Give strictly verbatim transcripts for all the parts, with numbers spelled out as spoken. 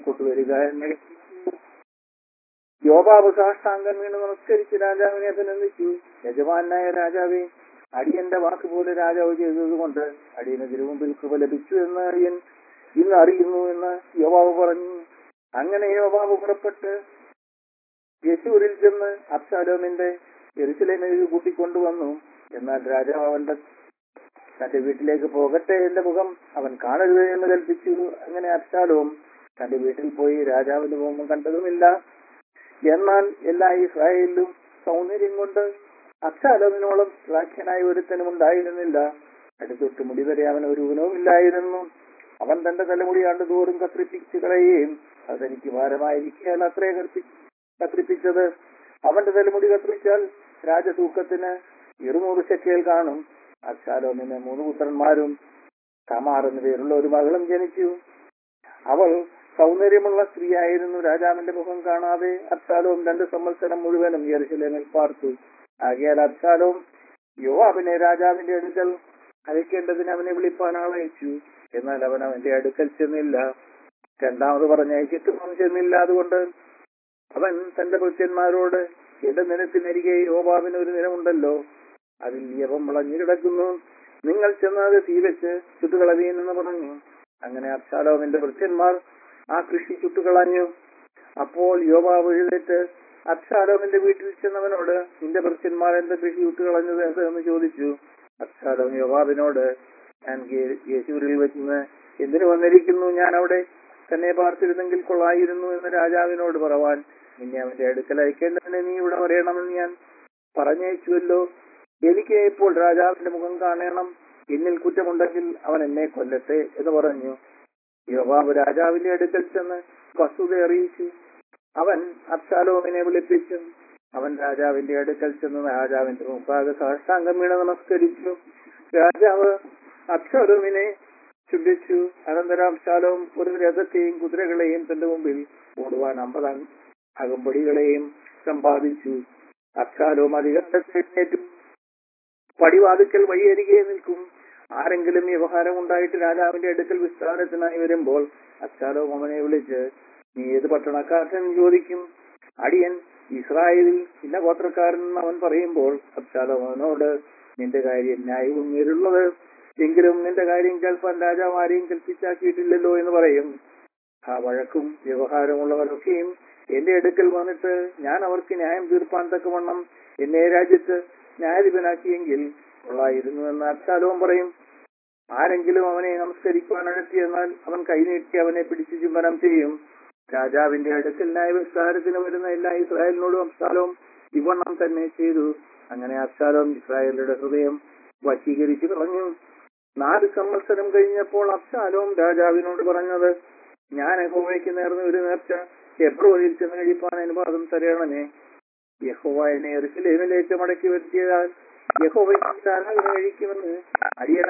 കൊണ്ടുവരിക എന്ന് യോബാബ് സാഷ്ടാംഗം വീണ് നമസ്കരിച്ച് രാജാവിനെ അഭിനന്ദിച്ചു. യജമാനായ രാജാവേ, അടിയന്റെ വാക്കുപോലെ രാജാവ് ചെയ്തതുകൊണ്ട് അടിയന് തിരുമുമ്പിൽ കൃപ ലഭിച്ചു എന്ന് അടിയൻ ഇന്ന് അറിയുന്നു എന്ന് യോബാബ് പറഞ്ഞു. അങ്ങനെ യോബാബ് പുറപ്പെട്ട് യെശൂരിൽ ചെന്ന് അബ്ശാലോമിന്റെ യെരൂശലേമിൽ കൂട്ടിക്കൊണ്ടുവന്നു. എന്നാൽ രാജാവ് അവന്റെ തന്റെ വീട്ടിലേക്ക് പോകട്ടെ, എന്റെ മുഖം അവൻ കാണരുത് എന്ന് കൽപ്പിച്ചു. അങ്ങനെ അബ്ശാലോം തന്റെ വീട്ടിൽ പോയി രാജാവിന്റെ മുഖം കണ്ടതുമില്ല. എന്നാൽ എല്ലാ ഇസ്രായേലിലും സൗന്ദര്യം കൊണ്ട് അബ്ശാലോമിനോളം ശ്ലാഘ്യനായ ഒരുത്തനും ഉണ്ടായിരുന്നില്ല. അടുത്തൊട്ട് മുടി വരെ അവൻ ഒരു ഗുണവുമില്ലായിരുന്നു. അവൻ തന്റെ തലമുടി ആണ്ടുതോറും കത്രിപ്പിച്ചു കളയുകയും അതെനിക്ക് ഭാരമായിരിക്കാൻ അത്രേ കത്തി കത്രിപ്പിച്ചത്. അവന്റെ തലമുടി കത്രിച്ചാൽ രാജതൂക്കത്തിന് ഇരുന്നൂറ് ശെക്കേൽ കാണും. അബ്ശാലോമിന് മൂന്ന് പുത്രന്മാരും തമാർ എന്നു പേരുള്ള ഒരു മകളും ജനിച്ചു. അവൾ സൗന്ദര്യമുള്ള സ്ത്രീയായിരുന്നു. രാജാവിന്റെ മുഖം കാണാതെ അബ്ശാലോം രണ്ട് സംവത്സരം മുഴുവനും യെരൂശലേമിൽ പാർത്തു. ആകയാൽ അബ്ശാലോം യോവാബിനെ രാജാവിന്റെ അടുക്കൽ അയക്കേണ്ടതിന് അവനെ വിളിപ്പാൻ ആളയച്ചു. എന്നാൽ അവൻ അവന്റെ അടുക്കൽ ചെന്നില്ല. രണ്ടാമത് പറഞ്ഞയച്ചിട്ടും അവൻ ചെന്നില്ല. അതുകൊണ്ട് അവൻ തന്റെ ഭൃത്യന്മാരോട്, എന്റെ നിലത്തിനരികെ യോവാബിന് ഒരു നിലമുണ്ടല്ലോ, അതിൽ യവം വളഞ്ഞു കിടക്കുന്നു. നിങ്ങൾ ചെന്നത് തീ വെച്ച് ചുട്ടുകളവീനെന്ന് പറഞ്ഞു. അങ്ങനെ അബ്ശാലോമിന്റെ ഭൃത്യന്മാർ ആ കൃഷി ചുട്ടുകളഞ്ഞു. അപ്പോൾ യോവാബ് എഴുന്നേറ്റ് അബ്ശാലോമിന്റെ വീട്ടിൽ ചെന്നവനോട്, നിന്റെ ഭൃത്യന്മാർ എന്റെ കൃഷി ചുട്ടുകളഞ്ഞത് എന്ന് ചോദിച്ചു. അബ്ശാലോം യോവാബിനോട്, ഞാൻ യെശൂരിൽ വെച്ച് എന്തിനു വന്നിരിക്കുന്നു? ഞാൻ അവിടെ തന്നെ പാർത്തിരുന്നെങ്കിൽ കൊള്ളായിരുന്നു എന്ന് രാജാവിനോട് പറവാൻ നിന്നെ അവന്റെ അടുക്കൽ അയക്കേണ്ടതിന് നീ ഇവിടെ പറയണമെന്ന് ഞാൻ പറഞ്ഞയച്ചുവല്ലോ. എനിക്ക് ഇപ്പോൾ രാജാവിന്റെ മുഖം കാണണം. എന്നിൽ കുറ്റമുണ്ടെങ്കിൽ അവൻ എന്നെ കൊല്ലട്ടെ എന്ന് പറഞ്ഞു. യോവാബ് രാജാവിന്റെ അടുക്കൽ ചെന്ന് വസ്തുത അറിയിച്ചു. അവൻ അബ്ശാലോമിനെ വിളിപ്പിച്ചു. അവൻ രാജാവിന്റെ അടുക്കൽ ചെന്ന് രാജാവിന്റെ മുമ്പാകെ സാഷ്ടാംഗം വീണ് നമസ്കരിച്ചു. രാജാവ് അബ്ശാലോമിനെ ചുംബിച്ചു. അനന്തരം അബ്ശാലോം ഒരു രഥത്തെയും കുതിരകളെയും തന്റെ മുമ്പിൽ ഓടുവാൻ അമ്പത് അകമ്പടികളെയും സമ്പാദിച്ചു. അബ്ശാലോം അധികാരത്തേറ്റു പടിവാതിക്കൽ വഴിയരികെ നിൽക്കും. ആരെങ്കിലും വ്യവഹാരം ഉണ്ടായിട്ട് രാജാവിന്റെ അടുക്കൽ വിസ്താരത്തിനായി വരുമ്പോൾ അബ്ശാലോം അവനെ വിളിച്ച്, നീ ഏത് പട്ടണക്കാരൻ ചോദിക്കും. അടിയൻ ഇസ്രായേലിൽ ഇന്ന ഗോത്രക്കാരൻ അവൻ പറയുമ്പോൾ അബ്ശാലോം അവനോട്, നിന്റെ കാര്യം ന്യായവും നേരുള്ളത്, എങ്കിലും നിന്റെ കാര്യം കേൾപ്പാൻ രാജാവ് ആരെയും കൽപ്പിച്ചാക്കിയിട്ടില്ലല്ലോ എന്ന് പറയും. ആ വഴക്കും വ്യവഹാരമുള്ളവരൊക്കെയും എന്റെ അടുക്കൽ വന്നിട്ട് ഞാൻ അവർക്ക് ന്യായം തീർപ്പാൻ തക്കവണ്ണം എന്നെ രാജ്യത്ത് ന്യായാധിപനാക്കിയെങ്കിൽ കൊള്ളായിരുന്നു എന്ന് അബ്ശാലോം പറയും. ആരെങ്കിലും അവനെ നമസ്കരിക്കുവാൻ അഴത്തിയെന്നാൽ അവൻ കൈനീട്ടി അവനെ പിടിച്ചു ചുംബനം ചെയ്യും. രാജാവിന്റെ അടുക്കൽ ന്യായവിസ്താരത്തിന് വരുന്ന എല്ലാ ഇസ്രായേലിനോടും അബ്ശാലോം ഇവണ്ണം തന്നെ ചെയ്തു. അങ്ങനെ അബ്ശാലോം ഇസ്രായേലിന്റെ ഹൃദയം വശീകരിച്ചു കളഞ്ഞു. നാല് സംവത്സരം കഴിഞ്ഞപ്പോൾ അബ്ശാലോം രാജാവിനോട് പറഞ്ഞത്, ഞാൻ യഹോവയ്ക്ക് നേർന്ന ഒരു നേർച്ച ഹെബ്രോനിൽ ചെന്ന് കഴിപ്പാൻ അനുവാദം തരണമേ. യഹോവ എന്നെ യെരൂശലേമിലേക്ക് മടക്കി വരുത്തിയതാൽ യഹോവയ്ക്ക് ആരാധന കഴിക്കുമെന്ന് അടിയന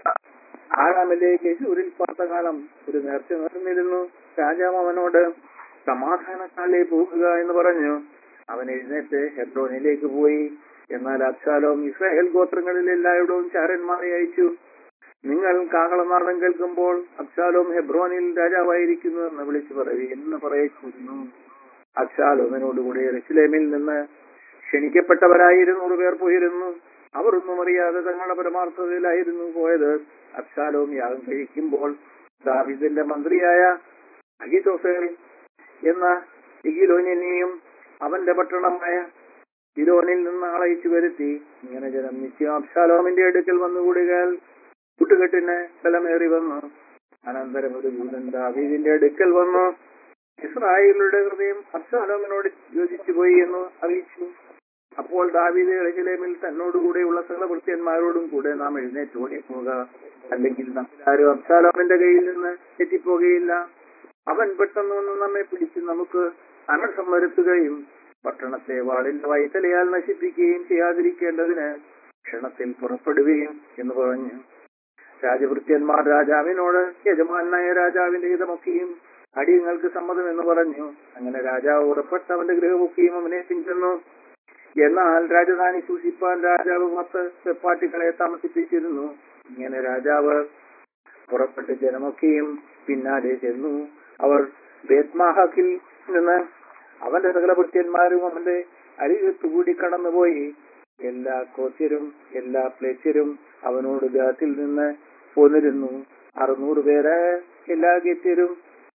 ആറാമിലേക്ക് യെശൂരിൽ പാർത്ത കാലം ഒരു നേർച്ച നേർന്നിരുന്നു. രാജാവ് അവനോട്, സമാധാനക്കാലേ പോകുക എന്ന് പറഞ്ഞു. അവൻ എഴുന്നേറ്റ് ഹെബ്രോനിലേക്ക് പോയി. എന്നാൽ അബ്ശാലോം ഇസ്രായേൽ ഗോത്രങ്ങളിൽ എല്ലായിടവും ചാരന്മാരെ അയച്ചു. നിങ്ങൾ കാഹളനാദം കേൾക്കുമ്പോൾ അബ്ശാലോം ഹെബ്രോനിൽ രാജാവായിരിക്കുന്നു എന്ന് വിളിച്ചു പറവി എന്ന് പറയിച്ചിരുന്നു. അബ്ശാലോമിനോടുകൂടി യെരൂശലേമിൽ നിന്ന് ക്ഷണിക്കപ്പെട്ടവരായി ഇരുന്നൂറ് പേർ പോയിരുന്നു. അവർ ഒന്നും അറിയാതെ തങ്ങളുടെ പരമാർത്ഥതയിലായിരുന്നു പോയത്. അബ്ശാലോം യാഗം കഴിക്കുമ്പോൾ ദാവീദിന്റെ മന്ത്രിയായ അഹീതോഫേൽ എന്ന എഗിലോന്യനെയും അവന്റെ പട്ടണമായ ഗിലോനിൽ നിന്ന് ആളയച്ചു വരുത്തി. ഇങ്ങനെ ജനം നിശ്ചയം അബ്ശാലോമിന്റെ അടുക്കൽ വന്നുകൂടുകയാൽ കൂട്ടുകെട്ടിന് ബലമേറി വന്നു. അനന്തരം ഒരു ദൂതൻ ദാവീദിന്റെ അടുക്കൽ വന്നു, ഇസ്രായേലിയുടെ ഹൃദയം അബ്ശാലോമിനോട് യോജിച്ചു പോയി എന്ന് അറിയിച്ചു. അപ്പോൾ ദാവീദ് യെരൂശലേമിൽ തന്നോടുകൂടെയുള്ള സകല ഭൃത്യന്മാരോടും കൂടെ നാം എഴുന്നേറ്റ് ഓടിപ്പോക, അല്ലെങ്കിൽ നമ്മളാരും അബ്ശാലോമിന്റെ കയ്യിൽ നിന്ന് തെറ്റിപ്പോകുകയില്ല. അവൻ പെട്ടെന്ന് വന്ന് നമ്മെ പിടിച്ച് നമുക്ക് അനർത്ഥം വരുത്തുകയും പട്ടണത്തെ വാളിന്റെ വൈത്തലയാൽ നശിപ്പിക്കുകയും ചെയ്യാതിരിക്കേണ്ടതിന് ക്ഷണത്തിൽ പുറപ്പെടുകയും എന്ന് പറഞ്ഞു. രാജഭൃത്യന്മാർ രാജാവിനോട്, യജമാനായ രാജാവിന്റെ ഹിതമൊക്കെയും അടിയങ്ങൾക്ക് സമ്മതം എന്ന് പറഞ്ഞു. അങ്ങനെ രാജാവ് പുറപ്പെട്ട് അവന്റെ ഗൃഹമൊക്കെയും അവനെ പിന്തുടർന്നു. എന്നാൽ രാജധാനി സൂക്ഷിപ്പാൻ രാജാവ് പത്ത് വെപ്പാട്ടികളെ താമസിപ്പിച്ചിരുന്നു. ഇങ്ങനെ രാജാവ് പുറപ്പെട്ട് ജനമൊക്കെയും പിന്നാലെ ചെന്നു. അവർ ബേത്മാഹാക്കിൽ നിന്ന് അവന്റെ സകല ഭൃത്യന്മാരും അവന്റെ അരികത്തുകൂടി കടന്നുപോയി. എല്ലാ കോത്യരും എല്ലാ പ്ലേച്യരും അവനോട് ഗാത്തിൽ നിന്ന് പോന്നിരുന്നു. അറുന്നൂറ് പേര് എല്ലാ ഗിത്യരും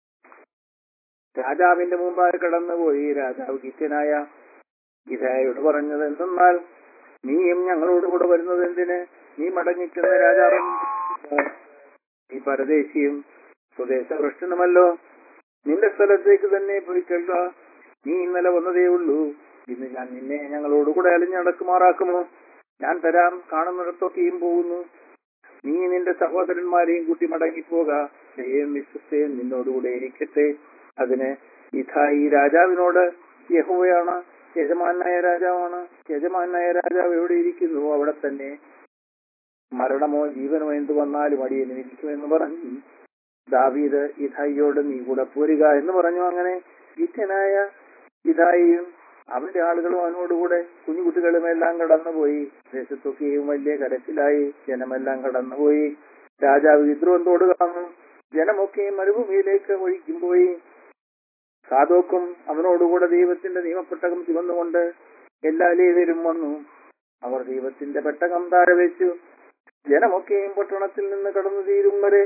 രാജാവിന്റെ മുമ്പായി കടന്നുപോയി. രാജാവ് ഗിത്യനായ ഗിതായോട് പറഞ്ഞത് എന്തെന്നാൽ, നീയും ഞങ്ങളോട് കൂടെ വരുന്നത് എന്തിന്? നീ മടങ്ങിച്ചെന്ന രാജാവും നീ പരദേശിയും സ്വദേശഭ്രഷ്ടനുമല്ലോ. നിന്റെ സ്ഥലത്തേക്ക് തന്നെ പോയി കേൾക്ക. നീ ഇന്നലെ വന്നതേ ഉള്ളൂ. ഇന്ന് ഞാൻ നിന്നെ ഞങ്ങളോടുകൂടെ അലിഞ്ഞടക്കുമാറാക്കുമോ? ഞാൻ തരാം, കാണുന്നിടത്തൊക്കെയും പോകുന്നു. നീ നിന്റെ സഹോദരന്മാരെയും കൂട്ടി മടങ്ങിപ്പോക. ദയയും വിശ്വസ്തയും നിന്നോടുകൂടെ ഇരിക്കട്ടെ. അതിന് ഇഥായി രാജാവിനോട്, യഹോവയാണ് യജമാനായ രാജാവാണ്. യജമാനായ രാജാവ് എവിടെ ഇരിക്കുന്നു, അവിടെ തന്നെ മരണമോ ജീവനോ എന്ത് വന്നാലും അടിയനും ഇരിക്കുമെന്ന് പറഞ്ഞു. ദാവീദ് ഇഥായിയോട്, നീ കൂടെ പോരുക എന്ന് പറഞ്ഞു. അങ്ങനെ ഗിത്യനായ ഇഥായിയും അവന്റെ ആളുകളും അവനോടുകൂടെ കുഞ്ഞുകുട്ടികളും എല്ലാം കടന്നുപോയി. ദേശത്തൊക്കെയും വലിയ കരച്ചിലായി. ജനമെല്ലാം കടന്നുപോയി. രാജാവ് വിദ്രോഹം തോടുകാന്നു. ജനമൊക്കെയും മരുഭൂമിയിലേക്ക് ഒഴിക്കും പോയി. സാദോക്കും അവനോടുകൂടെ ദൈവത്തിന്റെ നിയമപ്പെട്ടകം ചുവന്നുകൊണ്ട് എല്ലാ ലേവ്യരും വന്നു. അവർ ദൈവത്തിന്റെ പെട്ടകം താഴെ വെച്ചു. ജനമൊക്കെയും പട്ടണത്തിൽ നിന്ന് കടന്നു തീരും വരെ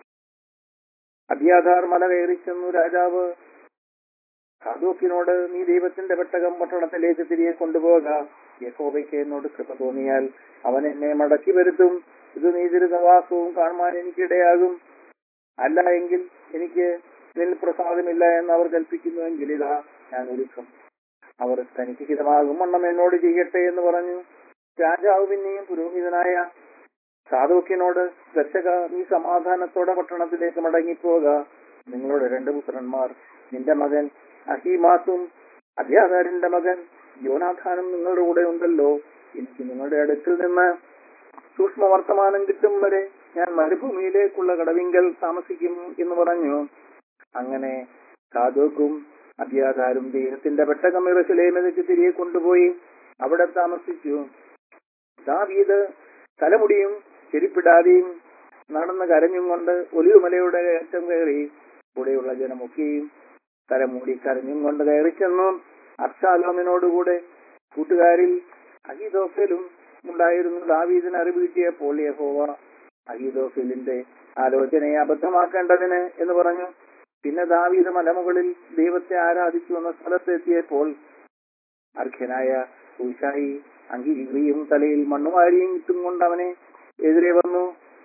അബ്യാഥാർ മല കയറി ചെന്നു. രാജാവ് സാദോക്കിനോട്, നീ ദൈവത്തിന്റെ പെട്ടകം പട്ടണത്തിലേക്ക് തിരികെ കൊണ്ടുപോക. യഹോവയ്ക്ക് എന്നോട് കൃപ തോന്നിയാൽ അവൻ എന്നെ മടക്കി വരുത്തും. ഇത് നീതിരുവാസവും കാണുവാൻ എനിക്കിടയാകും. അല്ല എങ്കിൽ എനിക്ക് ഇതിൽ പ്രസാദമില്ല എന്ന് അവർ കൽപ്പിക്കുന്നുവെങ്കിൽ ഇതാ ഞാൻ ഒരുക്കം. അവർ തനിക്ക് ഹിതമാകും വണ്ണം എന്നോട് ചെയ്യട്ടെ എന്ന് പറഞ്ഞു. രാജാവ് പിന്നെയും പുരോഹിതനായ സാദോക്കിനോട്, ദർശക, നീ സമാധാനത്തോടെ പട്ടണത്തിലേക്ക് മടങ്ങിപ്പോക. നിങ്ങളുടെ രണ്ട് പുത്രന്മാർ, നിന്റെ മകൻ അഹീമാസും അബ്യാഥാരിന്റെ മകൻ യോനാഥാനും നിങ്ങളുടെ കൂടെ ഉണ്ടല്ലോ. എനിക്ക് നിങ്ങളുടെ അടുത്തിൽ നിന്ന് സൂക്ഷ്മ വർത്തമാനം കിട്ടും വരെ ഞാൻ മരുഭൂമിയിലേക്കുള്ള കടവിങ്കൽ താമസിക്കും എന്ന് പറഞ്ഞു. അങ്ങനെ സാദോക്കും അബ്യാഥാരും ദൈവത്തിന്റെ പെട്ടകം യെരൂശലേമിലേക്ക് തിരികെ കൊണ്ടുപോയി അവിടെ താമസിച്ചു. ദാവീദ് തലമുടിയും ചെരിപ്പിടാതെയും നടന്ന് കരഞ്ഞും കൊണ്ട് ഒലിവുമലയുടെ അറ്റം കയറി. കൂടെയുള്ള ജനമൊക്കെയും തലമൂടി കരഞ്ഞും കൊണ്ട് കയറി ചെന്നു. അബ്ശാലോമിനോടുകൂടെ കൂട്ടുകാരിൽ അഹീതോഫെലും ഉണ്ടായിരുന്നു. ദാവീദിന് അറിവ് കിട്ടിയപ്പോൾ യഹോവ അഹീതോഫെലിന്റെ ആലോചനയെ അബദ്ധമാക്കേണ്ടതിന് എന്ന് പറഞ്ഞു. പിന്നെ ദാവീദ് മലമുകളിൽ ദൈവത്തെ ആരാധിച്ചു എന്ന സ്ഥലത്തെത്തിയപ്പോൾ അർഖ്യനായ ഹൂശായി അങ്കിയും തലയിൽ മണ്ണുവാരിയും ഇട്ടും കൊണ്ട് അവനെ എതിരെ വന്നു.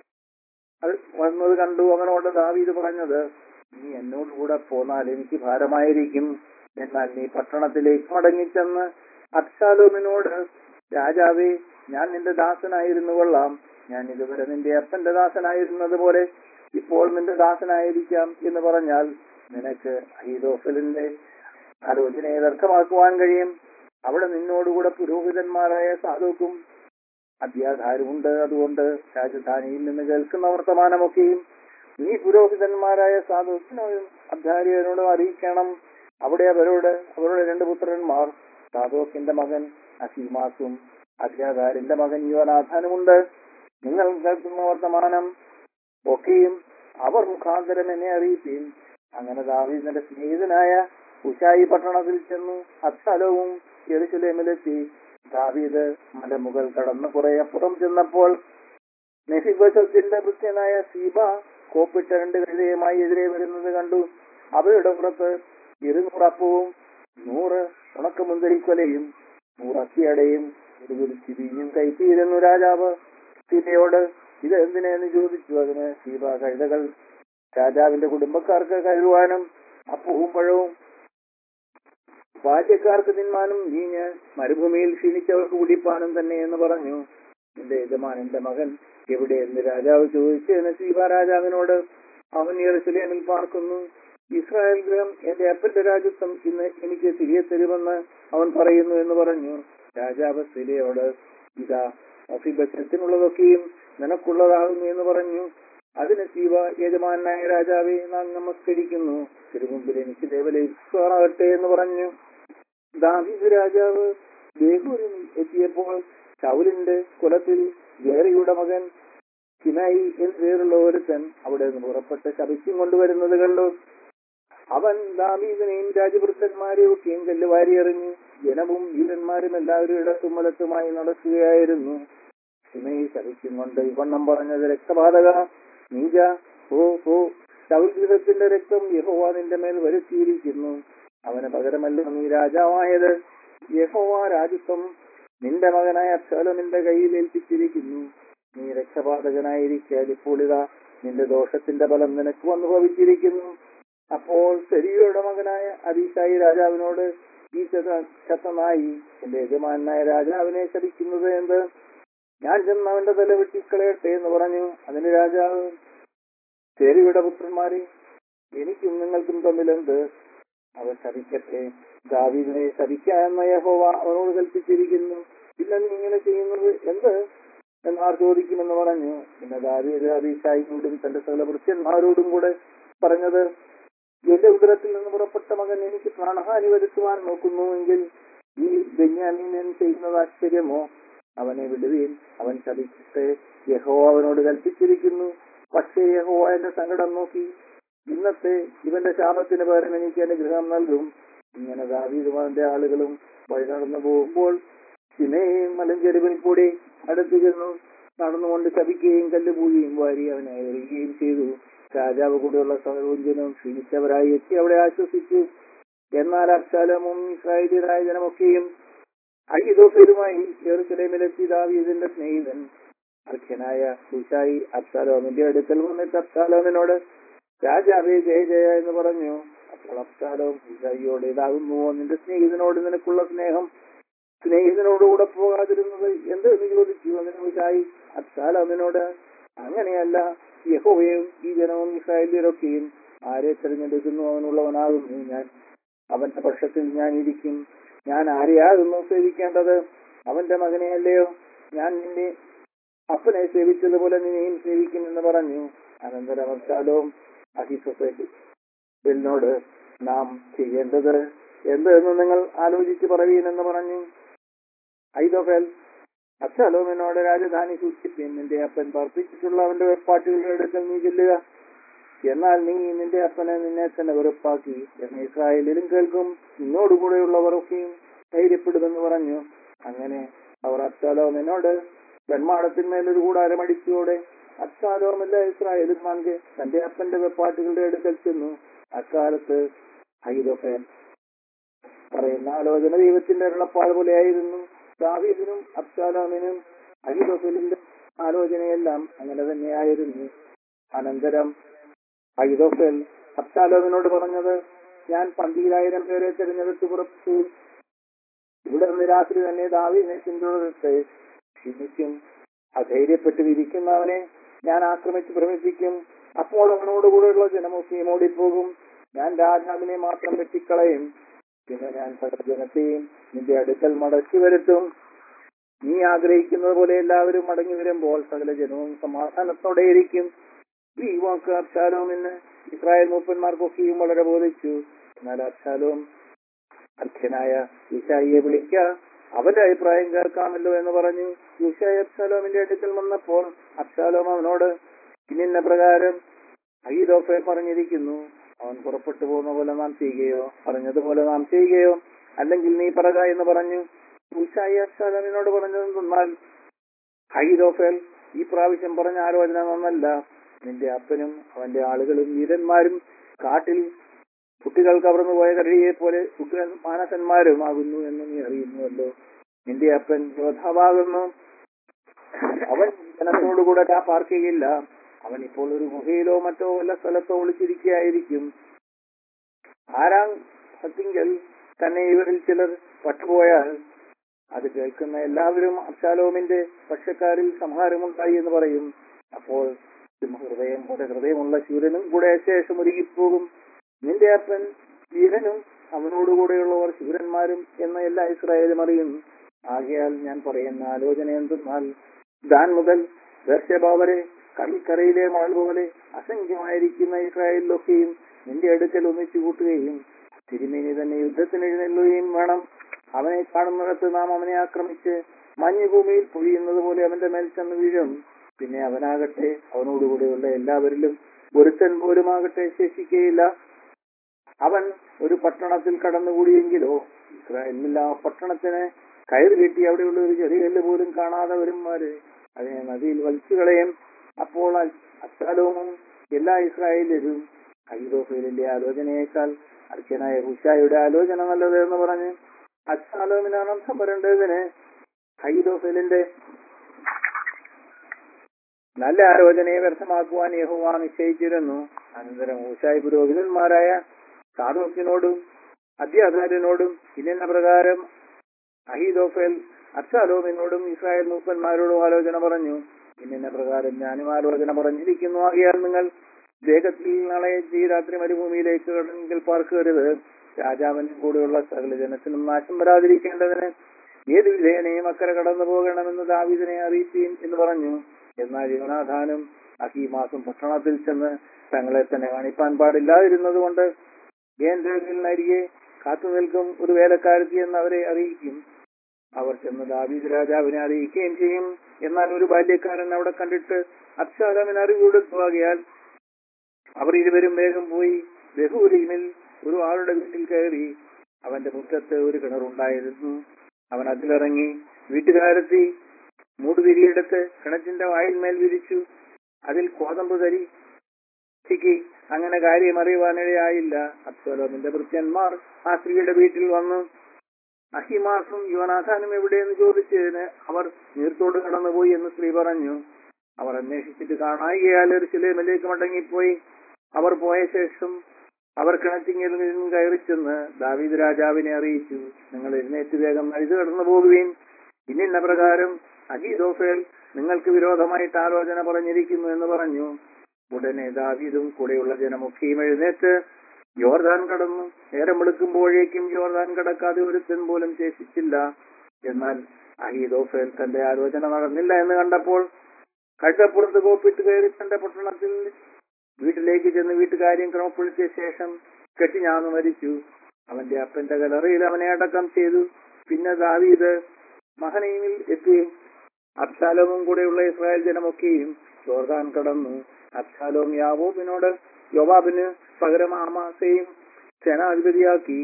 അത് വന്നത് കണ്ടു അവനോട് ദാവീദ് പറഞ്ഞത്, നീ എന്നോടുകൂടെ പോന്നാൽ എനിക്ക് ഭാരമായിരിക്കും. എന്നാൽ നീ പട്ടണത്തിലേക്ക് മടങ്ങിച്ചെന്ന് അബ്ശാലോമിനോട്, രാജാവേ, ഞാൻ നിന്റെ ദാസനായിരുന്നു കൊള്ളാം. ഞാൻ ഇതുവരെ നിന്റെ അപ്പന്റെ ദാസനായിരുന്നത് പോലെ ഇപ്പോൾ നിന്റെ ദാസനായിരിക്കാം എന്ന് പറഞ്ഞാൽ നിനക്ക് അഹീതോഫെലിന്റെ ആലോചനയെ വ്യർത്ഥമാക്കുവാൻ കഴിയും. അവിടെ നിന്നോടുകൂടെ പുരോഹിതന്മാരായ സാദോക്കും അബ്യാഥാരുമുണ്ട്. അതുകൊണ്ട് രാജധാനിയിൽ നിന്ന് കേൾക്കുന്ന വർത്തമാനമൊക്കെയും നീ പുരോഹിതന്മാരായ സാദോക്കിനോടും അബ്യാഥാരിയോടും അറിയിക്കണം. അവിടെ അവരോട് അവരുടെ രണ്ട് പുത്രന്മാർ സാദോക്കിന്റെ മകൻ അഹീമാസും അബ്യാഥാരിന്റെ മകൻ യോനാഥാനുമുണ്ട്. നിങ്ങൾ കേൾക്കുന്ന വർത്തമാനം ഒക്കെയും അവർ മുഖാന്തരം എന്നെ അറിയിപ്പീൻ. അങ്ങനെ ദാവീദിന്റെ സ്നേഹിതനായ ഹൂശായി പട്ടണത്തിൽ ചെന്നു. അബ്ശാലോമും യെരൂശലേമിലെത്തി. ദാവീദ് മലമുകൾ കടന്ന് കുറെ അപ്പുറം ചെന്നപ്പോൾ മെഫിബോശത്തിന്റെ പുത്രനായ സീബ കോപ്പിട്ട രണ്ട് കഴുതയുമായി എതിരെ വരുന്നത് കണ്ടു. അവയുടെ പുറത്ത് ഇരുന്നൂറപ്പവും നൂറ് ഉണക്കമുന്തിരിക്കൊലയും നൂറക്കിയടയും ഒരു ചിരിയും കയറ്റിയിരുന്നു. രാജാവ് സീബയോട് ഇത് എന്തിനെന്ന് ചോദിച്ചു. അതിന് സീബ, കഴുതകൾ രാജാവിന്റെ കുടുംബക്കാർക്ക് കഴുകുവാനും അപ്പവും പഴവും ബാല്യക്കാർക്ക് തിന്മാനും വീഞ്ഞ് മരുഭൂമിയിൽ ക്ഷീണിച്ചവർക്ക് കുടിപ്പാനും തന്നെ എന്ന് പറഞ്ഞു. എന്റെ യജമാനന്റെ മകൻ എവിടെയെന്ന് രാജാവ് ചോദിച്ചു. എന്ന് സീബ രാജാവിനോട്, അവൻ യെരൂശലേമിൽ പാർക്കുന്നു. ഇസ്രായേൽ ഗൃഹം എന്റെ അപ്പന്റെ രാജ്യത്വം ഇന്ന് എനിക്ക് തിരികെ തരുമെന്ന് അവൻ പറയുന്നു എന്ന് പറഞ്ഞു. രാജാവ് സീബയോട്, ഇതാ മെഫിബോശത്തിനുള്ളതൊക്കെയും നിനക്കുള്ളതാകുന്നു എന്ന് പറഞ്ഞു. അതിന് സീബ, യജമാനായ രാജാവെ, നാം നമസ്കരിക്കുന്നു. തിരുമുമ്പിൽ എനിക്ക് ദേവലേശ്വറാകട്ടെ എന്ന് പറഞ്ഞു. ദാവീദ് രാജാവ് ദേഹൂരിൽ എത്തിയപ്പോൾ ശൗലിന്റെ കുലത്തിൽ ജേറിയുടെ മകൻ കിനായി എന്ന് പേരുള്ള ഒരുത്തൻ അവിടെ നിന്ന് പുറപ്പെട്ട് ശപിച്ചും കൊണ്ടുവരുന്നത് കണ്ടു. അവൻ ദാവീദിനെയും രാജഭൃത്തന്മാരെയും ഒക്കെയും കല്ല് വാരിയെറിഞ്ഞു. ജനവും വീരന്മാരും എല്ലാവരും ഇടത്തും വലത്തുമായി നടക്കുകയായിരുന്നു. ശിമെയി ശപിക്കും കൊണ്ട് ഇവണ്ണം പറഞ്ഞത്, രക്തപാതക നീജ ഓ ഓ ശൗൽഗൃഹത്തിന്റെ രക്തം യഹോവ നിന്റെ മേൽ വരുത്തിയിരിക്കുന്നു. അവന് പകരമല്ലോ നീ രാജാവായത്. യഹോവ രാജത്വം നിന്റെ മകനായ അബ്ശാലോമിന്റെ കയ്യിൽ ഏൽപ്പിച്ചിരിക്കുന്നു. നീ രക്ഷപാതകനായിരിക്കാൻ ഇപ്പോൾ ഇതാ നിന്റെ ദോഷത്തിന്റെ ഫലം നിനക്ക് വന്നു ഭവിച്ചിരിക്കുന്നു. അപ്പോൾ സെരൂയയുടെ മകനായ അബീശായി രാജാവിനോട്, ഈ ശതനായി എന്റെ യജമാനായ രാജാവിനെ ശപിക്കുന്നത് എന്ത്? ഞാൻ ചെന്ന് അവന്റെ തല വെട്ടിക്കളയട്ടെ എന്ന് പറഞ്ഞു. അതിന് രാജാവ്, സെരൂയയുടെ പുത്രന്മാരെ, എനിക്കും നിങ്ങൾക്കും തമ്മിലെന്ത്? അവൻ ശപിക്കട്ടെ. ദാവീദിനെ ശപിക്കാമെന്ന് യഹോവ അവനോട് കൽപ്പിച്ചിരിക്കുന്നു. പിന്നെ നീ ഇങ്ങനെ ചെയ്യുന്നത് എന്ത് എന്നാർ ചോദിക്കുമെന്ന് പറഞ്ഞു. പിന്നെ ദാവീദ് അബീശായിയോടും തന്റെ സകല ഭൃത്യന്മാരോടും കൂടെ പറഞ്ഞത്, എന്റെ ഉദരത്തിൽ നിന്ന് പുറപ്പെട്ട മകൻ എനിക്ക് പ്രാണഹാനി വരുത്തുവാൻ നോക്കുന്നുവെങ്കിൽ ഈ ബെന്യാമീനൻ ചെയ്യുന്നത് ആശ്ചര്യമോ? അവനെ വിടുവീൻ, അവൻ ശപിക്കട്ടെ. യഹോവ അവനോട് കൽപ്പിച്ചിരിക്കുന്നു. പക്ഷേ യഹോവ എന്റെ സങ്കടം നോക്കി ഇന്നത്തെ ഇവന്റെ ശാപത്തിന് പകരം എനിക്ക് അനുഗ്രഹം നൽകും. ഇങ്ങനെ ദാവീദും അവന്റെ ആളുകളും വഴി നടന്നു പോകുമ്പോൾ ശിമെയിയും മലഞ്ചെരുവിൽ കൂടി അടുത്തു ചെന്നു നടന്നുകൊണ്ട് ശപിക്കുകയും കല്ലുപൂഴുകയും വാരി അവനെ എറിയുകയും ചെയ്തു. രാജാവ് കൂടെയുള്ള സകലവും ജനവും ക്ഷീണിച്ചവരായി എത്തി അവിടെ ആശ്വസിച്ചു. എന്നാൽ അബ്ശാലോമും ഇസ്രായേലിയരായ ജനമൊക്കെയും അഹീതോഫെലുമായി യെരൂശലേമിലെത്തി. ദാവീദിന്റെ സ്നേഹിതൻ അർഖ്യനായ ഹൂശായി അബ്ശാലോമിന്റെ അടുക്കൽ വന്നിട്ട് അബ്ശാലോമിനോട്, രാജാവേ ജയ ജയ എന്ന് പറഞ്ഞു. അപ്പോൾ അബ്ശാലോം ഹൂശായിയോട്, ഇതാകുന്നുവോ നിന്റെ സ്നേഹിതനോട് നിനക്കുള്ള സ്നേഹം? സ്നേഹിതനോടുകൂടെ പോകാതിരുന്നത് എന്ത് എന്ന് ചോദിച്ചു. അതിന് ഹൂശായി അബ്ശാലോമിനോട്, അങ്ങനെയല്ല, യഹോവയും ഈ ജനവും ഇസ്രായേലിയരൊക്കെയും ആരെ തിരഞ്ഞെടുക്കുന്നു അവനുള്ളവനാകുന്നു ഞാൻ. അവന്റെ പക്ഷത്തിൽ ഞാൻ ഇരിക്കും. ഞാൻ ആരെയാകുന്നു സേവിക്കേണ്ടത്? അവന്റെ മകനെയല്ലയോ? ഞാൻ നിന്നെ അപ്പനെ സേവിച്ചതുപോലെ നിന്നെയും സേവിക്കുമെന്ന് പറഞ്ഞു. അനന്തരം അബ്ശാലോം അഹീതോഫെലിനോട്, നാം ചെയ്യേണ്ടത് എന്ത് എന്ന് നിങ്ങൾ ആലോചിച്ച് പറവീനെന്ന് പറഞ്ഞു. അഹീതോഫെൽ അബ്ശാലോമിനോട്, രാജധാനി സൂക്ഷിപ്പിൻ. നിന്റെ അപ്പൻ പാർപ്പിച്ചിട്ടുള്ള അവന്റെ വെപ്പാട്ടുകളുടെ അടുക്കൽ നീ ചെല്ലുക. എന്നാൽ നീ നിന്റെ അപ്പനെ നിന്നെ തന്നെ വെറുപ്പാക്കി എന്ന് ഇസ്രായേലിലും കേൾക്കും. നിന്നോടുകൂടെയുള്ളവർ ഒക്കെയും ധൈര്യപ്പെടുമെന്ന് പറഞ്ഞു. അങ്ങനെ അവർ അബ്ശാലോമിനോട് വെൺമാടത്തിന്മേൽ ഒരു കൂടാരം അടിച്ചോടെ അബ്ശാലോമല്ല ഇസ്രായേലും മാൻകെ തന്റെ അപ്പന്റെ വെപ്പാട്ടുകളുടെ അടുക്കൽ ചെന്നു. അക്കാലത്ത് അഹീതോഫെൽ പറയുന്ന ആലോചന ദൈവത്തിന്റെ അരുളപ്പാട് പോലെയായിരുന്നു. ദാവീദിനും അബ്ശാലോമിനും അഹീതോഫെലിന്റെ ആലോചനയെല്ലാം അങ്ങനെ തന്നെയായിരുന്നു. അനന്തരം അഹീതോഫെൽ അബ്ശാലോമിനോട് പറഞ്ഞത്, ഞാൻ പന്തീരായിരം പേരെ തിരഞ്ഞെടുത്ത് പുറപ്പെട്ടു. ഇവിടെ നിന്ന് രാത്രി തന്നെ ദാവീദിനെ പിന്തുടരട്ടെ. ക്ഷീണിച്ചും അധൈര്യപ്പെട്ട് ഇരിക്കുന്നവനെ ഞാൻ ആക്രമിച്ച് ഭ്രമിപ്പിക്കും. അപ്പോൾ അവനോടുകൂടെയുള്ള ജനമൊക്കെയും ഓടിപ്പോകും. ഞാൻ രാജാവിനെ മാത്രം വെട്ടിക്കളയും. പിന്നെ ഞാൻ സകല ജനത്തെയും നിന്റെ അടുക്കൽ മടക്കി വരുത്തും. നീ ആഗ്രഹിക്കുന്നത് പോലെ എല്ലാവരും മടങ്ങി വരുമ്പോൾ സകല ജനവും സമാധാനത്തോടെ ഇരിക്കും. ഈ വാക്ക് അബ്ശാലോമിന് ഇസ്രായേൽ മൂപ്പന്മാർക്കൊക്കെയും വളരെ ബോധിച്ചു. എന്നാൽ അബ്ശാലോം അർഖ്യനായ ഹൂശായിയെ വിളിക്ക, അവന്റെ അഭിപ്രായം കേൾക്കാമല്ലോ എന്ന് പറഞ്ഞു. ഹൂശായി അബ്ശാലോമിന്റെ അടുക്കൽ വന്നപ്പോൾ അബ്ശാലോം അവനോട്, ഇന്നിന്ന പ്രകാരം അഹീതോഫെൽ പറഞ്ഞിരിക്കുന്നു. അവൻ പുറപ്പെട്ടു പോകുന്ന പോലെ നാം ചെയ്യുകയോ പറഞ്ഞതുപോലെ നാം ചെയ്യുകയോ, അല്ലെങ്കിൽ നീ പറക എന്ന് പറഞ്ഞു. ഹൂശായി അബ്ശാലോമിനോട് പറഞ്ഞതെന്നാൽ, അഹീതോഫെൽ ഈ പ്രാവശ്യം പറഞ്ഞ ആലോചന നന്നല്ല. നിന്റെ അപ്പനും അവന്റെ ആളുകളും വീരന്മാരും കാട്ടിൽ കുട്ടികൾ കവർന്നു പോയ കരടിയെ പോലെ ഉഗ്രൻ മാനസന്മാരുമാകുന്നു എന്ന് നീ അറിയുന്നുവല്ലോ. നിന്റെ അപ്പൻ യോദ്ധാവാകുന്നു. അവൻ ജനത്തോടുകൂടെ പാർക്കുകയില്ല. അവൻ ഇപ്പോൾ ഒരു ഗുഹയിലോ മറ്റോ വല്ല സ്ഥലത്തോ ഒളിച്ചിരിക്കുകയായിരിക്കും. ആരാം സത്യങ്കൽ തന്നെ ഇവരിൽ ചിലർ പട്ടുപോയാൽ അത് കേൾക്കുന്ന എല്ലാവരും അബ്ശാലോമിന്റെ പക്ഷക്കാരിൽ സംഹാരമുണ്ടായി എന്ന് പറയും. അപ്പോൾ ഹൃദയം പോലെ ഹൃദയമുള്ള ശൂരനും കൂടെ ശേഷം ഒരുങ്ങിപ്പോകും. നിന്റെ അപ്പൻ വീരനും അവനോടുകൂടെയുള്ളവർ ശൂരന്മാരും എന്ന എല്ലാ ഇസ്രായേലും അറിയും. ആകയാൽ ഞാൻ പറയുന്ന ആലോചന എന്തെന്നാൽ, ദാൻ മുതൽ ബേർശേബ വരെ കടൽക്കരയിലെ മണൽ പോലെ അസംഖ്യമായിരിക്കുന്ന ഇസ്രായേലിലൊക്കെയും നിന്റെ അടുക്കൽ ഒന്നിച്ചു കൂട്ടുകയും തിരുമേനി തന്നെ യുദ്ധത്തിന് എഴുന്നള്ളുകയും വേണം. അവനെ കാണുന്നിടത്ത് നാം അവനെ ആക്രമിച്ച് മഞ്ഞുഭൂമിയിൽ പൊഴിയുന്നത് പോലെ അവന്റെ മേൽ ചെന്ന് വീഴും. പിന്നെ അവനാകട്ടെ അവനോടുകൂടെയുള്ള എല്ലാവരിലും ഒരുത്തൻ പോലും ആകട്ടെ ശേഷിക്കുകയില്ല. അവൻ ഒരു പട്ടണത്തിൽ കടന്നുകൂടിയെങ്കിലോ ഇസ്രായേലിൽ ആ പട്ടണത്തിന് കയറ് കെട്ടി അവിടെയുള്ള ഒരു ചെറിയ കല്ല് പോലും കാണാതെ വരുമാര് അതിനെ നദിയിൽ വലിച്ചു കളയും. അപ്പോൾ അബ്ശാലോമും എല്ലാ ഇസ്രായേലരും അഹീതോഫേലിന്റെ ആലോചനയേക്കാൾ അർഖ്യനായ ഹുശായിയുടെ ആലോചന നല്ലത് എന്ന് പറഞ്ഞ് അബ്ശാലോമിന് അനർത്ഥം വരേണ്ടതിന് അഹീതോഫേലിന്റെ നല്ല ആലോചനയെ വ്യർത്ഥമാക്കുവാൻ യഹോവ നിശ്ചയിച്ചിരുന്നു. അനന്തരം ഹുശായി പുരോഹിതന്മാരായ സാദോക്കിനോടും അദ്യാഥാരിനോടും ഇന്ന പ്രകാരം അഹീതോഫേൽ അബ്ശാലോമിനോടും ഇസ്രായേൽ മൂപ്പന്മാരോടും ആലോചന പറഞ്ഞു. ഇന്ന പ്രകാരം ഞാനും ആലോചന പറഞ്ഞിരിക്കുന്നു. ആകയാൽ നിങ്ങൾ വേഗത്തിൽ നാളെ ഈ രാത്രി മരുഭൂമിയിലേക്ക് കടന്നെങ്കിൽ പാർക്കരുത്. രാജാവിനും കൂടെയുള്ള സകല ജനത്തിനും നാശം വരാതിരിക്കേണ്ടതിന് ഏത് വിധേയനെയും അക്കരെ കടന്നു പോകണമെന്ന് ദാവീദിനെ അറിയിപ്പീൻ എന്ന് പറഞ്ഞു. എന്നാൽ യോനാഥാനും അഹീമാസും പട്ടണത്തിൽ ചെന്ന് തങ്ങളെ തന്നെ കാണിപ്പാൻ പാടില്ലാതിരുന്നത് കൊണ്ട് ഏൻഗേലിനരികെ കാത്തു നിൽക്കും ഒരു വേലക്കാരത്തി എന്ന് അവരെ അറിയിക്കും. അവർ ചെന്ന് ദാവീദ് രാജാവിനെ അറിയിക്കുകയും ചെയ്യും. എന്നാൽ ഒരു ബാല്യക്കാരൻ അവിടെ കണ്ടിട്ട് അബ്ശാലോമിന് അറിവ് കൊടുത്തുവാകിയാൽ അവർ ഇരുവരും വേഗം പോയി ബഹൂരീമിൽ ഒരു ആളുടെ വീട്ടിൽ കയറി. അവന്റെ മുറ്റത്ത് ഒരു കിണറുണ്ടായിരുന്നു. അവൻ അതിലിറങ്ങി വീട്ടുകാരെത്തി മൂടുതിരിയെടുത്ത് കിണറ്റിന്റെ വായിന്മേൽ വിരിച്ചു. അതിൽ കോതമ്പ് തരി ചിക്കി. അങ്ങനെ കാര്യം അറിയുവാനിടയായില്ല. അബ്ശാലോമിന്റെ ഭൃത്യന്മാർ ആ സ്ത്രീയുടെ വീട്ടിൽ വന്നു അഹിമാസും യോനാഥാനും എവിടെയെന്ന് ചോദിച്ചതിന് അവർ നീർത്തോട് കടന്നുപോയി എന്ന് സ്ത്രീ പറഞ്ഞു. അവർ അന്വേഷിച്ചിട്ട് കാണായികയാൽ യെരൂശലേമിലേക്ക് മടങ്ങിപ്പോയി. അവർ പോയ ശേഷം അവർ കിണറ്റിങ്ങിൽ നിന്നും കയറി ചെന്ന് ദാവീദ് രാജാവിനെ അറിയിച്ചു. നിങ്ങൾ എഴുന്നേറ്റ് വേഗം നദിത് കടന്നു പോകുവീൻ. ഇന്ന പ്രകാരം അഹീതോഫേൽ നിങ്ങൾക്ക് വിരോധമായിട്ട് ആലോചന പറഞ്ഞിരിക്കുന്നു എന്ന് പറഞ്ഞു. ഉടനെ ദാവീദും കൂടെയുള്ള ജനമൊക്കെയും എഴുന്നേറ്റ് യോർദാൻ കടന്നു. നേരം വെളുക്കുമ്പോഴേക്കും യോർദാൻ കടക്കാതെ ഒരുത്തൻ പോലും ശേഷിച്ചില്ല. എന്നാൽ അഹീതോഫേൽ തന്റെ ആലോചന നടന്നില്ല എന്ന് കണ്ടപ്പോൾ കഴുതപ്പുറത്ത് കോപ്പിട്ട് കയറി തന്റെ പട്ടണത്തിൽ വീട്ടിലേക്ക് ചെന്ന് വീട്ടുകാര്യം ക്രമപ്പെടുത്തിയ ശേഷം കെട്ടിഞ്ഞാന്ന് മരിച്ചു. അവന്റെ അപ്പന്റെ കല്ലറയിൽ അവനെ അടക്കം ചെയ്തു. പിന്നെ ദാവീദ് മഹനയീമിൽ എത്തി. അബ്ശാലോമും കൂടെയുള്ള ഇസ്രായേൽ ജനമൊക്കെയും യോർദാൻ കടന്നു. അബ്ശാലോം യാവോബിനോട് യോവാബിന് പകരം അമാസയും സേനാധിപതിയാക്കി.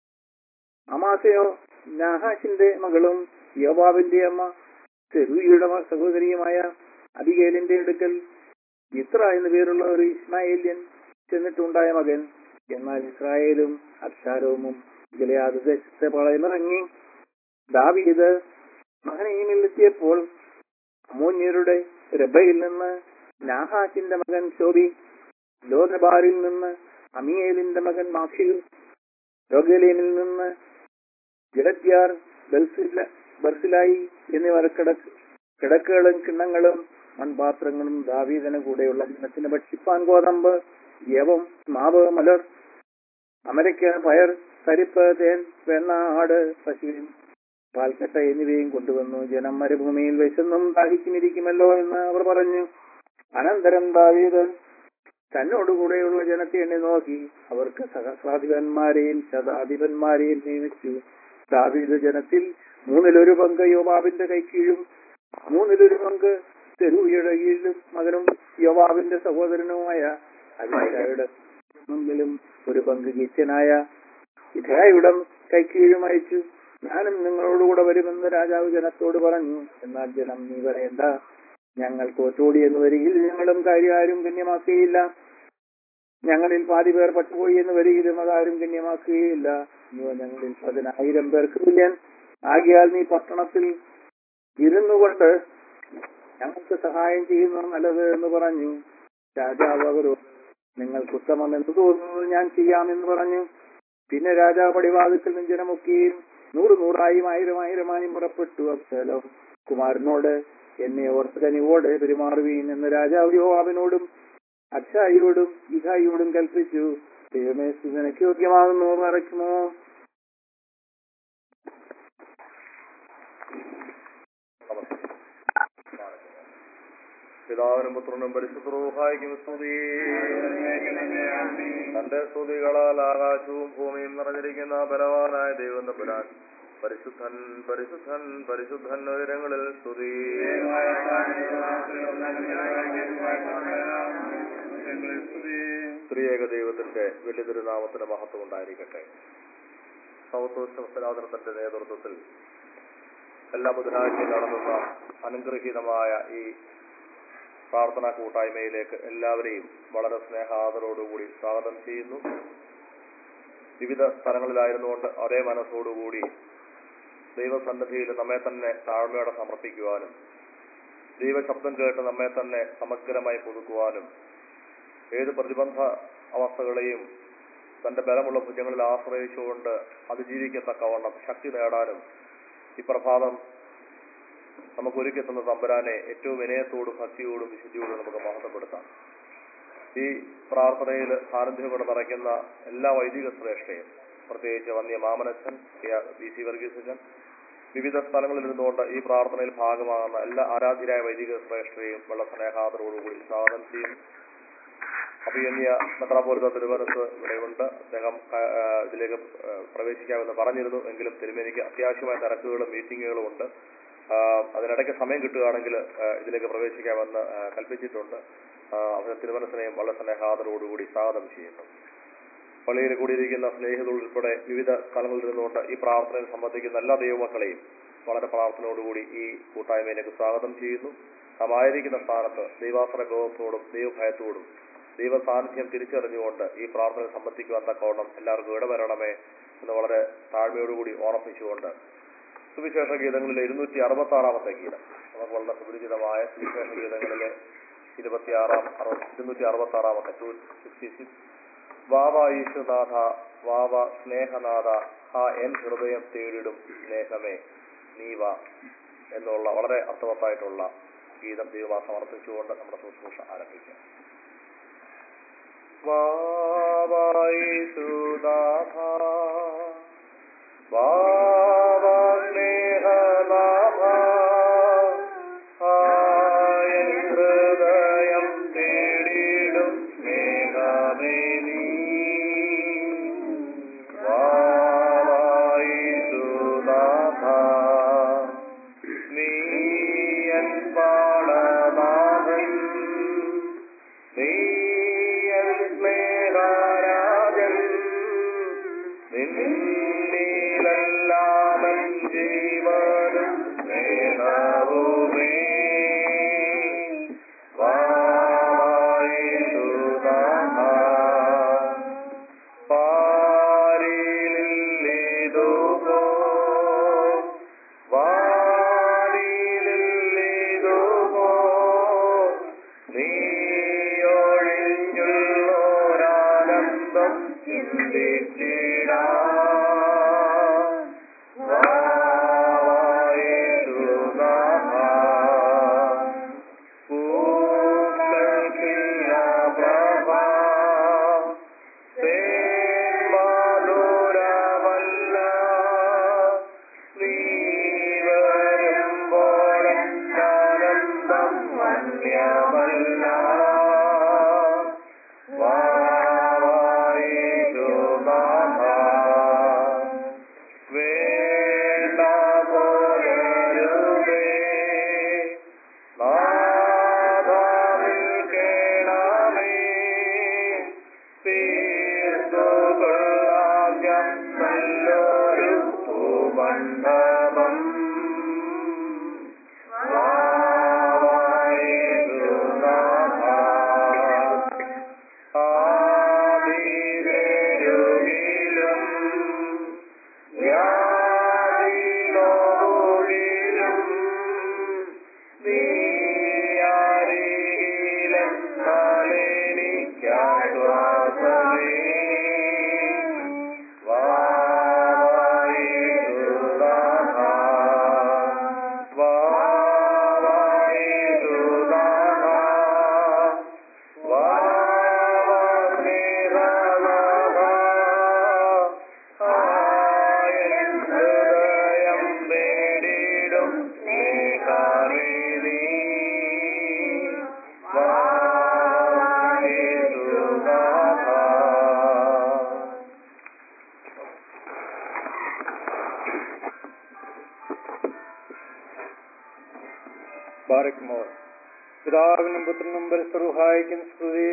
അമാസയോ നാഹാശിന്റെ മകളും യോവാബിന്റെ അമ്മ സെരൂയയുടെ സഹോദരിയുമായ അബിഗേലിന്റെ അടുക്കൽ ഇത്ര എന്നു പേരുള്ള ഒരു ഇസ്മായേല്യൻ ചെന്നിട്ടുണ്ടായ മകൻ. എന്നാൽ ഇസ്രായേലും അബ്ശാലോമും ഗിലെയാദ് ദേശത്തെ പാളയമിറങ്ങി. ദാവീദ് മഹനയീമിൽ എത്തിയപ്പോൾ അമ്മോന്യരുടെ രബയിൽ നിന്ന് നാഹാശിന്റെ മകൻ ശോബി, ലോദബാരിൽ നിന്ന് അമിയേലിന്റെ മകൻ മാഖിൽ, രോഗലേമിൽ നിന്ന് ഗിഡത്യാർ, ബർസിലായി എന്നിവർ കിടക്ക് കിടക്കുകളും കിണ്ണങ്ങളും മൺപാത്രങ്ങളും ദാവീദിന് കൂടെയുള്ള ജനത്തിന് ഭക്ഷിപ്പാൻ ഗോതമ്പ്, യവം, മാവ്, മലർ, അമരയ്ക്ക, പയർ, തരിപ്പ്, തേൻ, വെണ്ണ, ആട്, പശുവിൻ പാൽക്കട്ട എന്നിവയും കൊണ്ടുവന്നു. ജനം മരുഭൂമിയിൽ വിശന്നും ദാഹിച്ചുമിരിക്കുമല്ലോ എന്ന് അവർ പറഞ്ഞു. അനന്തരം ദാവീദ് തന്നോടുകൂടെയുള്ള ജനത്തെ എണ്ണി നോക്കി അവർക്ക് സഹസ്രാധിപന്മാരെയും ശതാധിപന്മാരെയും നിയമിച്ചു. ദാവീദ് ജനത്തിൽ മൂന്നിലൊരു പങ്ക് യോവാബിന്റെ കൈക്കീഴും മൂന്നിലൊരു പങ്ക് സെരൂയയുടെ കീഴിലും മകനും യോവാബിന്റെ സഹോദരനുമായ അബീശായുടെ മുമ്പിലും ഒരു പങ്ക് ഗീത്യനായ ഇഥായുടെ കൈക്കീഴും അയച്ചു. ഞാനും നിങ്ങളോടുകൂടെ വരുമെന്ന് രാജാവ് ജനത്തോട് പറഞ്ഞു. എന്നാൽ ജനം നീ വരേണ്ട, ഞങ്ങൾ തോറ്റോടി എന്ന് വരികിൽ ഞങ്ങളും കാര്യമാരും ഗണ്യമാക്കുകയില്ല. ഞങ്ങളിൽ പാതി പേർ പട്ടുപോയി എന്ന് വരികിലും അതാരും ഗണ്യമാക്കുകയില്ല. നീ ഞങ്ങളിൽ പതിനായിരം പേർക്ക് തുല്യൻ. ആകിയാൽ നീ പട്ടണത്തിൽ ഇരുന്നു കൊണ്ട് ഞങ്ങൾക്ക് സഹായം ചെയ്യുന്നത് നല്ലത് എന്ന് പറഞ്ഞു. രാജാവ് അവരോട് നിങ്ങൾക്ക് ഉത്തമം എന്ന് തോന്നുന്നത് ഞാൻ ചെയ്യാമെന്ന് പറഞ്ഞു. പിന്നെ രാജാവ് പടിവാതിൽക്കൽ ജനമൊക്കെയും നൂറ് നൂറായും ആയിരം ആയിരമായും പുറപ്പെട്ടു. അബ്ശാലോം കുമാരനോട് എന്നെ ഓർത്ത് കനിവോടെ പെരുമാറുവീൻ എന്ന് രാജാവ് യോവാബിനോടും അബ്ശായിയോടും ഇഥായിയോടും കൽപ്പിച്ചു. ദൈവമേ, നിനക്ക് യോഗ്യമാകുന്നു മറയ്ക്കുമോ? പിതാവിനും പുത്രനും പരിശുദ്ധ റൂഹായിക്കും സ്തുതി. തന്റെ സ്തുതികളാൽ ആകാശവും ഭൂമിയും നിറഞ്ഞിരിക്കുന്ന ബലവാനായ ദൈവം തമ്പുരാൻ പരിശുദ്ധൻ പരിശുദ്ധൻ പരിശുദ്ധൻ ഉയരങ്ങളിൽ സ്തുതി. ത്രിയേക ദൈവത്തിന്റെ വലിയ തിരുനാമത്തിന്റെ മഹത്വം ഉണ്ടായിരിക്കട്ടെ. സൗത്ത് വെസ്റ്റ് സനാതനത്തിന്റെ നേതൃത്വത്തിൽ എല്ലാ ബുധനാഴ്ചയും നടത്തുന്ന അനുഗ്രഹീതമായ ഈ പ്രാർത്ഥനാ കൂട്ടായ്മയിലേക്ക് എല്ലാവരെയും വളരെ സ്നേഹാദരോടുകൂടി സ്വാഗതം ചെയ്യുന്നു. വിവിധ സ്ഥലങ്ങളിലായിരുന്നുകൊണ്ട് ഒരേ മനസ്സോടുകൂടി ദൈവസന്നിധിയിൽ നമ്മെ തന്നെ താഴ്മയോടെ സമർപ്പിക്കുവാനും ദൈവശബ്ദം കേട്ട് നമ്മെ തന്നെ സമഗ്രമായി പുതുക്കുവാനും ഏത് പ്രതിബന്ധ അവസ്ഥകളെയും തന്റെ ബലമുള്ള ഭുജങ്ങളിൽ ആശ്രയിച്ചുകൊണ്ട് അതിജീവിക്കത്തക്കവണ്ണം ശക്തി നേടാനും ഈ പ്രഭാതം നമുക്ക് ഒരുക്കിത്തുന്ന തമ്പുരാനെ ഏറ്റവും വിനയത്തോടും ഭക്തിയോടും വിശുദ്ധിയോടും നമുക്ക് മഹത്വപ്പെടുത്താം. ഈ പ്രാർത്ഥനയിൽ സാന്നിധ്യം കൊണ്ട് നിറയ്ക്കുന്ന എല്ലാ വൈദിക ശ്രേഷ്ഠയും, പ്രത്യേകിച്ച് വന്യ മാമനച്ഛൻ, ബി സി വർഗീസച്ചൻ, വിവിധ സ്ഥലങ്ങളിൽ നിന്നുകൊണ്ട് ഈ പ്രാർത്ഥനയിൽ ഭാഗമാകുന്ന എല്ലാ ആരാധ്യരായ വൈദിക ശ്രേഷ്ഠരെയും വളരെ സ്നേഹാദരോടുകൂടി സ്വാഗതം ചെയ്യുന്നു. അഭിയന്യ മെത്രാപ്പോലീത്ത തിരുമനസ് ഇവിടെയുണ്ട്. അദ്ദേഹം ഇതിലേക്ക് പ്രവേശിക്കാമെന്ന് പറഞ്ഞിരുന്നു. എങ്കിലും തിരുമേനിക്ക് അത്യാവശ്യമായ തിരക്കുകളും മീറ്റിങ്ങുകളും ഉണ്ട്. അതിനിടയ്ക്ക് സമയം കിട്ടുകയാണെങ്കിൽ ഇതിലേക്ക് പ്രവേശിക്കാമെന്ന് കൽപ്പിച്ചിട്ടുണ്ട്. അവരുടെ തിരുമനസിനെയും വളരെ സ്നേഹാദരോടുകൂടി സ്വാഗതം ചെയ്യുന്നു. പള്ളിയിൽ കൂടിയിരിക്കുന്ന സ്നേഹിതർ ഉൾപ്പെടെ വിവിധ സ്ഥലങ്ങളിൽ നിന്നുകൊണ്ട് ഈ പ്രാർത്ഥനയിൽ സംബന്ധിക്കുന്ന എല്ലാ ദൈവമക്കളെയും വളരെ പ്രാർത്ഥനയോടുകൂടി ഈ കൂട്ടായ്മയിലേക്ക് സ്വാഗതം ചെയ്യുന്നു. നാം ആയിരിക്കുന്ന സ്ഥാനത്ത് ദൈവാശ്രയ ബോധത്തോടും ദൈവഭയത്തോടും ദൈവ സാന്നിധ്യം തിരിച്ചറിഞ്ഞുകൊണ്ട് ഈ പ്രാർത്ഥനയിൽ സംബന്ധിക്കുവാൻ തക്കവണ്ണം എല്ലാവർക്കും ഇടവരണമേ എന്ന് വളരെ താഴ്മയോടുകൂടി ഓർമ്മിച്ചുകൊണ്ട് സുവിശേഷ ഗീതങ്ങളിലെ ഇരുന്നൂറ്റി അറുപത്തി ആറാമത്തെ ഗീതം, നമുക്ക് വളരെ സുപരിചിതമായ സുവിശേഷ ഗീതങ്ങളിലെ ഇരുപത്തിയാറാം ഇരുന്നൂറ്റി അറുപത്തി ആറാമത്തെ ടു സിക്സ്റ്റി സിക്സ് വാവ ഈശുനാഥ വാവ സ്നേഹനാഥ ഹാ എൻ ഹൃദയം തേടിടും സ്നേഹമേ നീവ എന്നുള്ള വളരെ അർത്ഥവത്തായിട്ടുള്ള ഗീതം ദൈവമാ സമർപ്പിച്ചുകൊണ്ട് നമ്മുടെ ശുശ്രൂഷ ആരംഭിക്കാം. വാവ ഈശുനാഥ വാവ സ്നേഹനാഥ ഹാ എൻ ഹൃദയം തേടിടും സ്നേഹമേ നീ വാവ ഈശുനാഥ നീ എൻ പാടനാഥൻ നീ എൻ സ്നേഹരാജൻ നിന്നിലെല്ലാമൻ ജീവനും സ്നേഹവുമേ വായുനാഥ പാരിലില്ലിതുപോ വാരിലില്ലിതുപോ നീയൊഴിഞ്ഞുള്ളോരാനന്ദം ചിന്തിച്ചിടാ പിതാവിനും പുത്രനും പരിശുദ്ധരൂഹായിക്കും സ്തുതി.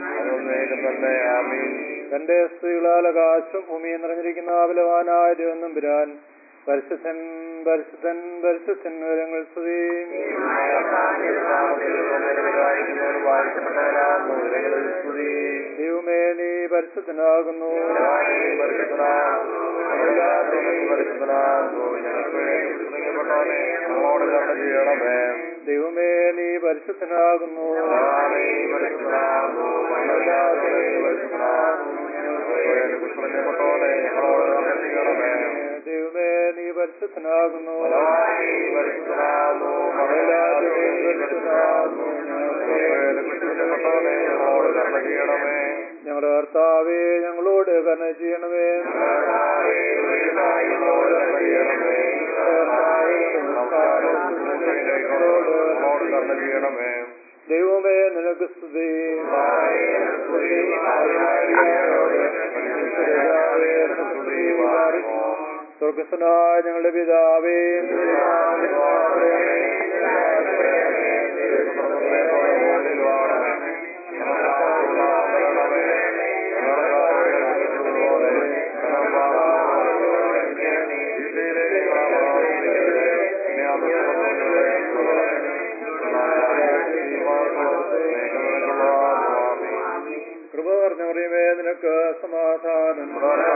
തന്റെ സ്ത്രീകളാൽ ആകാശം ഭൂമിയെ നിറഞ്ഞിരിക്കുന്ന ബലവാനായ ദൈവം തമ്പുരാൻ പരിശുദ്ധൻ പരിശുദ്ധൻ പരിശുദ്ധൻ വിവരങ്ങൾ സ്തുതി. ദൈവമേ നീ പരിശുദ്ധനാകുന്നു. ദൈവമേ നീ പരിശുദ്ധനാകുന്നു. ദൈവമേ നീ പരിശുദ്ധനാകുന്നു. ഞങ്ങളുടെ കർത്താവേ ഞങ്ങളോട് കരുണ ചെയ്യണമേ. ദൈവമേ നിനക്ക് സ്തുതി. സ്വർഗസ്ഥനായ ഞങ്ങളുടെ പിതാവേ, കൃപ നിറഞ്ഞ മറിയമേ നിനക്ക് സമാധാനം.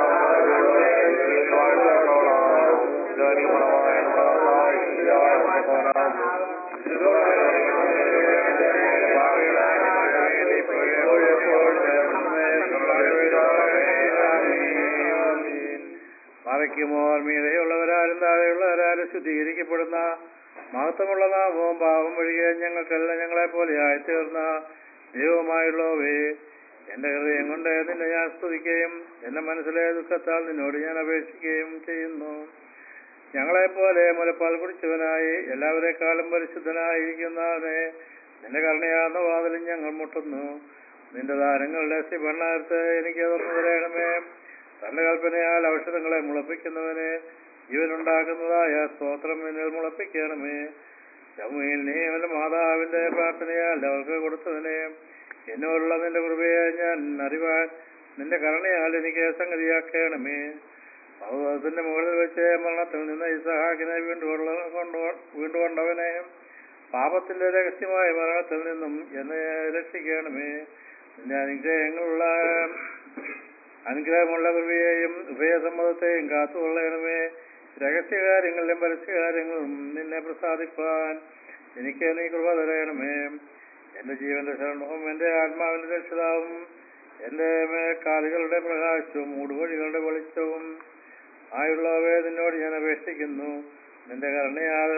മറയ്ക്കുമോ മീതയുള്ളവരാലും താഴെയുള്ളവരാലും ശുദ്ധീകരിക്കപ്പെടുന്ന മഹത്വമുള്ള നാമവും പാപം വഴിയെ ഞങ്ങൾക്കെല്ലാം ഞങ്ങളെ പോലെയായി തീർന്ന ദൈവമായുള്ളവേ, എന്റെ ഹൃദയം കൊണ്ട് നിന്നെ ഞാൻ സ്തുതിക്കുകയും എന്റെ മനസ്സിലെ ദുഃഖത്താൽ നിന്നോട് ഞാൻ അപേക്ഷിക്കുകയും ചെയ്യുന്നു. ഞങ്ങളെപ്പോലെ മുലപ്പാൽ കുടിച്ചവനായി എല്ലാവരെക്കാളും പരിശുദ്ധനായിരിക്കുന്നവനെ നിന്റെ കരുണയാർന്ന വാതിലും ഞങ്ങൾ മുട്ടുന്നു. നിന്റെ ദാനങ്ങളുടെ സിബണ്ണത്ത് എനിക്ക് തുറന്നു തരണമേ. തന്റെ കൽപ്പനയാൽ ഔഷധങ്ങളെ മുളപ്പിക്കുന്നവനെ ജീവനുണ്ടാക്കുന്നതായ സ്തോത്രം എന്നിൽ മുളപ്പിക്കണമേ. ശമൂവേൽ നീ അവന്റെ മാതാവിന്റെ പ്രാർത്ഥനയാൽ അവർക്ക് കൊടുത്തതിനെ എന്നോടുള്ള നിന്റെ കൃപയെ ഞാൻ അറിവാൻ നിന്റെ കരുണയാൽ എനിക്ക് സംഗതിയാക്കണമേ. പർവ്വതത്തിന്റെ മുകളിൽ വെച്ച് മരണത്തിൽ നിന്ന് ഇസഹാക്കിനെ വീണ്ടുകൊള്ള കൊണ്ടു വീണ്ടുകൊണ്ടവനെ പാപത്തിന്റെ രഹസ്യമായ മരണത്തിൽ നിന്നും എന്നെ രക്ഷിക്കണമേ. നിന്റെ അനുഗ്രഹങ്ങളുള്ള അനുഗ്രഹമുള്ള കൃപയെയും ഉഭയസമ്മതത്തെയും കാത്തുകൊള്ളണമേ. രഹസ്യകാര്യങ്ങളിലും പരസ്യകാര്യങ്ങളും നിന്നെ പ്രസാദിപ്പാൻ എനിക്ക് നീ കൃപ തരണമേ. എന്റെ ജീവന്റെ ശരണവും എന്റെ ആത്മാവിന്റെ രക്ഷിതാവും എന്റെ കാലുകളുടെ പ്രകാശവും മൂടുവഴികളുടെ വെളിച്ചവും ആയുള്ളവയെ നിന്നോട് ഞാൻ അപേക്ഷിക്കുന്നു. നിന്റെ കരുണയാൽ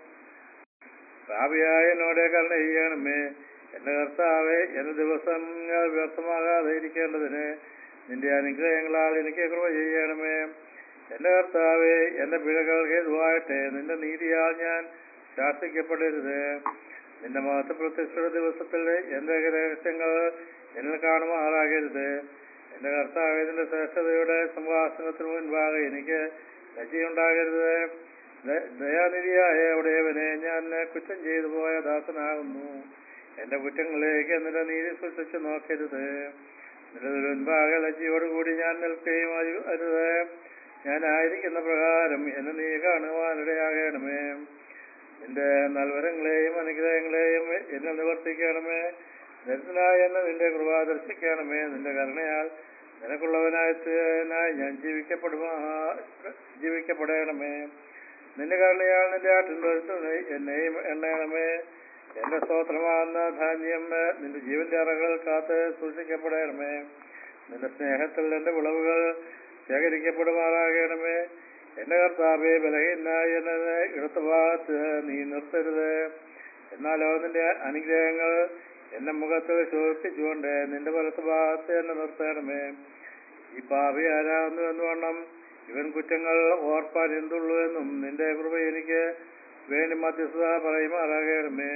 പാപിയായ എന്നോട് കരുണ ചെയ്യണമേ. എന്റെ കർത്താവേ, എന്റെ ദിവസം ഞാൻ വ്യർത്ഥമാകാതെ ഇരിക്കേണ്ടതിന് നിന്റെ അനുഗ്രഹങ്ങളാൽ എനിക്ക് കൃപ ചെയ്യണമേ. എന്റെ കർത്താവേ, എന്റെ പിഴകൾ ഹേതുവായിട്ട് നിന്റെ നീതിയാൽ ഞാൻ ശാസിക്കപ്പെടരുത്. നിന്റെ മഹത്വ പ്രത്യക്ഷ ദിവസത്തിൽ എന്റെ രഹസ്യങ്ങൾ എന്നിൽ കാണുമാറാകരുത്. എന്റെ കർത്താവേ, നിന്റെ ശ്രേഷ്ഠതയുടെ സിംഹാസനത്തിന് മുൻപാകെ എനിക്ക് ലജ്ജയുണ്ടാകരുത്. ദയാനിധിയായ ഉടയവനെ ഞാൻ കുറ്റം ചെയ്തു പോയ ദാസനാകുന്നു. എന്റെ കുറ്റങ്ങളിലേക്ക് നിന്റെ നീതി സൂക്ഷിച്ചു നോക്കരുത്. നിന്റെ മുൻപാകെ ലജ്ജയോടുകൂടി ഞാൻ നിൽക്കുകയും അരുത്. ഞാനായിരിക്കുന്ന പ്രകാരം എന്നെ നീ കാണുവാനിടയാകണമേ. നിന്റെ നൽവരങ്ങളെയും അനുഗ്രഹങ്ങളെയും എന്നെ നിവർത്തിക്കണമേ. ദരിദ്രനായ എന്നെ നിന്റെ കൃപ ദർശിക്കണമേ. നിന്റെ കരുണയാൽ നിനക്കുള്ളവനായി ഞാൻ ജീവിക്കപ്പെടുമാ ജീവിക്കപ്പെടണമേ. നിന്റെ കരുണയാൽ നിന്റെ ആട്ടിൻ എന്നെയും എണ്ണയണമേ. എന്റെ സ്തോത്രമാകുന്ന ധാന്യം നിന്റെ ജീവന്റെ അറകളിൽ കാത്ത് സൂക്ഷിക്കപ്പെടണമേ. നിന്റെ സ്നേഹത്തിൽ എന്റെ വിളവുകൾ ശേഖരിക്കപ്പെടുമാറാകണമേ. എന്റെ കർത്താവേ, ബലഹീനായി എന്നെ ഇടത്ത ഭാഗത്ത് നീ നിർത്തരുത്. എന്നാലോ നിന്റെ അനുഗ്രഹങ്ങൾ എന്റെ മുഖത്ത് ശോഭിപ്പിച്ചുകൊണ്ട് നിന്റെ വലത്ത് ഭാഗത്ത് എന്നെ നിർത്തണമേ. ഈ പാപി ആരാകുന്നു എന്ന് വണ്ണം ഇവൻ കുറ്റങ്ങൾ ഓർപ്പാൻ എന്തുള്ളൂ എന്നും നിന്റെ കൃപ എനിക്ക് വേണ്ടി മധ്യസ്ഥത പറയുമാറാകണമേ.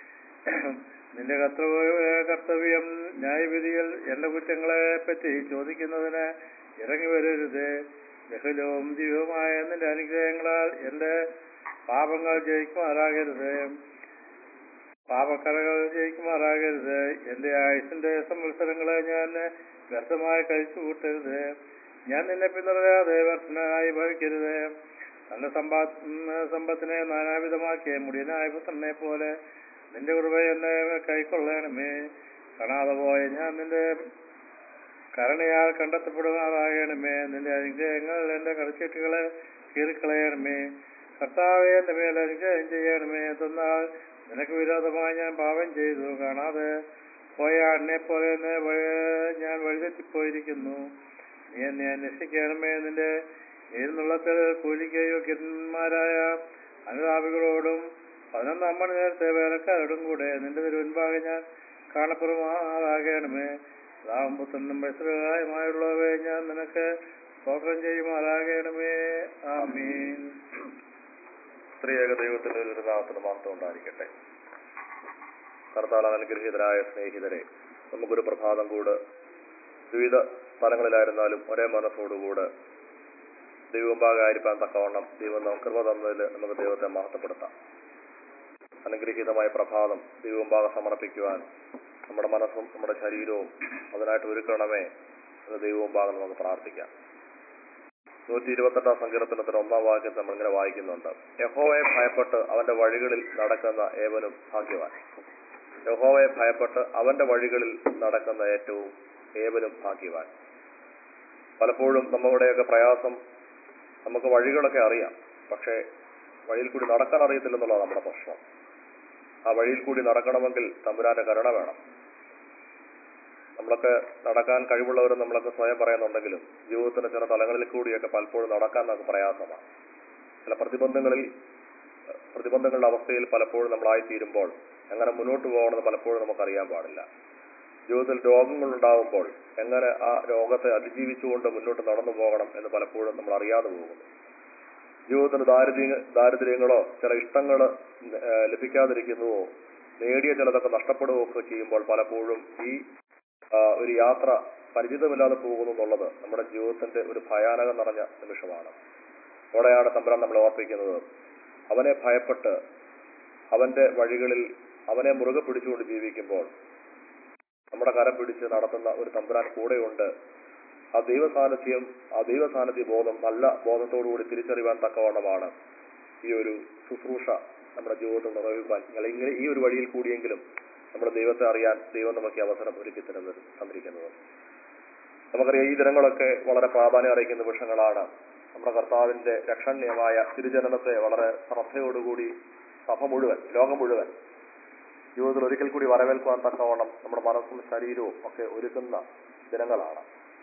നിന്റെ കർത്തവ്യ കർത്തവ്യം ന്യായവിധിയിൽ എന്റെ കുറ്റങ്ങളെ പറ്റി ചോദിക്കുന്നതിന് ഇറങ്ങി വരരുത്. ലഘുലവും ദിവ്യവുമായ നിന്റെ അനുഗ്രഹങ്ങളാൽ എന്റെ പാപങ്ങൾ ജയിക്കുമാറാകരുത്. പാപക്കറകൾ ജയിക്കുമാറാകരുത്. എന്റെ ആയുസിന്റെ സംവത്സരങ്ങളെ ഞാൻ വ്യർത്ഥമായി കഴിച്ചു കൂട്ടരുത്. ഞാൻ നിന്നെ പിന്തുടരാതെ വ്യർത്ഥനായി ഭവിക്കരുത്. തന്റെ സമ്പാ സമ്പത്തിനെ നാനാവിധമാക്കിയ മുടിയനായ പുത്രനെ പോലെ നിന്റെ കൃപ എന്നെ കൈക്കൊള്ളണമേ. കാണാതെ പോയ ഞാൻ നിന്റെ കരുണയാൽ കണ്ടെത്തപ്പെടുമാറാകണമേ. നിന്റെ അനുഗ്രഹങ്ങൾ എന്റെ കടച്ചീട്ടുകളെ കീറിക്കളയണമേ. കർത്താവെ, എന്റെ മേൽ അനുഗ്രഹം ചെയ്യണമേ. എന്നാൽ നിനക്ക് വിരോധമായി ഞാൻ പാപം ചെയ്തു. കാണാതെ പോയ എന്നെ പോലെ ഞാൻ വഴിതെറ്റിപ്പോയിരിക്കുന്നു. നീ എന്നെ അന്വേഷിക്കണമേ. നിന്റെ നീരുന്നുള്ളത്തിൽ കൂലിക്ക് യോഗ്യന്മാരായ അനുതാപികളോടും പതിനൊന്നാം മണി നേരത്തെ വേലക്കാരോടും കൂടെ നിന്റെ തിരുവൻപാകെ ഞാൻ കാണപ്പെടുമാറാകണമേ. രാവും പുത്രനും പരിസരമായുള്ളവയെ ഞാൻ നിനക്ക് സ്തോത്രം ചെയ്യുമാറാകണമേ. ആമീൻ. സ്ത്രീയേക ദൈവത്തിന്റെ ഒരു നാമത്തിന് മാത്രം ഉണ്ടായിരിക്കട്ടെ. കർത്താൽ അനുഗ്രഹീതരായ സ്നേഹിതരെ, നമുക്കൊരു പ്രഭാതം കൂട് വിവിധ സ്ഥലങ്ങളിലായിരുന്നാലും ഒരേ മനസ്സോടുകൂടെ ദൈവമുമ്പാകായിരിക്കാൻ തക്കവണ്ണം ദൈവം നമുക്ക് കൃപ തന്നതിൽ നമുക്ക് ദൈവത്തെ മഹത്വപ്പെടുത്താം. അനുഗ്രഹീതമായ പ്രഭാതം ദൈവമുമ്പാകെ സമർപ്പിക്കുവാൻ നമ്മുടെ മനസ്സും നമ്മുടെ ശരീരവും അതിനായിട്ട് ഒരുക്കണമേ എന്ന് ദൈവമുമ്പാകെ നമുക്ക് പ്രാർത്ഥിക്കാം. നൂറ്റി ഇരുപത്തെട്ടാം സങ്കീർത്തനത്തിന് ഒന്നാം വാക്യത്തിൽ നമ്മൾ ഇങ്ങനെ വായിക്കുന്നുണ്ട്: യഹോവയെ ഭയപ്പെട്ട് അവന്റെ വഴികളിൽ നടക്കുന്ന ഏവനും ഭാഗ്യവാൻ. യഹോവയെ ഭയപ്പെട്ട് അവന്റെ വഴികളിൽ നടക്കുന്ന ഏറ്റവും ഏവനും ഭാഗ്യവാൻ. പലപ്പോഴും നമ്മുടെയൊക്കെ പ്രയാസം, നമുക്ക് വഴികളൊക്കെ അറിയാം, പക്ഷേ വഴിയിൽ കൂടി നടക്കാൻ അറിയത്തില്ല എന്നുള്ളതാണ് നമ്മുടെ പ്രശ്നം. ആ വഴിയിൽ കൂടി നടക്കണമെങ്കിൽ തമ്പുരാന്റെ കരുണ വേണം. നമ്മളൊക്കെ നടക്കാൻ കഴിവുള്ളവരും നമ്മളൊക്കെ സ്വയം പറയുന്നുണ്ടെങ്കിലും ജീവിതത്തിന്റെ ചില തലങ്ങളിൽ കൂടിയൊക്കെ പലപ്പോഴും നടക്കാൻ നമുക്ക് പ്രയാസമാണ്. ചില പ്രതിബന്ധങ്ങളിൽ പ്രതിബന്ധങ്ങളുടെ അവസ്ഥയിൽ പലപ്പോഴും നമ്മളായിത്തീരുമ്പോൾ എങ്ങനെ മുന്നോട്ട് പോകണമെന്ന് പലപ്പോഴും നമുക്കറിയാൻ പാടില്ല. ജീവിതത്തിൽ രോഗങ്ങളുണ്ടാകുമ്പോൾ എങ്ങനെ ആ രോഗത്തെ അതിജീവിച്ചുകൊണ്ട് മുന്നോട്ട് നടന്നു പോകണം എന്ന് പലപ്പോഴും നമ്മൾ അറിയാതെ പോകുന്നു. ജീവിതത്തിന് ദാരിദ്ര്യ ദാരിദ്ര്യങ്ങളോ ചില ഇഷ്ടങ്ങൾ ലഭിക്കാതിരിക്കുന്നുവോ നേടിയ ചിലതൊക്കെ നഷ്ടപ്പെടുകയൊക്കെ ചെയ്യുമ്പോൾ പലപ്പോഴും ഈ ഒരു യാത്ര പരിചിതമില്ലാതെ പോകുന്നു എന്നുള്ളത് നമ്മുടെ ജീവിതത്തിന്റെ ഒരു ഭയാനകം നിറഞ്ഞ നിമിഷമാണ്. അവിടെയാണ് തമ്പുരാൻ നമ്മളെ ഓർപ്പിക്കുന്നത്, അവനെ ഭയപ്പെട്ട് അവന്റെ വഴികളിൽ അവനെ മുറുകെ പിടിച്ചുകൊണ്ട് ജീവിക്കുമ്പോൾ നമ്മുടെ കരം പിടിച്ച് നടത്തുന്ന ഒരു തമ്പുരാൻ കൂടെയുണ്ട്. ആ ദൈവ സാന്നിധ്യം ആ ദൈവ സാന്നിധ്യ ബോധം നല്ല ബോധത്തോടുകൂടി തിരിച്ചറിയാൻ തക്കവണ്ണമാണ് ഈ ഒരു ശുശ്രൂഷ നമ്മുടെ ജീവിതത്തിൽ നിർവഹിക്കാൻ, അല്ലെങ്കിൽ ഈ ഒരു വഴിയിൽ കൂടിയെങ്കിലും നമ്മുടെ ദൈവത്തെ അറിയാൻ ദൈവം നമുക്ക് അവസരം ഒരുക്കി തരുന്നത് തന്നിരിക്കുന്നത്. നമുക്കറിയാം, ഈ ദിനങ്ങളൊക്കെ വളരെ പ്രാധാന്യം അറിയിക്കുന്ന നിമിഷങ്ങളാണ്. നമ്മുടെ കർത്താവിന്റെ രക്ഷണീയമായ തിരുജനനത്തെ വളരെ ശ്രദ്ധയോടുകൂടി സഭ മുഴുവൻ, ലോകം മുഴുവൻ ജീവിതത്തിൽ ഒരിക്കൽ കൂടി വരവേൽക്കുവാൻ തക്കവണ്ണം നമ്മുടെ മനസ്സും ശരീരവും ഒക്കെ ഒരുക്കുന്ന ദിനങ്ങളാണ്.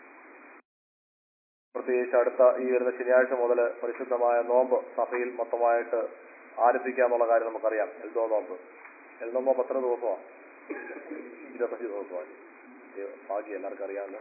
പ്രത്യേകിച്ച് അടുത്ത ഈ വരുന്ന ശനിയാഴ്ച മുതൽ പരിശുദ്ധമായ നോമ്പ് സഭയിൽ മൊത്തമായിട്ട് ആരംഭിക്കാന്നുള്ള കാര്യം നമുക്കറിയാം. എൽദോ നോമ്പ് എൽദോ നോമ്പ് എത്ര ദിവസമാണ്? ഇരുപത്തഞ്ച് ദിവസമാണ്. ഭാഗ്യം എല്ലാവർക്കും അറിയാമല്ലോ.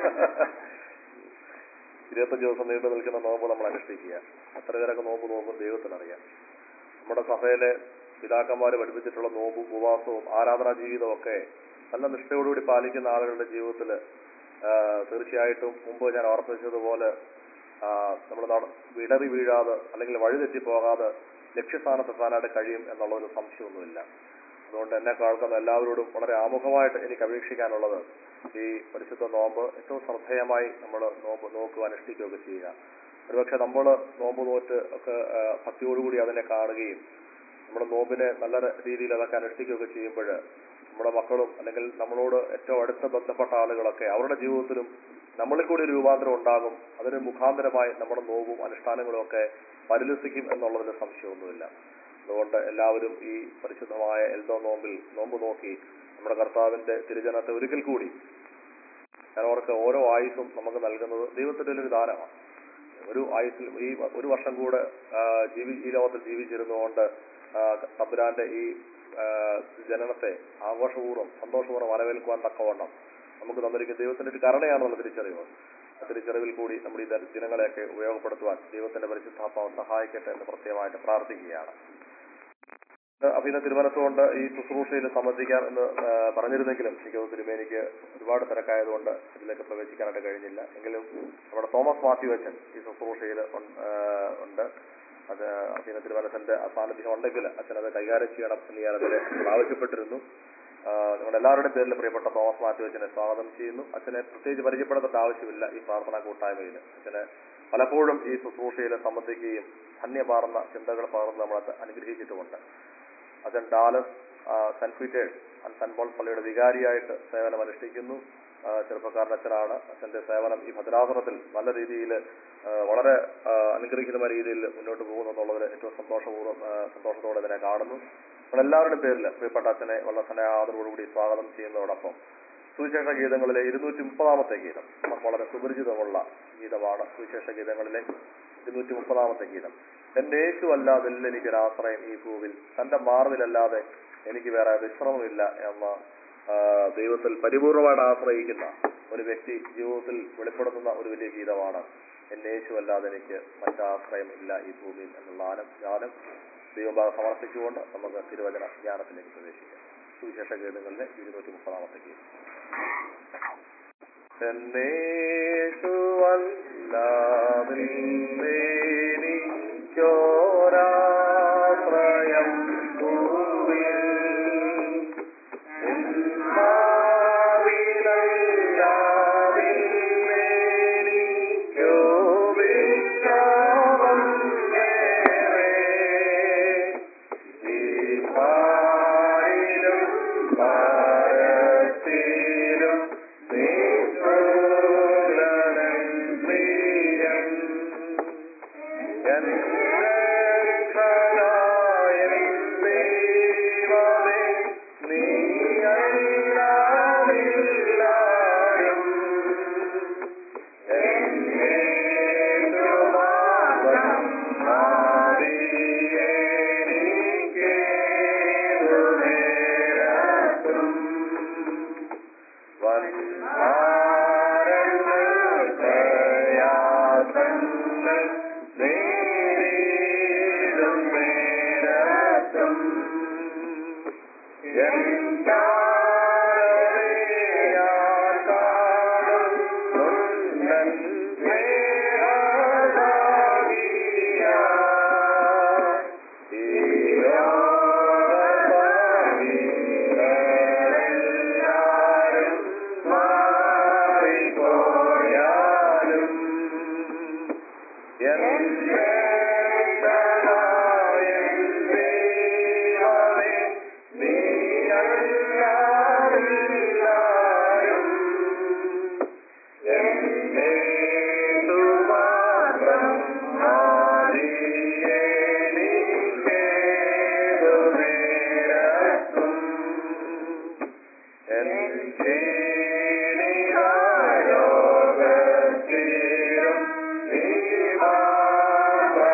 ഇരുപത്തഞ്ച് ദിവസം നീണ്ടു നിൽക്കുന്ന നോമ്പ് നമ്മൾ അനുഷ്ഠിക്കുക. എത്ര പേരൊക്കെ നോമ്പ് നോമ്പും ദൈവത്തിനറിയാം. നമ്മുടെ സഭയിലെ പിതാക്കന്മാർ പഠിപ്പിച്ചിട്ടുള്ള നോമ്പും ഉപവാസവും ആരാധനാ ജീവിതവും ഒക്കെ നല്ല നിഷ്ഠയോടുകൂടി പാലിക്കുന്ന ആളുകളുടെ ജീവിതത്തിൽ തീർച്ചയായിട്ടും മുമ്പ് ഞാൻ ഓർപ്പിച്ചതുപോലെ നമ്മൾ വിടറി വീഴാതെ അല്ലെങ്കിൽ വഴിതെറ്റിപ്പോകാതെ ലക്ഷ്യസ്ഥാനത്തെത്താനായിട്ട് കഴിയും എന്നുള്ള ഒരു സംശയമൊന്നുമില്ല. അതുകൊണ്ട് എന്നെ കേൾക്കുന്ന എല്ലാവരോടും വളരെ ആമുഖമായിട്ട് എനിക്ക് അപേക്ഷിക്കാനുള്ളത്, ഈ പരിശുദ്ധ നോമ്പ് ഏറ്റവും ശ്രദ്ധേയമായി നമ്മൾ നോമ്പ് നോക്കുക, അനുഷ്ഠിക്കുകയൊക്കെ ചെയ്യുക. ഒരുപക്ഷെ നമ്മൾ നോമ്പ് നോറ്റ് ഒക്കെ ഭക്തിയോടുകൂടി അതിനെ കാണുകയും നമ്മുടെ നോമ്പിനെ നല്ല രീതിയിൽ അതൊക്കെ അനുഷ്ഠിക്കുകയൊക്കെ ചെയ്യുമ്പോൾ നമ്മുടെ മക്കളും അല്ലെങ്കിൽ നമ്മളോട് ഏറ്റവും അടുത്ത ബന്ധപ്പെട്ട ആളുകളൊക്കെ അവരുടെ ജീവിതത്തിലും നമ്മളിൽ കൂടി രൂപാന്തരം ഉണ്ടാകും. അതിന് മുഖാന്തരമായി നമ്മുടെ നോമ്പും അനുഷ്ഠാനങ്ങളും ഒക്കെ പരിലസിക്കും എന്നുള്ളതിന് സംശയമൊന്നുമില്ല. അതുകൊണ്ട് എല്ലാവരും ഈ പരിശുദ്ധമായ എൽദോ നോമ്പിൽ നോമ്പ് നോക്കി നമ്മുടെ കർത്താവിന്റെ തിരുജനത്തെ ഒരിക്കൽ കൂടി, ഞാൻ ഓർക്ക് ഓരോ ആയുസ്സും നമുക്ക് നൽകുന്നത് ദൈവത്തിന്റെ ഒരു ദാനമാണ്. ഒരു ആയുസ്സിൽ ഈ ഒരു വർഷം കൂടെ ജീവി ഈ ലോകത്തിൽ ജീവിച്ചിരുന്നുകൊണ്ട് തമ്പുരാന്റെ ഈ ജനനത്തെ ആഘോഷപൂർവ്വം സന്തോഷപൂർവ്വം വരവേൽക്കുവാൻ തക്കവണ്ണം നമുക്ക് തന്നിരിക്കുന്ന ദൈവത്തിന്റെ ഒരു കരുണയാണെന്നുള്ള തിരിച്ചറിവ്. ആ തിരിച്ചറിവിൽ കൂടി നമ്മൾ ഈ ദിനങ്ങളെയൊക്കെ ഉപയോഗപ്പെടുത്തുവാൻ ദൈവത്തിന്റെ പരിശുദ്ധാത്മാവ് സഹായിക്കട്ടെ എന്ന് പ്രത്യേകമായിട്ട് പ്രാർത്ഥിക്കുകയാണ്. അഭിന തിരുമനസ്സുകൊണ്ട് ഈ ശുശ്രൂഷയിൽ സംബന്ധിക്കാം എന്ന് പറഞ്ഞിരുന്നെങ്കിലും എനിക്ക് തിരുമേനിക്ക് ഒരുപാട് തിരക്കായതുകൊണ്ട് ഇതിലേക്ക് പ്രവേശിക്കാനായിട്ട് കഴിഞ്ഞില്ല. എങ്കിലും നമ്മുടെ തോമസ് മാത്യു അച്ഛൻ ഈ ശുശ്രൂഷയിൽ ഉണ്ട്. അത് അധീന തിരുമനസിന്റെ സാന്നിധ്യം ഉണ്ടെങ്കിൽ അച്ഛനത് കൈകാര്യം ചെയ്യണം എന്ന് ഞാനതിൽ ആവശ്യപ്പെട്ടിരുന്നു. നിങ്ങളുടെ എല്ലാവരുടെയും പേരിൽ പ്രിയപ്പെട്ട തോമസ് മാത്യു അച്ഛനെ സ്വാഗതം ചെയ്യുന്നു. അച്ഛനെ പ്രത്യേകിച്ച് പരിചയപ്പെടുത്തേണ്ട ആവശ്യമില്ല ഈ പ്രാർത്ഥനാ കൂട്ടായ്മയിൽ. അച്ഛനെ പലപ്പോഴും ഈ ശുശ്രൂഷയിൽ സംബന്ധിക്കുകയും ധന്യപാർന്ന ചിന്തകൾ പകർന്ന് നമ്മളെ അനുഗ്രഹിച്ചിട്ടുമുണ്ട്. അച്ഛൻ Dallas saint Peter's and saint Paul's പള്ളിയുടെ വികാരിയായിട്ട് സേവനം അനുഷ്ഠിക്കുന്നു. ചെറുപ്പക്കാരൻ അച്ഛനാണ്. അച്ഛന്റെ സേവനം ഈ ഭദ്രാസനത്തിൽ നല്ല രീതിയിൽ വളരെ അനുഗ്രഹിക്കുന്ന രീതിയിൽ മുന്നോട്ട് പോകുന്നു എന്നുള്ളതിൽ ഏറ്റവും സന്തോഷപൂർവ്വം സന്തോഷത്തോടെ ഇതിനെ കാണുന്നു. നമ്മളെല്ലാവരുടെ പേരിൽ പ്രിയപ്പെട്ട അച്ഛനെ വളരെ സ്നേഹാദരവോടുകൂടി സ്വാഗതം ചെയ്യുന്നതോടൊപ്പം സുവിശേഷ ഗീതങ്ങളിലെ ഇരുന്നൂറ്റി മുപ്പതാമത്തെ ഗീതം നമുക്ക് വളരെ സുപരിചിതമുള്ള ഗീതമാണ്. സുവിശേഷ ഗീതങ്ങളിലെ ഇരുന്നൂറ്റി മുപ്പതാമത്തെ ഗീതം. എന്റെ യേശു അല്ലാതെ എനിക്കൊരാശ്രയം ഈ ഭൂവിൽ, തന്റെ മാർവിലല്ലാതെ എനിക്ക് വേറെ വിശ്രമമില്ല എന്ന ദൈവത്തിൽ പരിപൂർണമായിട്ട് ആശ്രയിക്കുന്ന ഒരു വ്യക്തി ജീവിതത്തിൽ വെളിപ്പെടുത്തുന്ന ഒരു വലിയ ഗീതമാണ് എന്റെ യേശു അല്ലാതെ എനിക്ക് മറ്റാശ്രയം ഇല്ല ഈ ഭൂമിയിൽ എന്നുള്ള ആനം ജ്ഞാനം ദൈവഭാഗം സമർപ്പിച്ചുകൊണ്ട് നമുക്ക് തിരുവചന ജ്ഞാനത്തിലേക്ക് പ്രവേശിക്കാം. സുവിശേഷ ഗീതങ്ങളിലെ ഇരുന്നൂറ്റി മുപ്പതാമത്തെ ഗീതം. എന്നെ യേശു അല്ലാതെ എനിക്കൊരാശ്രയം ഭൂമിയിൽ, Bye.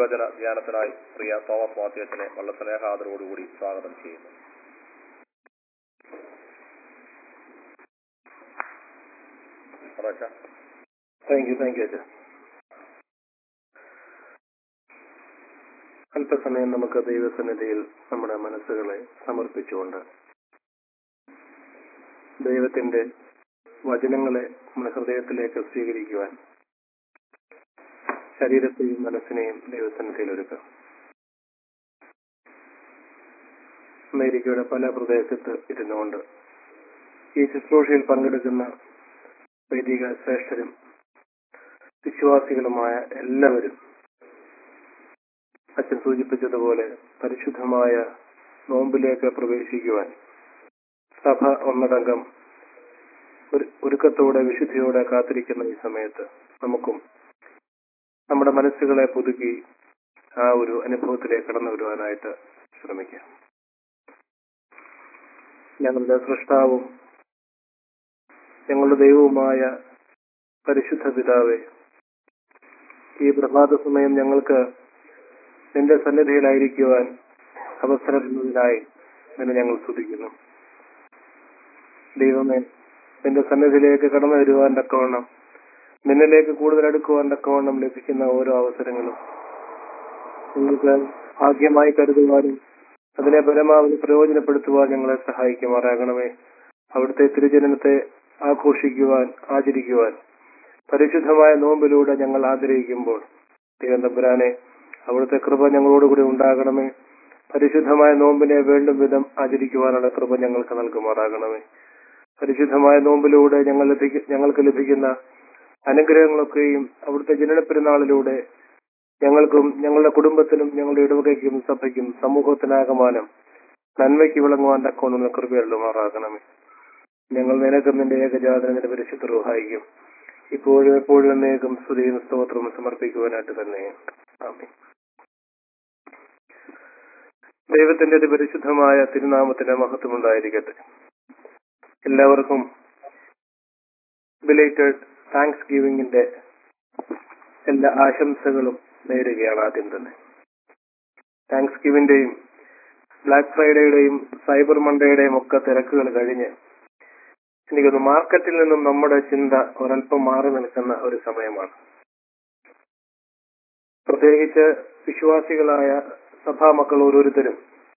ദൈവജന ധ്യാനത്തിനായി പ്രിയ തോമസ് മാത്യുവച്ചനെ വളരെ സ്നേഹാദരോടുകൂടി സ്വാഗതം ചെയ്യുന്നു. താങ്ക് യു താങ്ക് യു അച്ഛാ. അല്പസമയം നമുക്ക് ദൈവസന്നിധിയിൽ നമ്മുടെ മനസ്സുകളെ സമർപ്പിച്ചുകൊണ്ട് ദൈവത്തിന്റെ വചനങ്ങളെ നമ്മുടെ ഹൃദയത്തിലേക്ക് സ്വീകരിക്കുവാൻ ശരീരത്തെയും മനസ്സിനെയും ദൈവസന്നിധിയിൽ ഒരുക്കാം. അമേരിക്കയുടെ പല പ്രദേശത്ത് ഇരുന്നുകൊണ്ട് ഈ ശുശ്രൂഷയിൽ പങ്കെടുക്കുന്ന വൈദിക ശ്രേഷ്ഠരും വിശ്വാസികളുമായ എല്ലാവരും അച്ഛൻ സൂചിപ്പിച്ചതുപോലെ പരിശുദ്ധമായ നോമ്പിലേക്ക് പ്രവേശിക്കുവാൻ സഭ ഒന്നടങ്കം ഒരു ഒരുക്കത്തോടെ വിശുദ്ധിയോടെ കാത്തിരിക്കുന്ന ഈ സമയത്ത് നമുക്കും നമ്മുടെ മനസ്സുകളെ പുതുക്കി ആ ഒരു അനുഭവത്തിലേക്ക് കടന്നു വരുവാനായിട്ട് ശ്രമിക്കാം. ഞങ്ങളുടെ സൃഷ്ടാവും ഞങ്ങളുടെ ദൈവവുമായ പരിശുദ്ധ പിതാവേ, ഈ പ്രഭാത സമയം ഞങ്ങൾക്ക് നിന്റെ സന്നിധിയിലായിരിക്കുവാൻ അവസരത്തിനായി നിന്നെ ഞങ്ങൾ സ്തുതിക്കുന്നു. ദൈവമേ, നിന്റെ സന്നിധിയിലേക്ക് കടന്നു വരുവാൻ തക്കവണ്ണം, നിന്നിലേക്ക് കൂടുതൽ അടുക്കുവാൻ തക്കവണ്ണം ലഭിക്കുന്ന ഓരോ അവസരങ്ങളും നിങ്ങൾക്ക് ഭാഗ്യമായി കരുതുവാനും അതിനെ പരമാവധി പ്രയോജനപ്പെടുത്തുവാൻ ഞങ്ങളെ സഹായിക്കുമാറാകണമേ. അവിടുത്തെ തിരുജനനത്തെ ആഘോഷിക്കുവാൻ ആചരിക്കുവാൻ പരിശുദ്ധമായ നോമ്പിലൂടെ ഞങ്ങൾ ആഗ്രഹിക്കുമ്പോൾ ദൈവം തമ്പുരാനെ, അവിടുത്തെ കൃപ ഞങ്ങളോടുകൂടി ഉണ്ടാകണമേ. പരിശുദ്ധമായ നോമ്പിനെ വേണ്ടും വിധം ആചരിക്കുവാനുള്ള കൃപ ഞങ്ങൾക്ക് നൽകുമാറാകണമേ. പരിശുദ്ധമായ നോമ്പിലൂടെ ഞങ്ങൾ ലഭിക്ക ഞങ്ങൾക്ക് ലഭിക്കുന്ന അനുഗ്രഹങ്ങളൊക്കെയും അവിടുത്തെ ജനനപ്പെരുന്നാളിലൂടെ ഞങ്ങൾക്കും ഞങ്ങളുടെ കുടുംബത്തിനും ഞങ്ങളുടെ ഇടവകയ്ക്കും സഭയ്ക്കും സമൂഹത്തിനാകമാനം നന്മയ്ക്ക് വിളങ്ങുവാൻ തക്കോണം കൃപയരുളുമാറാകണമേ. ഞങ്ങൾ നിനക്കും നിന്റെ ഏകജാതനത്തിന്റെ പരിശുദ്ധ റൂഹായിക്കും ഇപ്പോഴും എപ്പോഴും എന്നേക്കും സ്തുതിയും സ്തോത്രവും സമർപ്പിക്കുവാനായിട്ട് തന്നെ. ആമേൻ. ദൈവത്തിന്റെ പരിശുദ്ധമായ തിരുനാമത്തിന്റെ മഹത്വം ഉണ്ടായിരിക്കട്ടെ. എല്ലാവർക്കും ബിലേറ്റഡ് താങ്ക്സ് ഗിവിംഗിന്റെ എല്ലാ ആശംസകളും നേരുകയാണ്. ആദ്യം തന്നെ താങ്ക്സ് ഗിവിന്റെയും ബ്ലാക്ക് ഫ്രൈഡേയുടെയും സൈബർ മൺഡേയുടെയും ഒക്കെ തിരക്കുകൾ കഴിഞ്ഞ് എനിക്കൊന്ന് മാർക്കറ്റിൽ നിന്നും നമ്മുടെ ചിന്ത ഒരൽപ്പം മാറി നിൽക്കുന്ന ഒരു സമയമാണ്. പ്രത്യേകിച്ച് വിശ്വാസികളായ സഭാമക്കൾ ഓരോരുത്തരും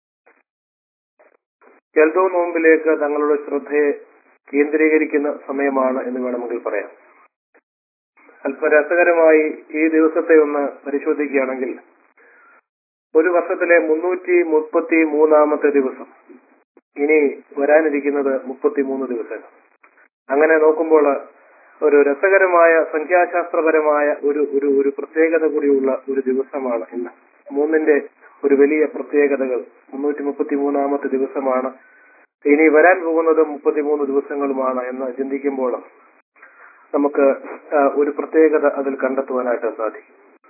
എൽദോ നോമ്പിലേക്ക് തങ്ങളുടെ ശ്രദ്ധയെ കേന്ദ്രീകരിക്കുന്ന സമയമാണ് എന്ന് വേണമെങ്കിൽ പറയാം. അല്പ രസകരമായി ഈ ദിവസത്തെ ഒന്ന് പരിശോധിക്കുകയാണെങ്കിൽ ഒരു വർഷത്തിലെ മുന്നൂറ്റി മുപ്പത്തി മൂന്നാമത്തെ ദിവസം, ഇനി വരാനിരിക്കുന്നത് മുപ്പത്തിമൂന്ന് ദിവസങ്ങൾ. അങ്ങനെ നോക്കുമ്പോൾ ഒരു രസകരമായ സംഖ്യാശാസ്ത്രപരമായ ഒരു ഒരു ഒരു പ്രത്യേകത കൂടിയുള്ള ഒരു ദിവസമാണ് ഇന്ന്. മൂന്നിന്റെ ഒരു വലിയ പ്രത്യേകതകൾ. മുന്നൂറ്റി മുപ്പത്തി മൂന്നാമത്തെ ദിവസമാണ്, ഇനി വരാൻ പോകുന്നത് മുപ്പത്തിമൂന്ന് ദിവസങ്ങളുമാണ് എന്ന് ചിന്തിക്കുമ്പോൾ നമുക്ക് ഒരു പ്രത്യേകത അതിൽ കണ്ടെത്തുവാനായിട്ട് സാധിക്കും.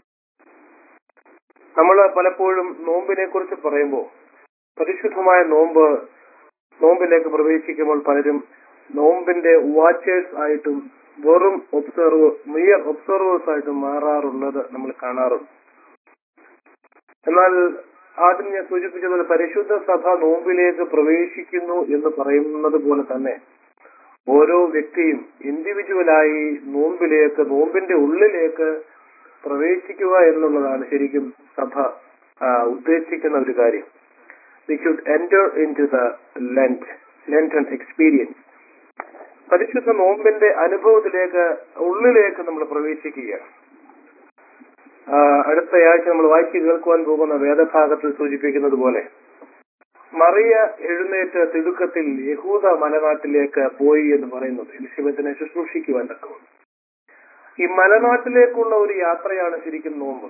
നമ്മൾ പലപ്പോഴും നോമ്പിനെ കുറിച്ച് പറയുമ്പോൾ പരിശുദ്ധമായ നോമ്പ് നോമ്പിലേക്ക് പ്രവേശിക്കുമ്പോൾ പലരും നോമ്പിന്റെ വാച്ചേഴ്സ് ആയിട്ടും വെറും ഒബ്സർവ് മിയർ ഒബ്സർവേഴ്സ് ആയിട്ടും മാറാറുള്ളത് നമ്മൾ കാണാറുണ്ട്. എന്നാൽ ആദ്യം ഞാൻ സൂചിപ്പിച്ചത് പരിശുദ്ധ സഭ നോമ്പിലേക്ക് പ്രവേശിക്കുന്നു എന്ന് പറയുന്നത് പോലെ തന്നെ ഓരോ വ്യക്തിയും ഇൻഡിവിജ്വലായി നോമ്പിലേക്ക് നോമ്പിന്റെ ഉള്ളിലേക്ക് പ്രവേശിക്കുക എന്നുള്ളതാണ് ശരിക്കും സഭ ഉദ്ദേശിക്കുന്ന ഒരു കാര്യം. We should enter into the Lent, Lenten experience. പരിശുദ്ധ നോമ്പിന്റെ അനുഭവത്തിലേക്ക് ഉള്ളിലേക്ക് നമ്മൾ പ്രവേശിക്കുകയാണ്. അടുത്തയാഴ്ച നമ്മൾ വായിച്ച് കേൾക്കുവാൻ പോകുന്ന വേദഭാഗത്തിൽ സൂചിപ്പിക്കുന്നത് പോലെ മറിയ എഴുന്നേറ്റ് തിടുക്കത്തിൽ യഹൂദ മലനാട്ടിലേക്ക് പോയി എന്ന് പറയുന്നത് എലിസബത്തിനെ ശുശ്രൂഷിക്കുവാൻ തക്കവും. ഈ മലനാട്ടിലേക്കുള്ള ഒരു യാത്രയാണ് ശരിക്കും നോമ്പ്.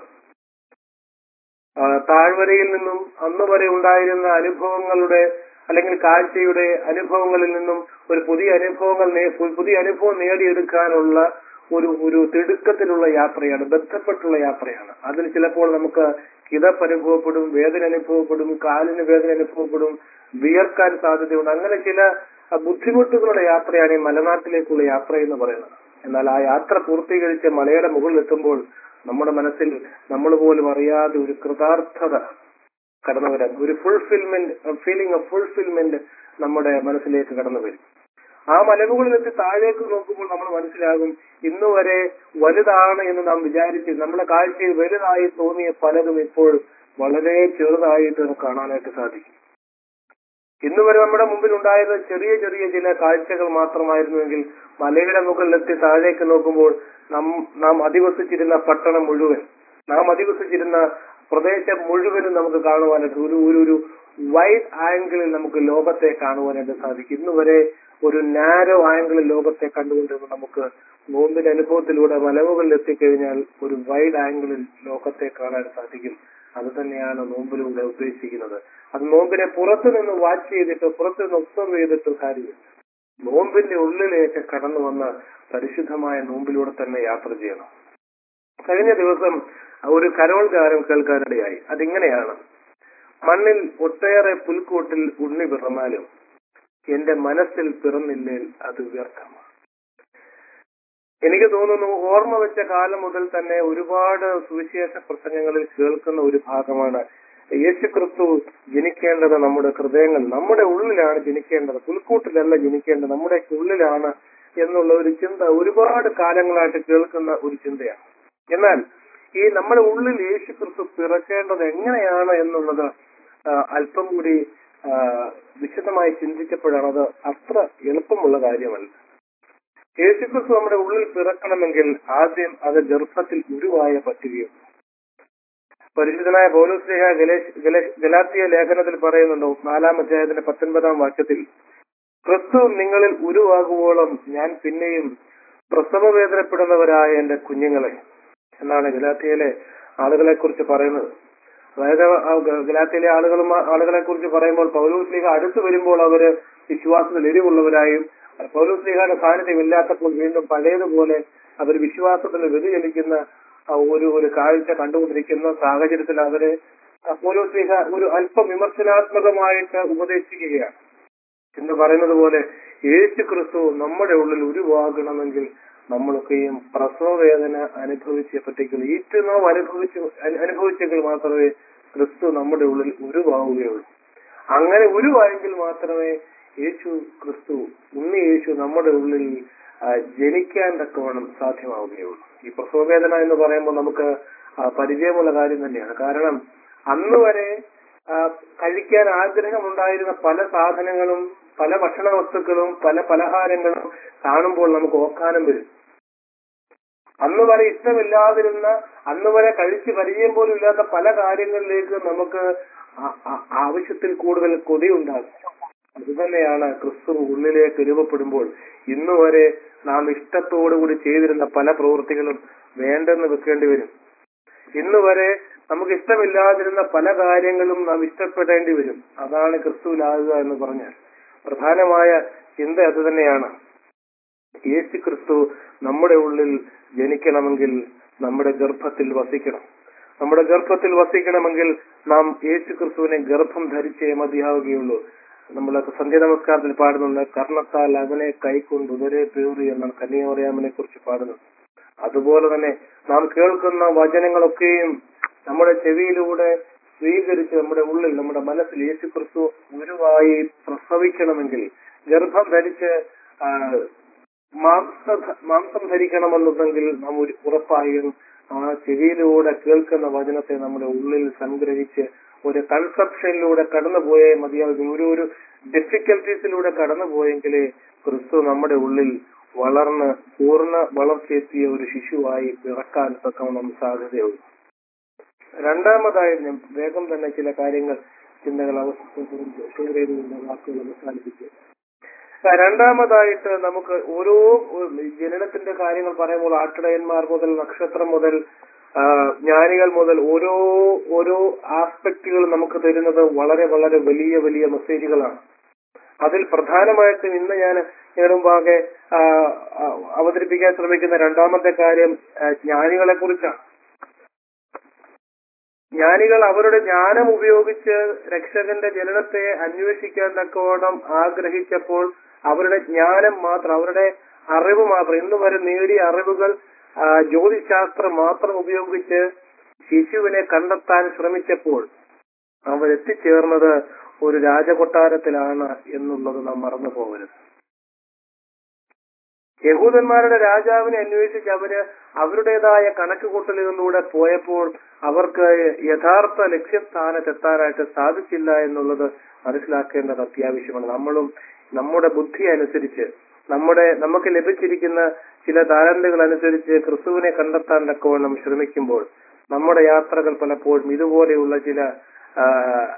താഴ്വരയിൽ നിന്നും അന്ന് വരെ ഉണ്ടായിരുന്ന അനുഭവങ്ങളുടെ അല്ലെങ്കിൽ കാഴ്ചയുടെ അനുഭവങ്ങളിൽ നിന്നും ഒരു പുതിയ അനുഭവങ്ങൾ പുതിയ അനുഭവം നേടിയെടുക്കാനുള്ള ഒരു ഒരു തിടുക്കത്തിലുള്ള യാത്രയാണ്, ബന്ധപ്പെട്ടുള്ള യാത്രയാണ്. അതിൽ ചിലപ്പോൾ നമുക്ക് കിതപ്പ് അനുഭവപ്പെടും, വേദന അനുഭവപ്പെടും, കാലിന് വേദന അനുഭവപ്പെടും, വിയർക്കാൻ സാധ്യതയുണ്ട്. അങ്ങനെ ചില ബുദ്ധിമുട്ടുകളുടെ യാത്രയാണ് ഈ മലനാട്ടിലേക്കുള്ള യാത്ര എന്ന് പറയുന്നത്. എന്നാൽ ആ യാത്ര പൂർത്തീകരിച്ച് മലയുടെ മുകളിൽ എത്തുമ്പോൾ നമ്മുടെ മനസ്സിൽ നമ്മൾ പോലും അറിയാതെ ഒരു കൃതാർത്ഥത കടന്നു വരാൻ, ഒരു ഫുൾഫിൽമെന്റ്, ഫീലിംഗ് ഓഫ് ഫുൾഫിൽമെന്റ് നമ്മുടെ മനസ്സിലേക്ക് കടന്നു വരും. ആ മലമുകളിലെത്തി താഴേക്ക് നോക്കുമ്പോൾ നമ്മൾ മനസ്സിലാകും, ഇന്ന് വരെ വലുതാണ് എന്ന് നാം വിചാരിച്ച് നമ്മുടെ കാഴ്ചയിൽ വലുതായി തോന്നിയ പലതും ഇപ്പോൾ വളരെ ചെറുതായിട്ട് നമുക്ക് കാണാനായിട്ട് സാധിക്കും. ഇന്ന് വരെ നമ്മുടെ മുമ്പിൽ ഉണ്ടായിരുന്ന ചെറിയ ചെറിയ ചില കാഴ്ചകൾ മാത്രമായിരുന്നുവെങ്കിൽ മലയുടെ മുകളിലെത്തി താഴേക്ക് നോക്കുമ്പോൾ നാം നാം അധിവസിച്ചിരുന്ന പട്ടണം മുഴുവൻ, നാം അധിവസിച്ചിരുന്ന പ്രദേശം മുഴുവനും നമുക്ക് കാണുവാനായിട്ട് ഒരു ഒരു ഒരു വൈഡ് ആംഗിളിൽ നമുക്ക് ലോകത്തെ കാണുവാനായിട്ട് സാധിക്കും. ഇന്ന് വരെ ഒരു നാരോ ആംഗിളിൽ ലോകത്തെ കണ്ടുകൊണ്ടിരുന്ന നമുക്ക് നോമ്പിന്റെ അനുഭവത്തിലൂടെ മലമുകളിൽ എത്തിക്കഴിഞ്ഞാൽ ഒരു വൈഡ് ആംഗിളിൽ ലോകത്തെ കാണാൻ സാധിക്കും. അത് തന്നെയാണ് നോമ്പിലൂടെ ഉദ്ദേശിക്കുന്നത്. അത് നോമ്പിനെ പുറത്തു നിന്ന് വാച്ച് ചെയ്തിട്ട്, പുറത്തു നിന്ന് ഒബ്സർവ് ചെയ്തിട്ട് കാര്യമില്ല. നോമ്പിന്റെ ഉള്ളിലേക്ക് കടന്നു വന്ന് പരിശുദ്ധമായ നോമ്പിലൂടെ തന്നെ യാത്ര ചെയ്യണം. കഴിഞ്ഞ ദിവസം ഒരു കരോൾ ഗാനം കേൾക്കാനിടയായി. അതിങ്ങനെയാണ്: മണ്ണിൽ ഒട്ടേറെ പുൽക്കൂട്ടിൽ ഉണ്ണി പിറന്നാലും എന്റെ മനസ്സിൽ പിറന്നില്ലേൽ അത് വ്യർത്ഥമാണ്. എനിക്ക് തോന്നുന്നു ഓർമ്മ വെച്ച കാലം മുതൽ തന്നെ ഒരുപാട് സുവിശേഷ പ്രസംഗങ്ങളിൽ കേൾക്കുന്ന ഒരു ഭാഗമാണ്, യേശു ക്രിസ്തു ജനിക്കേണ്ടത് നമ്മുടെ ഹൃദയങ്ങൾ, നമ്മുടെ ഉള്ളിലാണ് ജനിക്കേണ്ടത്, പുൽക്കൂട്ടിലല്ല ജനിക്കേണ്ടത്, നമ്മുടെ ഉള്ളിലാണ് എന്നുള്ള ഒരു ചിന്ത ഒരുപാട് കാലങ്ങളായിട്ട് കേൾക്കുന്ന ഒരു ചിന്തയാണ്. എന്നാൽ ഈ നമ്മുടെ ഉള്ളിൽ യേശു ക്രിസ്തു പിറക്കേണ്ടത് എങ്ങനെയാണ് എന്നുള്ളത് അല്പം കൂടി വിശദമായി ചിന്തിച്ചപ്പോഴാണ് അത് അത്ര എളുപ്പമുള്ള കാര്യമല്ല. യേശു ക്രിസ്തു നമ്മുടെ ഉള്ളിൽ പിറക്കണമെങ്കിൽ ആദ്യം അത് ഗർഭത്തിൽ ഉരുവായ പറ്റുകയും. പരിശുദ്ധനായ പൗലോസ്ലീഹ ഗലാത്യ ലേഖനത്തിൽ പറയുന്നുണ്ടോ, നാലാം അധ്യായത്തിന്റെ പത്തൊൻപതാം വാക്യത്തിൽ, ക്രിസ്തു നിങ്ങളിൽ ഉരുവാകുവോളം ഞാൻ പിന്നെയും പ്രസവവേദനപ്പെടുന്നവരായ എന്റെ കുഞ്ഞുങ്ങളെ എന്നാണ് ഗലാത്യയിലെ ആളുകളെ കുറിച്ച് പറയുന്നത്. അതായത് ഗലാത്യയിലെ ആളുകളും ആളുകളെ കുറിച്ച് പറയുമ്പോൾ പൗലോസ്ലീഹ അടുത്തു വരുമ്പോൾ അവര് വിശ്വാസത്തിൽ എരിവുള്ളവരായും, പൗലോസ്ലീഹയുടെ സാന്നിധ്യം ഇല്ലാത്തപ്പോൾ വീണ്ടും പഴയതുപോലെ അവർ വിശ്വാസത്തിൽ വ്യതിചലിക്കുന്ന ഒരു ഒരു കാഴ്ച കണ്ടുകൊണ്ടിരിക്കുന്ന സാഹചര്യത്തിൽ അവര് പൗലോസ്ലീഹ ഒരു അല്പം വിമർശനാത്മകമായിട്ട് ഉപദേശിക്കുകയാണ്. എന്ന് പറയുന്നത് പോലെ യേശു ക്രിസ്തു നമ്മുടെ ഉള്ളിൽ ഉരുവാകണമെങ്കിൽ നമ്മളൊക്കെയും പ്രസവവേദന അനുഭവിച്ചേ പറ്റിക്കുള്ളൂ. ഈറ്റുനോവ് അനുഭവിച്ച് അനുഭവിച്ചെങ്കിൽ മാത്രമേ ക്രിസ്തു നമ്മുടെ ഉള്ളിൽ ഉരുവാവുകയുള്ളൂ. അങ്ങനെ ഉരുവായെങ്കിൽ മാത്രമേ യേശു ക്രിസ്തു, ഉണ്ണി യേശു നമ്മുടെ ഉള്ളിൽ ജനിക്കാൻ തക്കവണ്ണം സാധ്യമാവുകയുള്ളൂ. ഈ പ്രസവവേദന എന്ന് പറയുമ്പോൾ നമുക്ക് പരിചയമുള്ള കാര്യം തന്നെയാണ്. കാരണം അന്ന് വരെ കഴിക്കാൻ ആഗ്രഹമുണ്ടായിരുന്ന പല സാധനങ്ങളും, പല ഭക്ഷണ വസ്തുക്കളും, പല പലഹാരങ്ങളും കാണുമ്പോൾ നമുക്ക് ഓക്കാനം വരും. അന്ന് വരെ ഇഷ്ടമില്ലാതിരുന്ന, അന്ന് വരെ കഴിച്ച് പരിചയം പോലും ഇല്ലാത്ത പല കാര്യങ്ങളിലേക്ക് നമുക്ക് ആവശ്യത്തിൽ കൂടുതൽ കൊതിയുണ്ടാകും. അതുതന്നെയാണ് ക്രിസ്തു ഉള്ളിലേക്ക് രൂപപ്പെടുമ്പോൾ ഇന്ന് വരെ നാം ഇഷ്ടത്തോടുകൂടി ചെയ്തിരുന്ന പല പ്രവൃത്തികളും വേണ്ടെന്ന് വെക്കേണ്ടി വരും. ഇന്ന് വരെ നമുക്ക് ഇഷ്ടമില്ലാതിരുന്ന പല കാര്യങ്ങളും നാം ഇഷ്ടപ്പെടേണ്ടി വരും. അതാണ് ക്രിസ്തുവിലാകുക എന്ന് പറഞ്ഞാൽ പ്രധാനമായ ചിന്ത അത് തന്നെയാണ്. യേശു ക്രിസ്തു നമ്മുടെ ഉള്ളിൽ ജനിക്കണമെങ്കിൽ നമ്മുടെ ഗർഭത്തിൽ വസിക്കണം. നമ്മുടെ ഗർഭത്തിൽ വസിക്കണമെങ്കിൽ നാം യേശു ക്രിസ്തുവിനെ ഗർഭം ധരിച്ചേ മതിയാവുകയുള്ളൂ. നമ്മളെ സന്ധ്യ നമസ്കാരത്തിൽ പാടുന്നുണ്ട്, കർണത്താൽ അവനെ കൈക്കൊണ്ട് ഉദരെ പേറി എന്നാണ് കന്യാമറിയാമിനെ കുറിച്ച് പാടുന്നത്. അതുപോലെ തന്നെ നാം കേൾക്കുന്ന വചനങ്ങളൊക്കെയും നമ്മുടെ ചെവിയിലൂടെ സ്വീകരിച്ച് നമ്മുടെ ഉള്ളിൽ, നമ്മുടെ മനസ്സിൽ യേശു ക്രിസ്തു ഗുരുവായി പ്രസവിക്കണമെങ്കിൽ, ഗർഭം ധരിച്ച് മാംസ മാംസം ധരിക്കണമെന്നുണ്ടെങ്കിൽ നാം ഒരു ഉറപ്പായും ആ ചെവിയിലൂടെ കേൾക്കുന്ന വചനത്തെ നമ്മുടെ ഉള്ളിൽ സംഗ്രഹിച്ച് ഒരു കൺസെപ്ഷനിലൂടെ കടന്നുപോയേ മതിയാകും. ഒരു ഒരു ഡിഫിക്കൽട്ടീസിലൂടെ കടന്നുപോയെങ്കിലേ ക്രിസ്തു നമ്മുടെ ഉള്ളിൽ വളർന്ന് പൂർണ്ണ വളർച്ചയെത്തിയ ഒരു ശിശുവായി പിറക്കാൻ തക്കവണ്ണം സാധ്യതയുള്ളൂ. രണ്ടാമതായി ഞാൻ വേഗം തന്നെ ചില കാര്യങ്ങൾ, ചിന്തകൾ അവസാനിപ്പിച്ച് വാക്കുകൾ അവസാനിപ്പിച്ച് രണ്ടാമതായിട്ട് നമുക്ക് ഓരോ ജനനത്തിന്റെ കാര്യങ്ങൾ പറയുമ്പോൾ ആട്ടിടയന്മാർ മുതൽ നക്ഷത്രം മുതൽ ജ്ഞാനികൾ മുതൽ ഓരോ ഓരോ ആസ്പെക്റ്റുകൾ നമുക്ക് തരുന്നത് വളരെ വളരെ വലിയ വലിയ മെസ്സേജുകളാണ്. അതിൽ പ്രധാനമായിട്ടും ഇന്ന് ഞാൻ ഏറുമ്പാകെ അവതരിപ്പിക്കാൻ ശ്രമിക്കുന്ന രണ്ടാമത്തെ കാര്യം ജ്ഞാനികളെ കുറിച്ചാണ്. ജ്ഞാനികൾ അവരുടെ ജ്ഞാനം ഉപയോഗിച്ച് രക്ഷകന്റെ ജനനത്തെ അന്വേഷിക്കാൻ തക്കവണ്ണം ആഗ്രഹിച്ചപ്പോൾ അവരുടെ ജ്ഞാനം മാത്രം, അവരുടെ അറിവ് മാത്രം, ഇന്ന് വരെ നേടിയ അറിവുകൾ ആ, ജ്യോതിശാസ്ത്രം മാത്രം ഉപയോഗിച്ച് ശിശുവിനെ കണ്ടെത്താൻ ശ്രമിച്ചപ്പോൾ അവർ എത്തിച്ചേർന്നത് ഒരു രാജകൊട്ടാരത്തിലാണ് എന്നുള്ളത് നാം മറന്നു പോകരുത്. യഹൂദന്മാരുടെ രാജാവിനെ അന്വേഷിച്ച് അവര് അവരുടേതായ കണക്കുകൂട്ടലുകളിലൂടെ പോയപ്പോൾ അവർക്ക് യഥാർത്ഥ ലക്ഷ്യസ്ഥാനത്തെത്താനായിട്ട് സാധിച്ചില്ല എന്നുള്ളത് മനസ്സിലാക്കേണ്ടത് അത്യാവശ്യമാണ്. നമ്മളും നമ്മുടെ ബുദ്ധി അനുസരിച്ച് നമ്മുടെ നമുക്ക് ലഭിച്ചിരിക്കുന്ന ചില താലന്തുകൾ അനുസരിച്ച് ക്രിസ്തുവിനെ കണ്ടെത്താൻ തക്കവണ്ണം ശ്രമിക്കുമ്പോൾ നമ്മുടെ യാത്രകൾ പലപ്പോഴും ഇതുപോലെയുള്ള ചില ആ,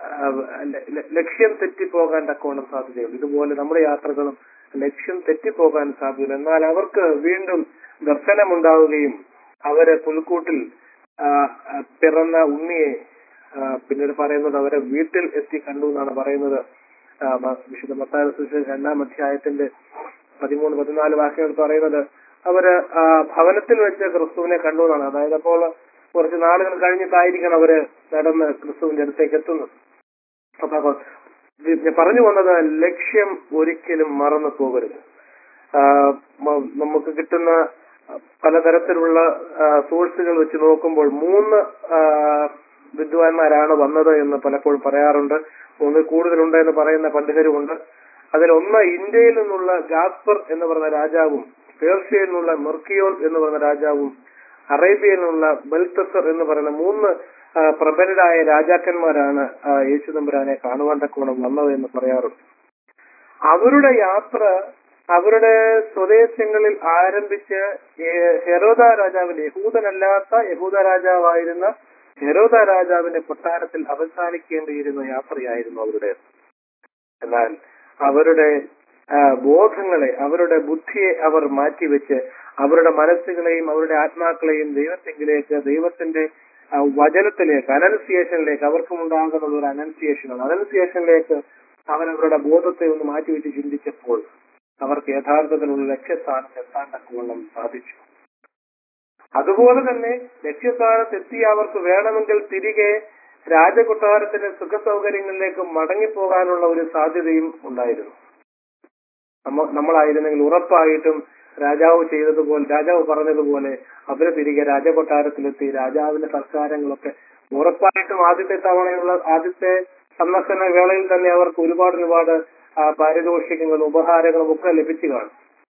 ലക്ഷ്യം തെറ്റിപ്പോകാൻ തക്കവണ്ണം സാധ്യതയുണ്ട്. ഇതുപോലെ നമ്മുടെ യാത്രകളും ലക്ഷ്യം തെറ്റിപ്പോകാൻ സാധ്യത. എന്നാൽ അവർക്ക് വീണ്ടും ദർശനമുണ്ടാവുകയും അവരെ പുൽക്കൂട്ടിൽ ആ, പിറന്ന ഉണ്ണിയെ ആ, പിന്നീട് പറയുന്നത് അവരെ വീട്ടിൽ എത്തി കണ്ടു എന്നാണ് പറയുന്നത്. ആ, മ- വിശുദ്ധ മത്തായി സുവിശേഷം രണ്ടാം അധ്യായത്തിന്റെ പതിമൂന്ന് പതിനാല് വാക്യങ്ങൾ പറയുന്നത് അവര് ആ ഭവനത്തിൽ വെച്ച് ക്രിസ്തുവിനെ കണ്ടു എന്നാണ്. അതായത് അപ്പോൾ കുറച്ച് നാളുകൾ കഴിഞ്ഞിട്ടായിരിക്കണം അവര് നടന്ന് ക്രിസ്തുവിന്റെ അടുത്തേക്ക് എത്തുന്നത്. അപ്പൊ ഞാൻ പറഞ്ഞു വന്നത് ലക്ഷ്യം ഒരിക്കലും മറന്നു പോകരുത്. ആ, മ- നമുക്ക് കിട്ടുന്ന പലതരത്തിലുള്ള സോഴ്സുകൾ വെച്ച് നോക്കുമ്പോൾ മൂന്ന് ആ, വിദ്വാൻമാരാണ് വന്നത് എന്ന് പലപ്പോഴും പറയാറുണ്ട്. മൂന്നിൽ കൂടുതലുണ്ട് എന്ന് പറയുന്ന പണ്ഡിതരുമുണ്ട്. അതിലൊന്ന് ഇന്ത്യയിൽ നിന്നുള്ള ജാസ്പർ എന്ന് പറഞ്ഞ രാജാവും, പേർഷ്യയിൽ നിന്നുള്ള മെർക്കിയോൺ എന്ന് പറഞ്ഞ രാജാവും, അറേബ്യയിൽ നിന്നുള്ള ബെൽത്തസർ എന്ന് പറയുന്ന മൂന്ന് ആ, പ്രബലരായ രാജാക്കന്മാരാണ് ആ, യേശു തമ്പുരാനെ കാണുവാൻ തക്കവണ്ണം വന്നത് എന്ന് പറയാറുണ്ട്. അവരുടെ യാത്ര അവരുടെ സ്വദേശങ്ങളിൽ ആരംഭിച്ച് ഏ- ഹെരോദ രാജാവിന്റെ യഹൂദനല്ലാത്ത യഹൂദ രാജാവായിരുന്ന ഹെരോദ രാജാവിന്റെ കൊട്ടാരത്തിൽ അവസാനിക്കേണ്ടിയിരുന്ന യാത്രയായിരുന്നു അവരുടെ. എന്നാൽ അവരുടെ ആ, ബോധങ്ങളെ അവരുടെ ബുദ്ധിയെ അവർ മാറ്റിവെച്ച് അവരുടെ മനസ്സുകളെയും അവരുടെ ആത്മാക്കളെയും ദൈവത്തെങ്കിലേക്ക് ദൈവത്തിന്റെ ആ, വചനത്തിലേക്ക് അനൻസിയേഷനിലേക്ക് അവർക്കും ഉണ്ടാകുന്നത് ഒരു അനൻസിയേഷനാണ്. അനൻസിയേഷനിലേക്ക് അവരവരുടെ ബോധത്തെ ഒന്ന് മാറ്റിവെച്ച് ചിന്തിച്ചപ്പോൾ അവർക്ക് യഥാർത്ഥത്തിലുള്ള ലക്ഷ്യസ്ഥാനത്ത് എത്താൻ തക്കവണ്ണം സാധിച്ചു. അതുപോലെ തന്നെ ലക്ഷ്യസ്ഥാനത്ത് എത്തിയ അവർക്ക് വേണമെങ്കിൽ തിരികെ രാജകൊട്ടാരത്തിന്റെ സുഖസൗകര്യങ്ങളിലേക്ക് മടങ്ങിപ്പോകാനുള്ള ഒരു സാധ്യതയും ഉണ്ടായിരുന്നു. നമ്മ നമ്മളായിരുന്നെങ്കിൽ ഉറപ്പായിട്ടും രാജാവ് ചെയ്തതുപോലെ രാജാവ് പറഞ്ഞതുപോലെ അവര് തിരികെ രാജകൊട്ടാരത്തിലെത്തി രാജാവിന്റെ സൽക്കാരങ്ങളൊക്കെ ഉറപ്പായിട്ടും ആദ്യത്തെ തവണയുള്ള ആദ്യത്തെ സന്ദർശന വേളയിൽ തന്നെ അവർക്ക് ഒരുപാട് ഒരുപാട് ആ, പാരിതോഷികങ്ങളും ഉപഹാരങ്ങളും ഒക്കെ ലഭിച്ചു കാണും.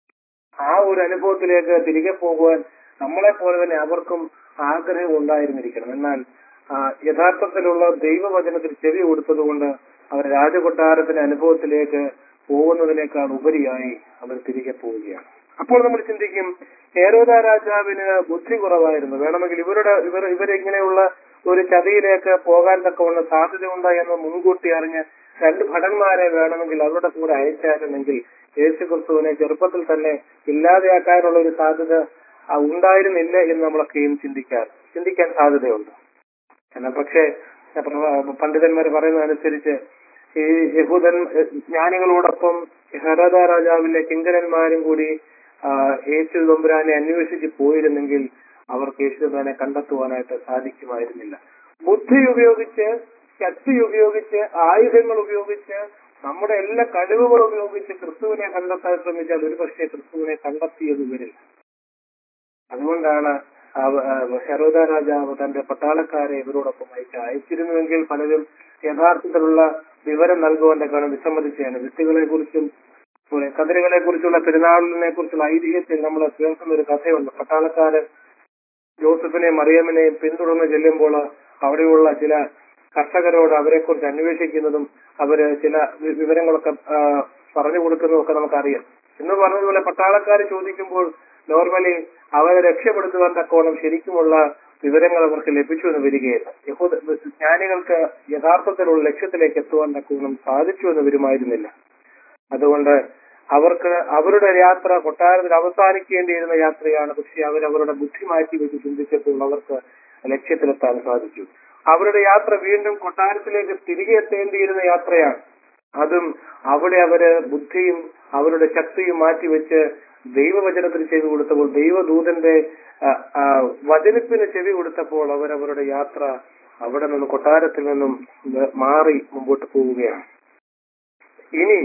ആ ഒരു അനുഭവത്തിലേക്ക് തിരികെ പോകുവാൻ നമ്മളെ പോലെ തന്നെ അവർക്കും ആഗ്രഹം ഉണ്ടായിരുന്നിരിക്കണം. എന്നാൽ ആ, യഥാർത്ഥത്തിലുള്ള ദൈവവചനത്തിൽ ചെവി കൊടുത്തതുകൊണ്ട് അവർ രാജകൊട്ടാരത്തിന്റെ അനുഭവത്തിലേക്ക് പോകുന്നതിനേക്കാൾ ഉപരിയായി അവർ തിരികെ പോവുകയാണ്. അപ്പോൾ നമ്മൾ ചിന്തിക്കും, ഹെരോദ രാജാവിന് ബുദ്ധി കുറവായിരുന്നു. വേണമെങ്കിൽ ഇവരുടെ ഇവർ ഇവരിങ്ങനെയുള്ള ഒരു ചതിയിലേക്ക് പോകാൻ തക്കവണ്ണം സാധ്യതയുണ്ട് എന്ന് മുൻകൂട്ടി അറിഞ്ഞ് രണ്ട് ഭടന്മാരെ വേണമെങ്കിൽ അവരുടെ കൂടെ അയച്ചായിരുന്നെങ്കിൽ യേശു ക്രിസ്തുവിനെ ചെറുപ്പത്തിൽ തന്നെ ഇല്ലാതെയാക്കാനുള്ള ഒരു സാധ്യത ആ, ഉണ്ടായിരുന്നില്ല എന്ന് നമ്മളൊക്കെയും ചിന്തിക്കാൻ ചിന്തിക്കാൻ സാധ്യതയുണ്ട്. എന്നാൽ പക്ഷേ പണ്ഡിതന്മാർ പറയുന്നതനുസരിച്ച് ഈ യഹൂദൻ ജ്ഞാനികളോടൊപ്പം ഹെരോദ രാജാവിന്റെ കിങ്കരന്മാരും കൂടി ആ, യേശു തമ്പുരാനെ അന്വേഷിച്ച് പോയിരുന്നെങ്കിൽ അവർക്ക് യേശു തമ്പുരാനെ കണ്ടെത്തുവാനായിട്ട് സാധിക്കുമായിരുന്നില്ല. ബുദ്ധി ഉപയോഗിച്ച്, ശക്തി ഉപയോഗിച്ച്, ആയുധങ്ങൾ ഉപയോഗിച്ച്, നമ്മുടെ എല്ലാ കഴിവുകൾ ഉപയോഗിച്ച് ക്രിസ്തുവിനെ കണ്ടെത്താൻ ശ്രമിച്ചാൽ ഒരുപക്ഷെ ക്രിസ്തുവിനെ കണ്ടെത്തിയെന്ന് വരില്ല. അതുകൊണ്ടാണ് ഹെരോദ രാജാവ് തന്റെ പട്ടാളക്കാരെ ഇവരോടൊപ്പം അയച്ച് അയച്ചിരുന്നുവെങ്കിൽ പലരും യഥാർത്ഥത്തിലുള്ള വിവരം നൽകുവാൻ കാരണം വിസമ്മതിച്ചാണ്. വിത്തുകളെ കുറിച്ചും കതിരുകളെ കുറിച്ചുള്ള പെരുന്നാളിനെ കുറിച്ചുള്ള ഐതിഹ്യത്തിൽ നമ്മൾ കേൾക്കുന്ന ഒരു കഥയുണ്ട്. പട്ടാളക്കാരൻ ജോസഫിനെയും മറിയമ്മിനെയും പിന്തുടർന്ന് ചെല്ലുമ്പോൾ അവിടെയുള്ള ചില കർഷകരോട് അവരെ കുറിച്ച് അന്വേഷിക്കുന്നതും അവര് ചില വിവരങ്ങളൊക്കെ പറഞ്ഞു കൊടുക്കുന്നതും ഒക്കെ നമുക്കറിയാം. എന്ന് പറഞ്ഞതുപോലെ പട്ടാളക്കാർ ചോദിക്കുമ്പോൾ നോർമലി അവരെ രക്ഷപ്പെടുത്തുവാൻ തക്കോണം ശരിക്കുമുള്ള വിവരങ്ങൾ അവർക്ക് ലഭിച്ചു എന്ന് വരികയില്ല. യഹൂദ ജ്ഞാനികൾക്ക് യഥാർത്ഥത്തിലുള്ള ലക്ഷ്യത്തിലേക്ക് എത്തുവാൻ തക്കോണം സാധിച്ചു എന്ന് വരുമായിരുന്നില്ല. അതുകൊണ്ട് അവർക്ക് അവരുടെ യാത്ര കൊട്ടാരത്തിൽ അവസാനിക്കേണ്ടിയിരുന്ന യാത്രയാണ്. പക്ഷെ അവർ അവരുടെ ബുദ്ധി മാറ്റി വെച്ച് ചിന്തിച്ചപ്പോൾ അവർക്ക് ലക്ഷ്യത്തിലെത്താൻ സാധിച്ചു. അവരുടെ യാത്ര വീണ്ടും കൊട്ടാരത്തിലേക്ക് തിരികെ എത്തേണ്ടിയിരുന്ന യാത്രയാണ്. അതും അവിടെ അവര് ബുദ്ധിയും അവരുടെ ശക്തിയും മാറ്റിവെച്ച് ദൈവവചനത്തിന് ചെവി കൊടുത്തപ്പോൾ, ദൈവദൂതന്റെ വചനത്തിന് ചെവി കൊടുത്തപ്പോൾ അവരവരുടെ യാത്ര അവിടെ നിന്ന് കൊട്ടാരത്തിൽ നിന്നും മാറി മുമ്പോട്ട് പോവുകയാണ്. ഇനി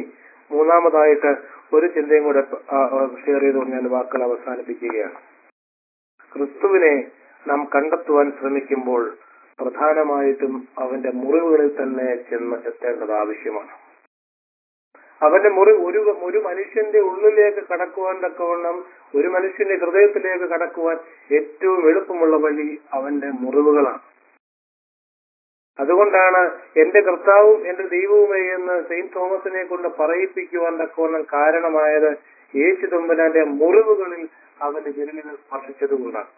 മൂന്നാമതായിട്ട് ഒരു ചിന്തയും കൂടെ ഷെയർ ചെയ്തുകൊണ്ട് ഞാൻ വാക്കുകൾ അവസാനിപ്പിക്കുകയാണ്. ക്രിസ്തുവിനെ നാം കണ്ടെത്തുവാൻ ശ്രമിക്കുമ്പോൾ പ്രധാനമായിട്ടും അവന്റെ മുറിവുകളിൽ തന്നെ ചെന്ന് എത്തേണ്ടത് ആവശ്യമാണ്. അവന്റെ മുറി ഒരു ഒരു മനുഷ്യന്റെ ഉള്ളിലേക്ക് കടക്കുവാൻ തക്കവണ്ണം, ഒരു മനുഷ്യന്റെ ഹൃദയത്തിലേക്ക് കടക്കുവാൻ ഏറ്റവും എളുപ്പമുള്ള വഴി അവന്റെ മുറിവുകളാണ്. അതുകൊണ്ടാണ് എന്റെ കർത്താവും എന്റെ ദൈവവുമേ എന്ന് സെയിന്റ് തോമസിനെ കൊണ്ട് പറയിപ്പിക്കുവാൻ തക്കവണ്ണം കാരണമായത് യേശു തമ്പുരാന്റെ മുറിവുകളിൽ അവന്റെ വിരലുകൾ സ്പർശിച്ചതുകൊണ്ടാണ്.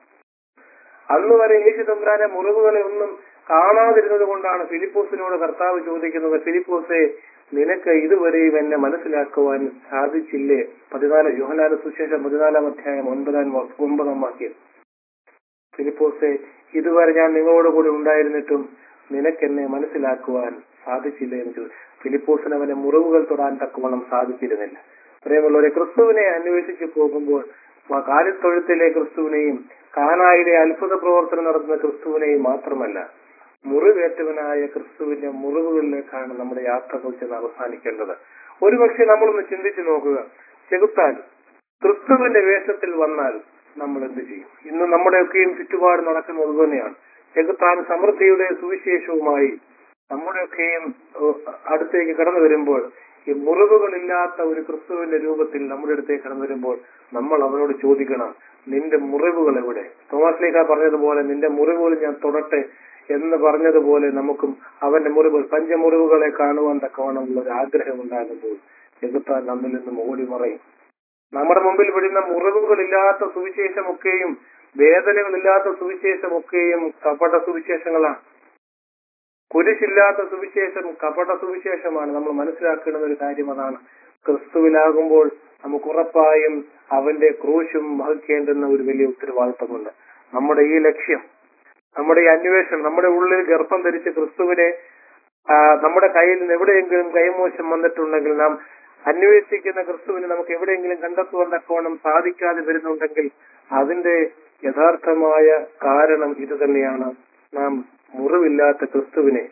അന്ന് വരെ യേശു തമ്പുരാന്റെ മുറിവുകളെ ഒന്നും കാണാതിരുന്നത് കൊണ്ടാണ് ഫിലിപ്പോസിനോട് കർത്താവ് ചോദിക്കുന്നത്, ഫിലിപ്പോസെ, നിനക്ക് ഇതുവരെയും എന്നെ മനസ്സിലാക്കുവാൻ സാധിച്ചില്ലേ? പതിനാല് യോഹന്നാന്റെ സുവിശേഷം പതിനാലാം അധ്യായം ഒൻപതാം ഒൻപതാം വാക്യം. ഫിലിപ്പോസെ, ഇതുവരെ ഞാൻ നിങ്ങളോട് കൂടി ഉണ്ടായിരുന്നിട്ടും നിനക്കെന്നെ മനസ്സിലാക്കുവാൻ സാധിച്ചില്ല എന്ന് ചോദിച്ചു. ഫിലിപ്പോസിന് അവന്റെ മുറിവുകൾ തൊടാൻ തക്കവണ്ണം സാധിച്ചിരുന്നില്ല. പ്രിയമുള്ളവരെ, ക്രിസ്തുവിനെ അന്വേഷിച്ചു പോകുമ്പോൾ കാലിത്തൊഴുത്തിലെ ക്രിസ്തുവിനെയും കാനായിലെ അത്ഭുത പ്രവർത്തനം നടത്തുന്ന ക്രിസ്തുവിനെയും മാത്രമല്ല, മുറിവേറ്റവനായ ക്രിസ്തുവിന്റെ മുറിവുകളിലേക്കാണ് നമ്മുടെ യാത്രകൾ ചെന്ന് അവസാനിക്കേണ്ടത്. ഒരുപക്ഷെ നമ്മളൊന്ന് ചിന്തിച്ചു നോക്കുക, ചെകുത്താൻ ക്രിസ്തുവിന്റെ വേഷത്തിൽ വന്നാൽ നമ്മൾ എന്ത് ചെയ്യും? ഇന്ന് നമ്മുടെയൊക്കെയും ചുറ്റുപാട് നടക്കുന്നത് തന്നെയാണ്. ചെകുത്താൻ സമൃദ്ധിയുടെ സുവിശേഷവുമായി നമ്മുടെയൊക്കെയും അടുത്തേക്ക് കടന്നു വരുമ്പോൾ, ഈ മുറിവുകളില്ലാത്ത ഒരു ക്രിസ്തുവിന്റെ രൂപത്തിൽ നമ്മുടെ അടുത്തേക്ക് കടന്നു വരുമ്പോൾ നമ്മൾ അവനോട് ചോദിക്കണം, നിന്റെ മുറിവുകൾ എവിടെ? തോമസ് ലീഹ പറഞ്ഞതുപോലെ, നിന്റെ മുറിവുകൾ ഞാൻ തൊടട്ടെ എന്ന് പറഞ്ഞതുപോലെ നമുക്കും അവന്റെ മുറിവുകൾ, പഞ്ചമുറിവുകളെ കാണുവാൻ തക്കവണ്ണമുള്ള ഒരു ആഗ്രഹം ഉണ്ടാകുമ്പോൾ ചെകുത്താൻ നമ്മിൽ നിന്നും ഓടി മറയും. നമ്മുടെ മുമ്പിൽ വിടുന്ന മുറിവുകളില്ലാത്ത സുവിശേഷമൊക്കെയും വേദനകളില്ലാത്ത സുവിശേഷമൊക്കെയും കപട സുവിശേഷങ്ങളാണ്. കുരിശില്ലാത്ത സുവിശേഷം കപട സുവിശേഷമാണ്. നമ്മൾ മനസ്സിലാക്കേണ്ട ഒരു കാര്യം അതാണ്. ക്രിസ്തുവിലാകുമ്പോൾ നമുക്ക് ഉറപ്പായും അവന്റെ ക്രൂശും വഹിക്കേണ്ടുന്ന ഒരു വലിയ ഉത്തരവാദിത്തമുണ്ട്. നമ്മുടെ ഈ ലക്ഷ്യം, നമ്മുടെ ഈ അന്വേഷണം, നമ്മുടെ ഉള്ളിൽ ഗർഭം ധരിച്ച് ക്രിസ്തുവിനെ നമ്മുടെ കയ്യിൽ നിന്ന് എവിടെയെങ്കിലും കൈമോശം വന്നിട്ടുണ്ടെങ്കിൽ, നാം അന്വേഷിക്കുന്ന ക്രിസ്തുവിനെ നമുക്ക് എവിടെയെങ്കിലും കണ്ടെത്തുവാൻ തക്കവണ്ണം സാധിക്കാതെ വരുന്നുണ്ടെങ്കിൽ അതിന്റെ യഥാർത്ഥമായ കാരണം ഇത് തന്നെയാണ്. നാം മുറിവില്ലാത്ത ക്രിസ്തുവിനെ,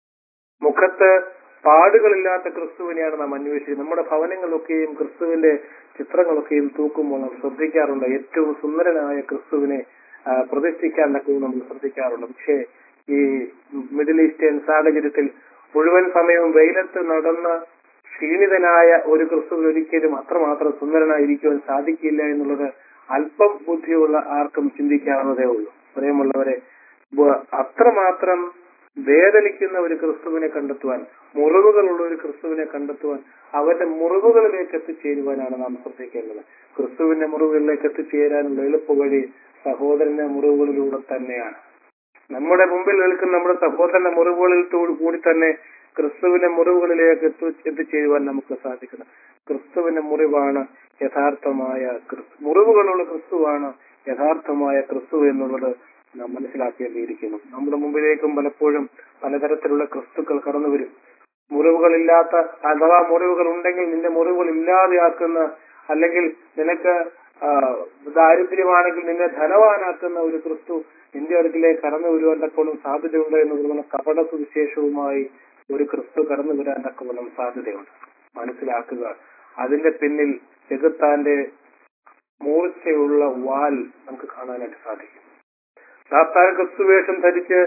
മുഖത്ത് പാടുകളില്ലാത്ത ക്രിസ്തുവിനെയാണ് നാം അന്വേഷിക്കുന്നത്. നമ്മുടെ ഭവനങ്ങളൊക്കെയും ക്രിസ്തുവിന്റെ ചിത്രങ്ങളൊക്കെയും തൂക്കുമ്പോൾ നാം ശ്രദ്ധിക്കാറുണ്ട്. ഏറ്റവും സുന്ദരനായ ക്രിസ്തുവിനെ പ്രതിഷ്ഠിക്കാൻ തക്കവും നമ്മൾ ശ്രദ്ധിക്കാറുണ്ട്. പക്ഷേ ഈ മിഡിൽ ഈസ്റ്റേൺ സാഹചര്യത്തിൽ മുഴുവൻ സമയവും വെയിലത്ത് നടന്ന ക്ഷീണിതനായ ഒരു ക്രിസ്തു ഒരിക്കലും അത്രമാത്രം സുന്ദരനായിരിക്കുവാൻ സാധിക്കില്ല എന്നുള്ളത് അല്പം ബുദ്ധിയുള്ള ആർക്കും ചിന്തിക്കാവുന്നതേ ഉള്ളൂ. പ്രിയമുള്ളവരെ, അത്രമാത്രം വേദനിക്കുന്ന ഒരു ക്രിസ്തുവിനെ കണ്ടെത്തുവാൻ, മുറിവുകളുള്ള ഒരു ക്രിസ്തുവിനെ കണ്ടെത്തുവാൻ, അവന്റെ മുറിവുകളിലേക്ക് എത്തിച്ചേരുവാനാണ് നാം ശ്രദ്ധിക്കേണ്ടത്. ക്രിസ്തുവിന്റെ മുറിവുകളിലേക്ക് എത്തിച്ചേരാനുള്ള എളുപ്പവഴി സഹോദരന്റെ മുറിവുകളിലൂടെ തന്നെയാണ്. നമ്മുടെ മുമ്പിൽ നിൽക്കുന്ന നമ്മുടെ സഹോദരന്റെ മുറിവുകളിൽ കൂടി തന്നെ ക്രിസ്തുവിന്റെ മുറിവുകളിലേക്ക് എത്തി എത്തിച്ചേരുവാൻ നമുക്ക് സാധിക്കണം. ക്രിസ്തുവിന്റെ മുറിവാണ് യഥാർത്ഥമായ ക്രിസ്തു, മുറിവുകളുള്ള ക്രിസ്തുവാണ് യഥാർത്ഥമായ ക്രിസ്തു എന്നുള്ളത് നാം മനസ്സിലാക്കേണ്ടിയിരിക്കുന്നു. നമ്മുടെ മുമ്പിലേക്കും പലപ്പോഴും പലതരത്തിലുള്ള ക്രിസ്തുക്കൾ കടന്നു വരും. മുറിവുകളില്ലാത്ത, അഥവാ മുറിവുകൾ ഉണ്ടെങ്കിൽ നിന്റെ മുറിവുകൾ ഇല്ലാതെയാക്കുന്ന, അല്ലെങ്കിൽ നിനക്ക് ദാരിദ്ര്യമാണെങ്കിൽ നിന്നെ ധനവാനാക്കുന്ന ഒരു ക്രിസ്തു നിന്റെ അടുക്കിലേക്ക് കടന്നു വരുവാൻ തക്കവണ്ണം സാധ്യതയുണ്ട് എന്നുള്ളത് കപട സുവിശേഷവുമായി ഒരു ക്രിസ്തു കടന്നു വരാൻ തക്കവണ്ണം സാധ്യതയുണ്ട്. മനസ്സിലാക്കുക, അതിന്റെ പിന്നിൽ ചെകുത്താന്റെ മൂർച്ചയുള്ള വാൽ നമുക്ക് കാണാനായിട്ട് സാധിക്കും. സാത്താൻ ക്രിസ്തുവേഷം ധരിച്ച്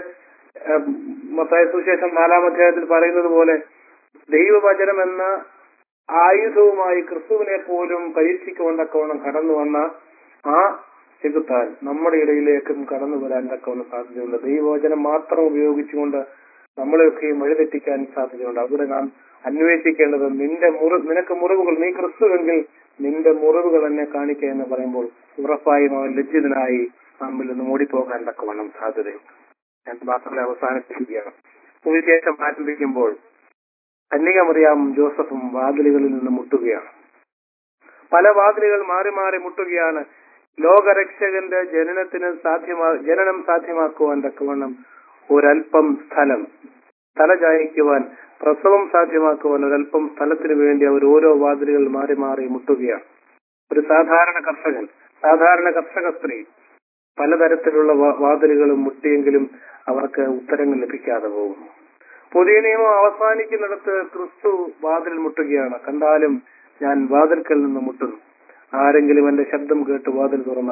മത്തായി സുവിശേഷം നാലാം അധ്യായത്തിൽ പറയുന്നത് പോലെ ദൈവവചനം എന്ന ആയുധവുമായി ക്രിസ്തുവിനെ പോലും പരീക്ഷിക്കുവാൻ തക്കവണ്ണം കടന്നു വന്ന ആ ചെകുത്താൻ നമ്മുടെ ഇടയിലേക്കും കടന്നു വരാൻ തക്കവണ്ണം സാധ്യതയുണ്ട്. ദൈവവചനം മാത്രം ഉപയോഗിച്ചുകൊണ്ട് നമ്മളെയൊക്കെയും വഴിതെറ്റിക്കാൻ സാധ്യതയുണ്ട്. അവിടെ നാം അന്വേഷിക്കേണ്ടത് നിന്റെ മുറി നിനക്ക് മുറിവുകൾ, നീ ക്രിസ്തുവെങ്കിൽ നിന്റെ മുറിവുകൾ എന്നെ കാണിക്കുക എന്ന് പറയുമ്പോൾ ഉറപ്പായും അവൻ ലജ്ജിതനായി നമ്മിൽ നിന്ന് ഓടിപ്പോകാൻ തക്കവണ്ണം സാധ്യതയുണ്ട്. ഞാൻ വാർത്തകളെ അവസാനിപ്പിക്കുകയാണ്. സുവിശേഷം ആരംഭിക്കുമ്പോൾ കന്യകമറിയാമും ജോസഫും വാതിലുകളിൽ നിന്ന് മുട്ടുകയാണ്. പല വാതിലുകൾ മാറി മാറി മുട്ടുകയാണ്. ലോകരക്ഷകന്റെ ജനനത്തിന് സാധ്യമാ ജനനം സാധ്യമാക്കുവാൻ തക്കവണ്ണം ഒരൽപ്പം സ്ഥലം, തലചായ്ക്കുവാൻ, പ്രസവം സാധ്യമാക്കുവാൻ ഒരൽപ്പം സ്ഥലത്തിന് വേണ്ടി അവർ ഓരോ വാതിലുകൾ മാറി മാറി മുട്ടുകയാണ്. ഒരു സാധാരണ കർഷകൻ, സാധാരണ കർഷക സ്ത്രീ പലതരത്തിലുള്ള വാതിലുകളും മുട്ടിയെങ്കിലും അവർക്ക് ഉത്തരങ്ങൾ ലഭിക്കാതെ പോകുന്നു. പുതിയ നിയമം അവസാനിക്കുന്നിടത്ത് ക്രിസ്തു വാതിൽ മുട്ടുകയാണ്. കണ്ടാലും ഞാൻ വാതിൽക്കൽ നിന്ന് മുട്ടുന്നു, ആരെങ്കിലും എന്റെ ശബ്ദം കേട്ട് വാതിൽ തുറന്നാൽ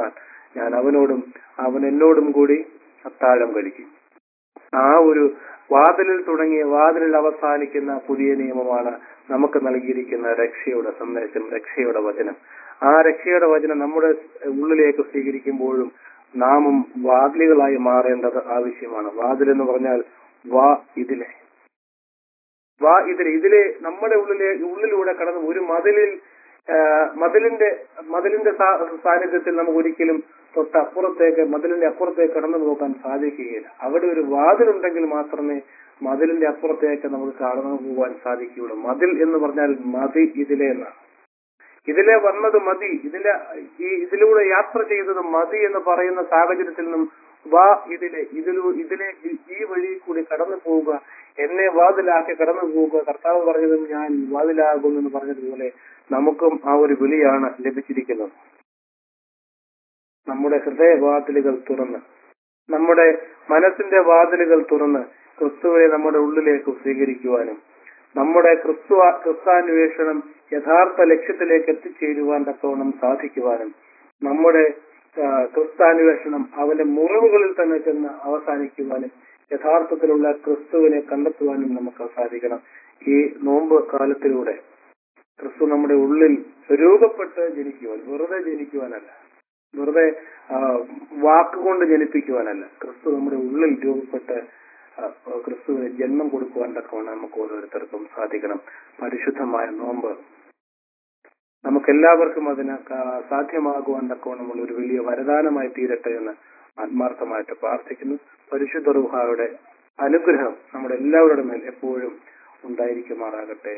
ഞാൻ അവനോടും അവൻ എന്നോടും കൂടി അത്താഴം കഴിക്കും. ആ ഒരു വാതിലിൽ തുടങ്ങിയ വാതിലിൽ അവസാനിക്കുന്ന പുതിയ നിയമമാണ് നമുക്ക് നൽകിയിരിക്കുന്ന രക്ഷയുടെ സന്ദേശം, രക്ഷയുടെ വചനം. ആ രക്ഷയുടെ വചനം നമ്മുടെ ഉള്ളിലേക്ക് സ്വീകരിക്കുമ്പോഴും നാമും വാതിലുകളായി മാറേണ്ടത് ആവശ്യമാണ്. വാതിൽ എന്ന് പറഞ്ഞാൽ വാ ഇതിലെ, വാ ഇതിലെ ഇതിലെ നമ്മുടെ ഉള്ളിലെ ഉള്ളിലൂടെ കടന്ന് ഒരു മതിലിൽ മതിലിന്റെ മതിലിന്റെ സാന്നിധ്യത്തിൽ നമുക്ക് ഒരിക്കലും തൊട്ടപ്പുറത്തേക്ക് മതിലിന്റെ അപ്പുറത്തേക്ക് കടന്നു പോകാൻ സാധിക്കുകയില്ല. അവിടെ ഒരു വാതിലുണ്ടെങ്കിൽ മാത്രമേ മതിലിന്റെ അപ്പുറത്തേക്ക് നമുക്ക് കടന്നു പോകാൻ സാധിക്കുകയുള്ളൂ. മതിൽ എന്ന് പറഞ്ഞാൽ മതി ഇതിലെ എന്നാണ്. ഇതിലെ വന്നത് മതി, ഇതിലെ ഈ ഇതിലൂടെ യാത്ര ചെയ്തത് മതി എന്ന് പറയുന്ന സാഹചര്യത്തിൽ നിന്നും വാ ഇതിലെ ഇതിലൂ ഇതിലെ ഈ വഴി കൂടി കടന്നു പോവുക, എന്നെ വാതിലാക്കി കടന്നു പോവുക. കർത്താവ് പറഞ്ഞതും ഞാൻ വാതിലാകും എന്ന് പറഞ്ഞതുപോലെ നമുക്കും ആ ഒരു വിളിയാണ് ലഭിച്ചിരിക്കുന്നത്. നമ്മുടെ ഹൃദയ വാതിലുകൾ തുറന്ന്, നമ്മുടെ മനസ്സിന്റെ വാതിലുകൾ തുറന്ന് ക്രിസ്തുവിനെ നമ്മുടെ ഉള്ളിലേക്ക് സ്വീകരിക്കുവാനും നമ്മുടെ ക്രിസ്തു ക്രിസ്താന്വേഷണം യഥാർത്ഥ ലക്ഷ്യത്തിലേക്ക് എത്തിച്ചേരുവാൻ തക്കവണ്ണം സാധിക്കുവാനും നമ്മുടെ ക്രിസ്താന്വേഷണം അവന്റെ മുറിവുകളിൽ തന്നെ ചെന്ന് അവസാനിക്കുവാനും യഥാർത്ഥത്തിലുള്ള ക്രിസ്തുവിനെ കണ്ടെത്തുവാനും നമുക്ക് സാധിക്കണം. ഈ നോമ്പ് കാലത്തിലൂടെ ക്രിസ്തു നമ്മുടെ ഉള്ളിൽ രൂപപ്പെട്ട് ജനിക്കുവാൻ, വെറുതെ ജനിക്കുവാനല്ല, വെറുതെ വാക്കുകൊണ്ട് ജനിപ്പിക്കുവാനല്ല, ക്രിസ്തു നമ്മുടെ ഉള്ളിൽ രൂപപ്പെട്ട് ക്രിസ്തുവിന് ജന്മം കൊടുക്കുവാൻ തക്കവണ്ണം നമുക്ക് ഓരോരുത്തർക്കും സാധിക്കണം. പരിശുദ്ധമായ നോമ്പ് നമുക്കെല്ലാവർക്കും അതിന് സാധ്യമാകുവാൻ തക്കവണ്ണമുള്ള ഒരു വലിയ വരദാനമായി തീരട്ടെ എന്ന് ആത്മാർത്ഥമായിട്ട് പ്രാർത്ഥിക്കുന്നു. പരിശുദ്ധ റൂഹായുടെ അനുഗ്രഹം നമ്മുടെ എല്ലാവരുടെ മേൽ എപ്പോഴും ഉണ്ടായിരിക്കുമാറാകട്ടെ.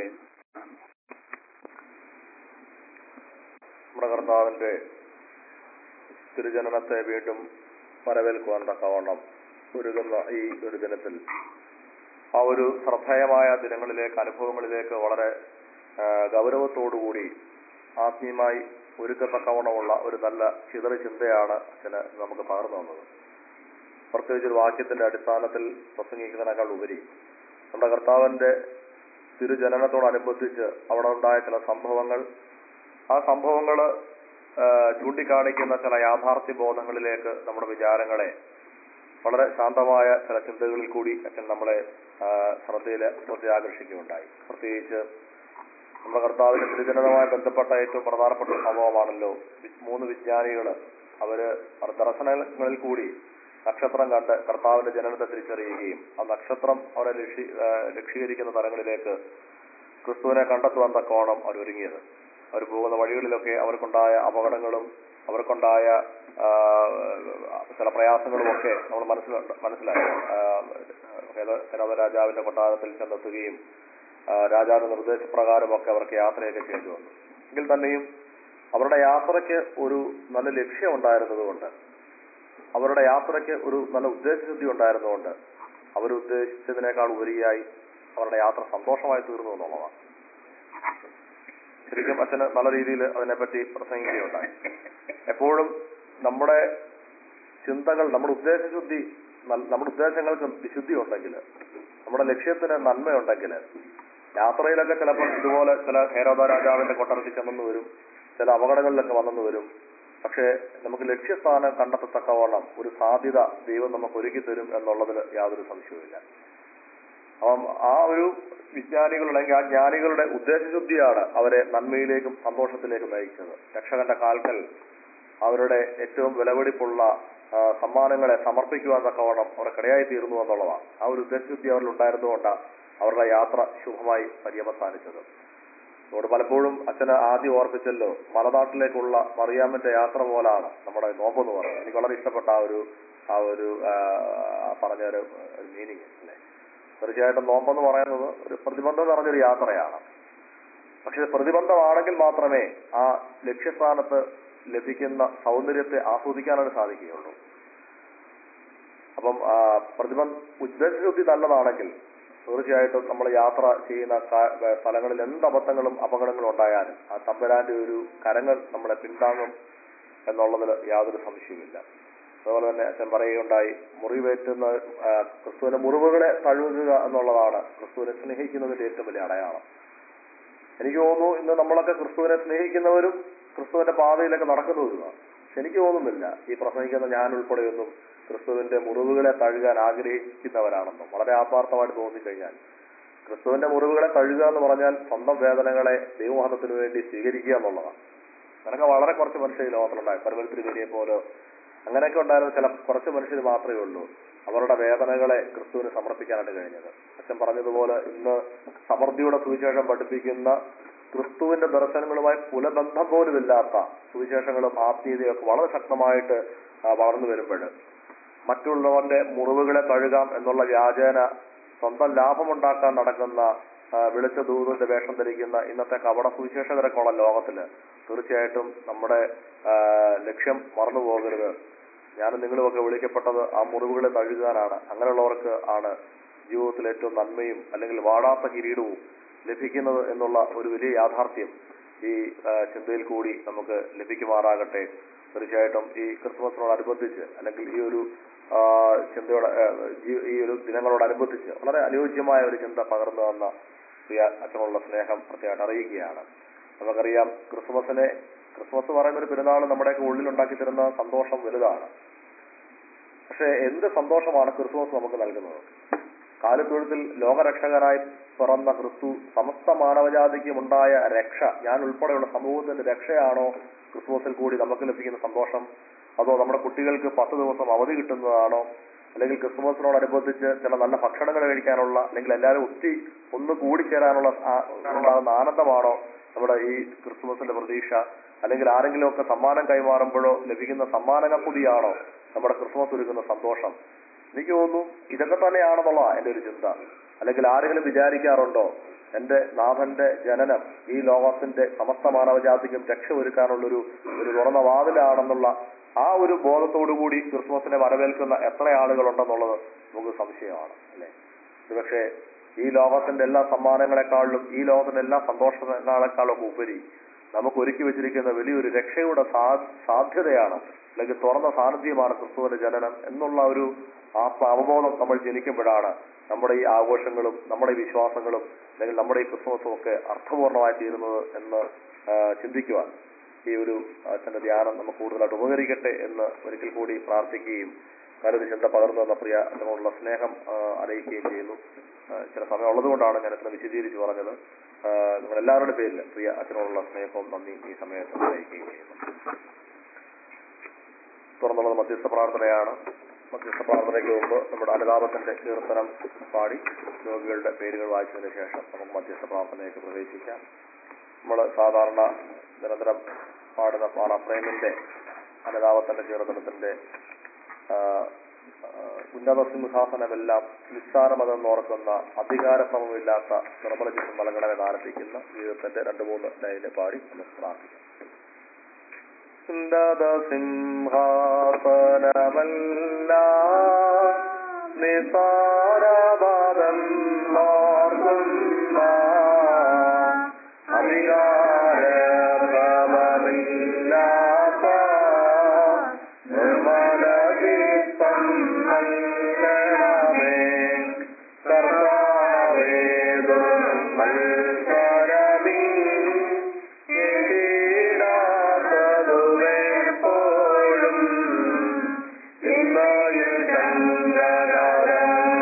നമ്മുടെ കർത്താവിന്റെ തിരുജനനത്തെ വീണ്ടും വരവേൽക്കുവാൻ തക്കവണ്ണം ഒരുങ്ങുന്ന ഈ ഒരു ദിനത്തിൽ ആ ഒരു ശ്രദ്ധേയമായ ദിനങ്ങളിലേക്ക്, അനുഭവങ്ങളിലേക്ക് വളരെ ഗൗരവത്തോടുകൂടി ആത്മീയമായി ഒരുക്കത്തക്കവണ്ണമുള്ള ഒരു നല്ല ചിതറി ചിന്തയാണ് അച്ഛന് നമുക്ക് പകർന്നു തന്നത്. പ്രത്യേകിച്ചൊരു വാക്യത്തിന്റെ അടിസ്ഥാനത്തിൽ പ്രസംഗിക്കുന്നതിനേക്കാൾ ഉപരി നമ്മുടെ കർത്താവിന്റെ തിരുജനനത്തോടനുബന്ധിച്ച് അവിടെ ഉണ്ടായ ചില സംഭവങ്ങൾ, ആ സംഭവങ്ങൾ ചൂണ്ടിക്കാണിക്കുന്ന ചില യാഥാർത്ഥ്യ ബോധങ്ങളിലേക്ക് നമ്മുടെ വിചാരങ്ങളെ വളരെ ശാന്തമായ ചില ചിന്തകളിൽ കൂടി അച്ഛൻ നമ്മളെ ശ്രദ്ധയിൽ ശ്രദ്ധയാകർഷിക്കുകയുണ്ടായി. പ്രത്യേകിച്ച് നമ്മുടെ കർത്താവിന്റെ തിരുജനനവുമായി ബന്ധപ്പെട്ട ഏറ്റവും പ്രധാനപ്പെട്ട ഒരു സംഭവമാണല്ലോ മൂന്ന് വിജ്ഞാനികൾ അവര് ദർശനങ്ങളിൽ കൂടി നക്ഷത്രം കണ്ട് കർത്താവിന്റെ ജനനത്തെ തിരിച്ചറിയുകയും ആ നക്ഷത്രം അവരെ ലക്ഷി ലക്ഷീകരിക്കുന്ന തലങ്ങളിലേക്ക് ക്രിസ്തുവിനെ കണ്ടെത്തുവാൻ തക്കോണം അവർ ഒരുങ്ങിയത്. അവർ പോകുന്ന വഴികളിലൊക്കെ അവർക്കുണ്ടായ അപകടങ്ങളും അവർക്കുണ്ടായ ചില പ്രയാസങ്ങളും ഒക്കെ നമ്മൾ മനസ്സിൽ മനസ്സിലാക്കി. ഹെരോദ രാജാവിന്റെ കൊട്ടാരത്തിൽ ചെന്നെത്തുകയും രാജാവിന്റെ നിർദ്ദേശപ്രകാരമൊക്കെ അവർക്ക് യാത്രയൊക്കെ ചെയ്തു വന്നു. എങ്കിൽ തന്നെയും അവരുടെ യാത്രയ്ക്ക് ഒരു നല്ല ലക്ഷ്യം ഉണ്ടായിരുന്നതുകൊണ്ട്, അവരുടെ യാത്രയ്ക്ക് ഒരു നല്ല ഉദ്ദേശശുദ്ധി ഉണ്ടായിരുന്നതുകൊണ്ട് അവരുദ്ദേശിച്ചതിനേക്കാൾ ഉപരിയായി അവരുടെ യാത്ര സന്തോഷമായി തീർന്നു എന്നുള്ളതാണ്. ശരിക്കും അച്ഛന് നല്ല രീതിയിൽ അതിനെപ്പറ്റി പ്രസംഗിക്കുകയുണ്ടായി. എപ്പോഴും നമ്മുടെ ചിന്തകൾ, നമ്മുടെ ഉദ്ദേശശുദ്ധി, നമ്മുടെ ഉദ്ദേശങ്ങൾക്ക് വിശുദ്ധി ഉണ്ടെങ്കിൽ, നമ്മുടെ ലക്ഷ്യത്തിന് നന്മയുണ്ടെങ്കിൽ യാത്രയിലൊക്കെ ചിലപ്പോൾ ഇതുപോലെ ചില ഹെരോദ രാജാവിന്റെ കൊട്ടാരത്തിൽ ചെന്നെന്ന് വരും, ചില അപകടങ്ങളിലൊക്കെ വന്നെന്ന് വരും. പക്ഷേ നമുക്ക് ലക്ഷ്യസ്ഥാനം കണ്ടെത്തത്തക്കവണ്ണം ഒരു സാധ്യത ദൈവം നമുക്ക് ഒരുക്കി തരും എന്നുള്ളതിൽ യാതൊരു സംശയവുമില്ല. അപ്പം ആ ഒരു വിജ്ഞാനികൾ അല്ലെങ്കിൽ ആ ജ്ഞാനികളുടെ ഉദ്ദേശശുദ്ധിയാണ് അവരെ നന്മയിലേക്കും സന്തോഷത്തിലേക്കും നയിച്ചത്. രക്ഷകന്റെ കാൽക്കൽ അവരുടെ ഏറ്റവും വിലപിടിപ്പുള്ള സമ്മാനങ്ങളെ സമർപ്പിക്കുവാൻ തക്കവണ്ണം അവർക്കിടയായി തീർന്നു എന്നുള്ളതാണ്. ആ ഒരു ഉദ്ദേശശുദ്ധി അവരിൽ ഉണ്ടായിരുന്നുകൊണ്ടാണ് അവരുടെ യാത്ര ശുഭമായി പര്യവസാനിച്ചത്. അതുകൊണ്ട് പലപ്പോഴും അച്ഛന് ആദ്യം ഓർപ്പിച്ചല്ലോ, മലനാട്ടിലേക്കുള്ള മറിയാമിന്റെ യാത്ര പോലാണ് നമ്മുടെ നോമ്പെന്ന് പറയുന്നത്. എനിക്ക് വളരെ ഇഷ്ടപ്പെട്ട ആ ഒരു ആ ഒരു പറഞ്ഞൊരു മീനിങ് അല്ലേ. തീർച്ചയായിട്ടും നോമ്പെന്ന് പറയുന്നത് ഒരു പ്രതിബന്ധം നിറഞ്ഞൊരു യാത്രയാണ്. പക്ഷെ പ്രതിബന്ധമാണെങ്കിൽ മാത്രമേ ആ ലക്ഷ്യസ്ഥാനത്ത് ലഭിക്കുന്ന സൗന്ദര്യത്തെ ആസ്വദിക്കാനാണ് സാധിക്കുകയുള്ളൂ. അപ്പം പ്രതിബന്ധ ഉദ്ദേശശുദ്ധി നല്ലതാണെങ്കിൽ തീർച്ചയായിട്ടും നമ്മൾ യാത്ര ചെയ്യുന്ന സ്ഥലങ്ങളിൽ എന്ത് അബദ്ധങ്ങളും അപകടങ്ങളും ഉണ്ടായാലും ആ തമ്പുരാന്റെ ഒരു കരങ്ങൾ നമ്മളെ പിന്താങ്ങും എന്നുള്ളതിൽ യാതൊരു സംശയവുമില്ല. അതുപോലെ തന്നെ അച്ഛൻ പറയുകയുണ്ടായി, മുറിവേറ്റുന്ന ക്രിസ്തുവിന്റെ മുറിവുകളെ തഴുകുക എന്നുള്ളതാണ് ക്രിസ്തുവിനെ സ്നേഹിക്കുന്നതിന്റെ ഏറ്റവും വലിയ അടയാളം. എനിക്ക് തോന്നുന്നു ഇന്ന് നമ്മളൊക്കെ ക്രിസ്തുവിനെ സ്നേഹിക്കുന്നവരും ക്രിസ്തുവിന്റെ പാതയിലൊക്കെ നടക്കുന്നവരുമാണ്. പക്ഷെ എനിക്ക് തോന്നുന്നില്ല ഈ പ്രസംഗിക്കുന്ന ഞാൻ ഉൾപ്പെടെയൊന്നും ക്രിസ്തുവിന്റെ മുറിവുകളെ തഴുകാൻ ആഗ്രഹിക്കുന്നവരാണെന്നും. വളരെ ആത്മാർത്ഥമായിട്ട് തോന്നിക്കഴിഞ്ഞാൽ ക്രിസ്തുവിന്റെ മുറിവുകളെ തഴുകുക എന്ന് പറഞ്ഞാൽ സ്വന്തം വേദനകളെ ദൈവമഹത്വത്തിന് വേണ്ടി സ്വീകരിക്കുക എന്നുള്ളതാണ്. അങ്ങനെയൊക്കെ വളരെ കുറച്ച് മനുഷ്യർ ഈ ലോകത്തിലുണ്ടായി. പരമത്തിരി വലിയെ പോലെ അങ്ങനെയൊക്കെ ഉണ്ടായിരുന്ന ചില കുറച്ച് മനുഷ്യർ മാത്രമേ ഉള്ളൂ അവരുടെ വേദനകളെ ക്രിസ്തുവിന് സമർപ്പിക്കാനായിട്ട് കഴിഞ്ഞത്. അച്ഛൻ പറഞ്ഞതുപോലെ ഇന്ന് സമൃദ്ധിയുടെ സുവിശേഷം പഠിപ്പിക്കുന്ന ക്രിസ്തുവിന്റെ ദർശനങ്ങളുമായി കുലബന്ധം പോലും ഇല്ലാത്ത സുവിശേഷങ്ങളും ആത്മീയതയും ഒക്കെ വളരെ ശക്തമായിട്ട് വളർന്നു വരുമ്പോൾ മറ്റുള്ളവന്റെ മുറിവുകളെ തഴുകാം എന്നുള്ള വ്യാജേന സ്വന്തം ലാഭമുണ്ടാക്കാൻ നടക്കുന്ന വിളിച്ച ദൂതന്റെ വേഷം ധരിക്കുന്ന ഇന്നത്തെ കപട സുവിശേഷകരൊക്കെയുള്ള ലോകത്തില് തീർച്ചയായിട്ടും നമ്മുടെ ലക്ഷ്യം മറന്നു പോകരുത്. ഞാനും നിങ്ങളുമൊക്കെ വിളിക്കപ്പെട്ടത് ആ മുറിവുകളെ തഴുകാനാണ്. അങ്ങനെയുള്ളവർക്ക് ആണ് ജീവിതത്തിൽ ഏറ്റവും നന്മയും അല്ലെങ്കിൽ വാടാത്ത കിരീടവും ലഭിക്കുന്നത് എന്നുള്ള ഒരു വലിയ യാഥാർത്ഥ്യം ഈ ചിന്തയിൽ കൂടി നമുക്ക് ലഭിക്കുമാറാകട്ടെ. തീർച്ചയായിട്ടും ഈ ക്രിസ്മസിനോടനുബന്ധിച്ച് അല്ലെങ്കിൽ ഈ ഒരു ചിന്തയോട് ഈ ഒരു ദിനങ്ങളോടനുബന്ധിച്ച് വളരെ അനുയോജ്യമായ ഒരു ചിന്ത പകർന്നു തന്ന പ്രിയ അച്ഛനുള്ള സ്നേഹം പ്രത്യേകമായിട്ട് അറിയിക്കുകയാണ്. നമുക്കറിയാം ക്രിസ്മസിനെ ക്രിസ്മസ് പറയുന്ന ഒരു പെരുന്നാൾ നമ്മുടെയൊക്കെ ഉള്ളിലുണ്ടാക്കി തരുന്ന സന്തോഷം വലുതാണ്. പക്ഷെ എന്ത് സന്തോഷമാണ് ക്രിസ്മസ് നമുക്ക് നൽകുന്നത്? കാലിത്തൊഴുത്തിൽ ലോകരക്ഷകനായി പിറന്ന ക്രിസ്തു സമസ്ത മാനവജാതിക്കും ഉണ്ടായ രക്ഷ, ഞാൻ ഉൾപ്പെടെയുള്ള സമൂഹത്തിന്റെ രക്ഷയാണോ ക്രിസ്മസിൽ കൂടി നമുക്ക് ലഭിക്കുന്ന സന്തോഷം? അതോ നമ്മുടെ കുട്ടികൾക്ക് പത്ത് ദിവസം അവധി കിട്ടുന്നതാണോ? അല്ലെങ്കിൽ ക്രിസ്മസിനോടനുബന്ധിച്ച് ചില നല്ല ഭക്ഷണങ്ങൾ കഴിക്കാനുള്ള അല്ലെങ്കിൽ എല്ലാവരും ഒത്തി ഒന്ന് കൂടിച്ചേരാനുള്ള ഉണ്ടാകുന്ന ആനന്ദമാണോ നമ്മുടെ ഈ ക്രിസ്മസിന്റെ പ്രതീക്ഷ? അല്ലെങ്കിൽ ആരെങ്കിലുമൊക്കെ സമ്മാനം കൈമാറുമ്പോഴോ ലഭിക്കുന്ന സമ്മാനകപ്പൊതിയാണോ നമ്മുടെ ക്രിസ്മസ് ഒരുക്കുന്ന സന്തോഷം? എനിക്ക് തോന്നുന്നു ഇതൊക്കെ തന്നെയാണെന്നുള്ളതാണ് എൻ്റെ ഒരു ചിന്ത. അല്ലെങ്കിൽ ആരെങ്കിലും വിചാരിക്കാറുണ്ടോ എന്റെ നാഥന്റെ ജനനം ഈ ലോകത്തിന്റെ സമസ്ത മാനവജാതിക്കും രക്ഷ ഒരുക്കാനുള്ളൊരു ഒരു തുറന്ന വാതിലാണെന്നുള്ള ആ ഒരു ബോധത്തോടുകൂടി ക്രിസ്മസിനെ വരവേൽക്കുന്ന എത്ര ആളുകളുണ്ടെന്നുള്ളത് നമുക്ക് സംശയമാണ്, അല്ലെ? പക്ഷേ ഈ ലോകത്തിന്റെ എല്ലാ സമ്മാനങ്ങളെക്കാളിലും ഈ ലോകത്തിന്റെ എല്ലാ സന്തോഷങ്ങളെക്കാളും ഉപരി നമുക്ക് ഒരുക്കി വെച്ചിരിക്കുന്ന വലിയൊരു രക്ഷയുടെ സാധ്യതയാണ് അല്ലെങ്കിൽ തുറന്ന സാന്നിധ്യമാണ് ക്രിസ്തുവിന്റെ ജനനം എന്നുള്ള ഒരു ആത്മ അവബോധം നമ്മൾ ജനിക്കുമ്പോഴാണ് നമ്മുടെ ഈ ആഘോഷങ്ങളും നമ്മുടെ വിശ്വാസങ്ങളും അല്ലെങ്കിൽ നമ്മുടെ ഈ ക്രിസ്മസും ഒക്കെ അർത്ഥപൂർണമായി തീരുന്നത് എന്ന് ചിന്തിക്കുവാൻ ഈ ഒരു അച്ഛന്റെ ധ്യാനം നമുക്ക് കൂടുതലായിട്ട് ഉപകരിക്കട്ടെ എന്ന് ഒരിക്കൽ കൂടി പ്രാർത്ഥിക്കുകയും കരുതി ചിന്ത പകർന്നു തന്ന പ്രിയ അച്ഛനോടുള്ള സ്നേഹം അറിയിക്കുകയും ചെയ്യുന്നു. ചില സമയം ഉള്ളതുകൊണ്ടാണ് ഞാൻ അച്ഛനെ വിശദീകരിച്ച് പറഞ്ഞത്. നിങ്ങളെല്ലാവരുടെ പേരിൽ പ്രിയ അച്ഛനോടുള്ള സ്നേഹവും നന്ദി ഈ സമയത്ത് അറിയിക്കുകയും ചെയ്യുന്നു. തുറന്നുള്ളത് മധ്യസ്ഥ പ്രാർത്ഥനയാണ്. മധ്യസ്ഥ പ്രാർത്ഥനയ്ക്ക് മുമ്പ് നമ്മുടെ അനുതാപത്തിന്റെ കീർത്തനം പാടി രോഗികളുടെ പേരുകൾ വായിച്ചതിന് ശേഷം നമുക്ക് മധ്യസ്ഥ പ്രാർത്ഥനയ്ക്ക് പ്രവേശിക്കാം. നമ്മൾ സാധാരണ നിരന്തരം പാടുന്ന പാണപ്രേമിന്റെ അനുതാപത്തിന്റെ കീർത്തനത്തിന്റെ ഉന്നത സിംഹാസനമെല്ലാം നിസ്സാരമതെന്നോർക്കുന്ന അധികാരക്രമമില്ലാത്ത നിർമ്മല ചിത്രം നൽകണമെ ആരംഭിക്കുന്ന ജീവിതത്തിന്റെ രണ്ട് മൂന്ന് ലൈന് പാടി നമുക്ക് പ്രാർത്ഥിക്കാം. ഉന്നത സിംഹാസനമല്ല നിസ്സാരമതെന്നോർക്കുന്ന അധികാരക്രമമില്ലാത്ത നിർമ്മല ചിത്തം നൽകണമേ കർത്താവേ ദുർമത്സരമീ ും ഇന്നയിൽ ചന്ദ്രനാരം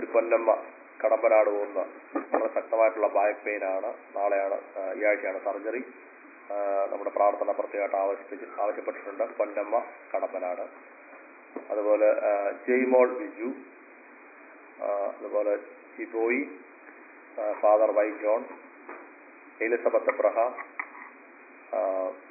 പൊന്നമ്മ കടമ്പനാട് പോകുന്ന വളരെ ശക്തമായിട്ടുള്ള ബാക്ക് പെയിൻ ആണ്. നാളെയാണ് ആ, ഈ ആഴ്ചയാണ് സർജറി. ആ, നമ്മുടെ പ്രാർത്ഥന പ്രത്യേകമായിട്ട് ആവശ്യപ്പെട്ട് ആവശ്യപ്പെട്ടിട്ടുണ്ട്. പൊന്നമ്മ കടമ്പനാട്. അതുപോലെ ആ, ജയ്മോൾ ബിജു, ആ, അതുപോലെ ജിബോയി, ആ, ഫാദർ വൈ ജോൺ, എലിസബത്ത് എബ്രഹാം, ആ,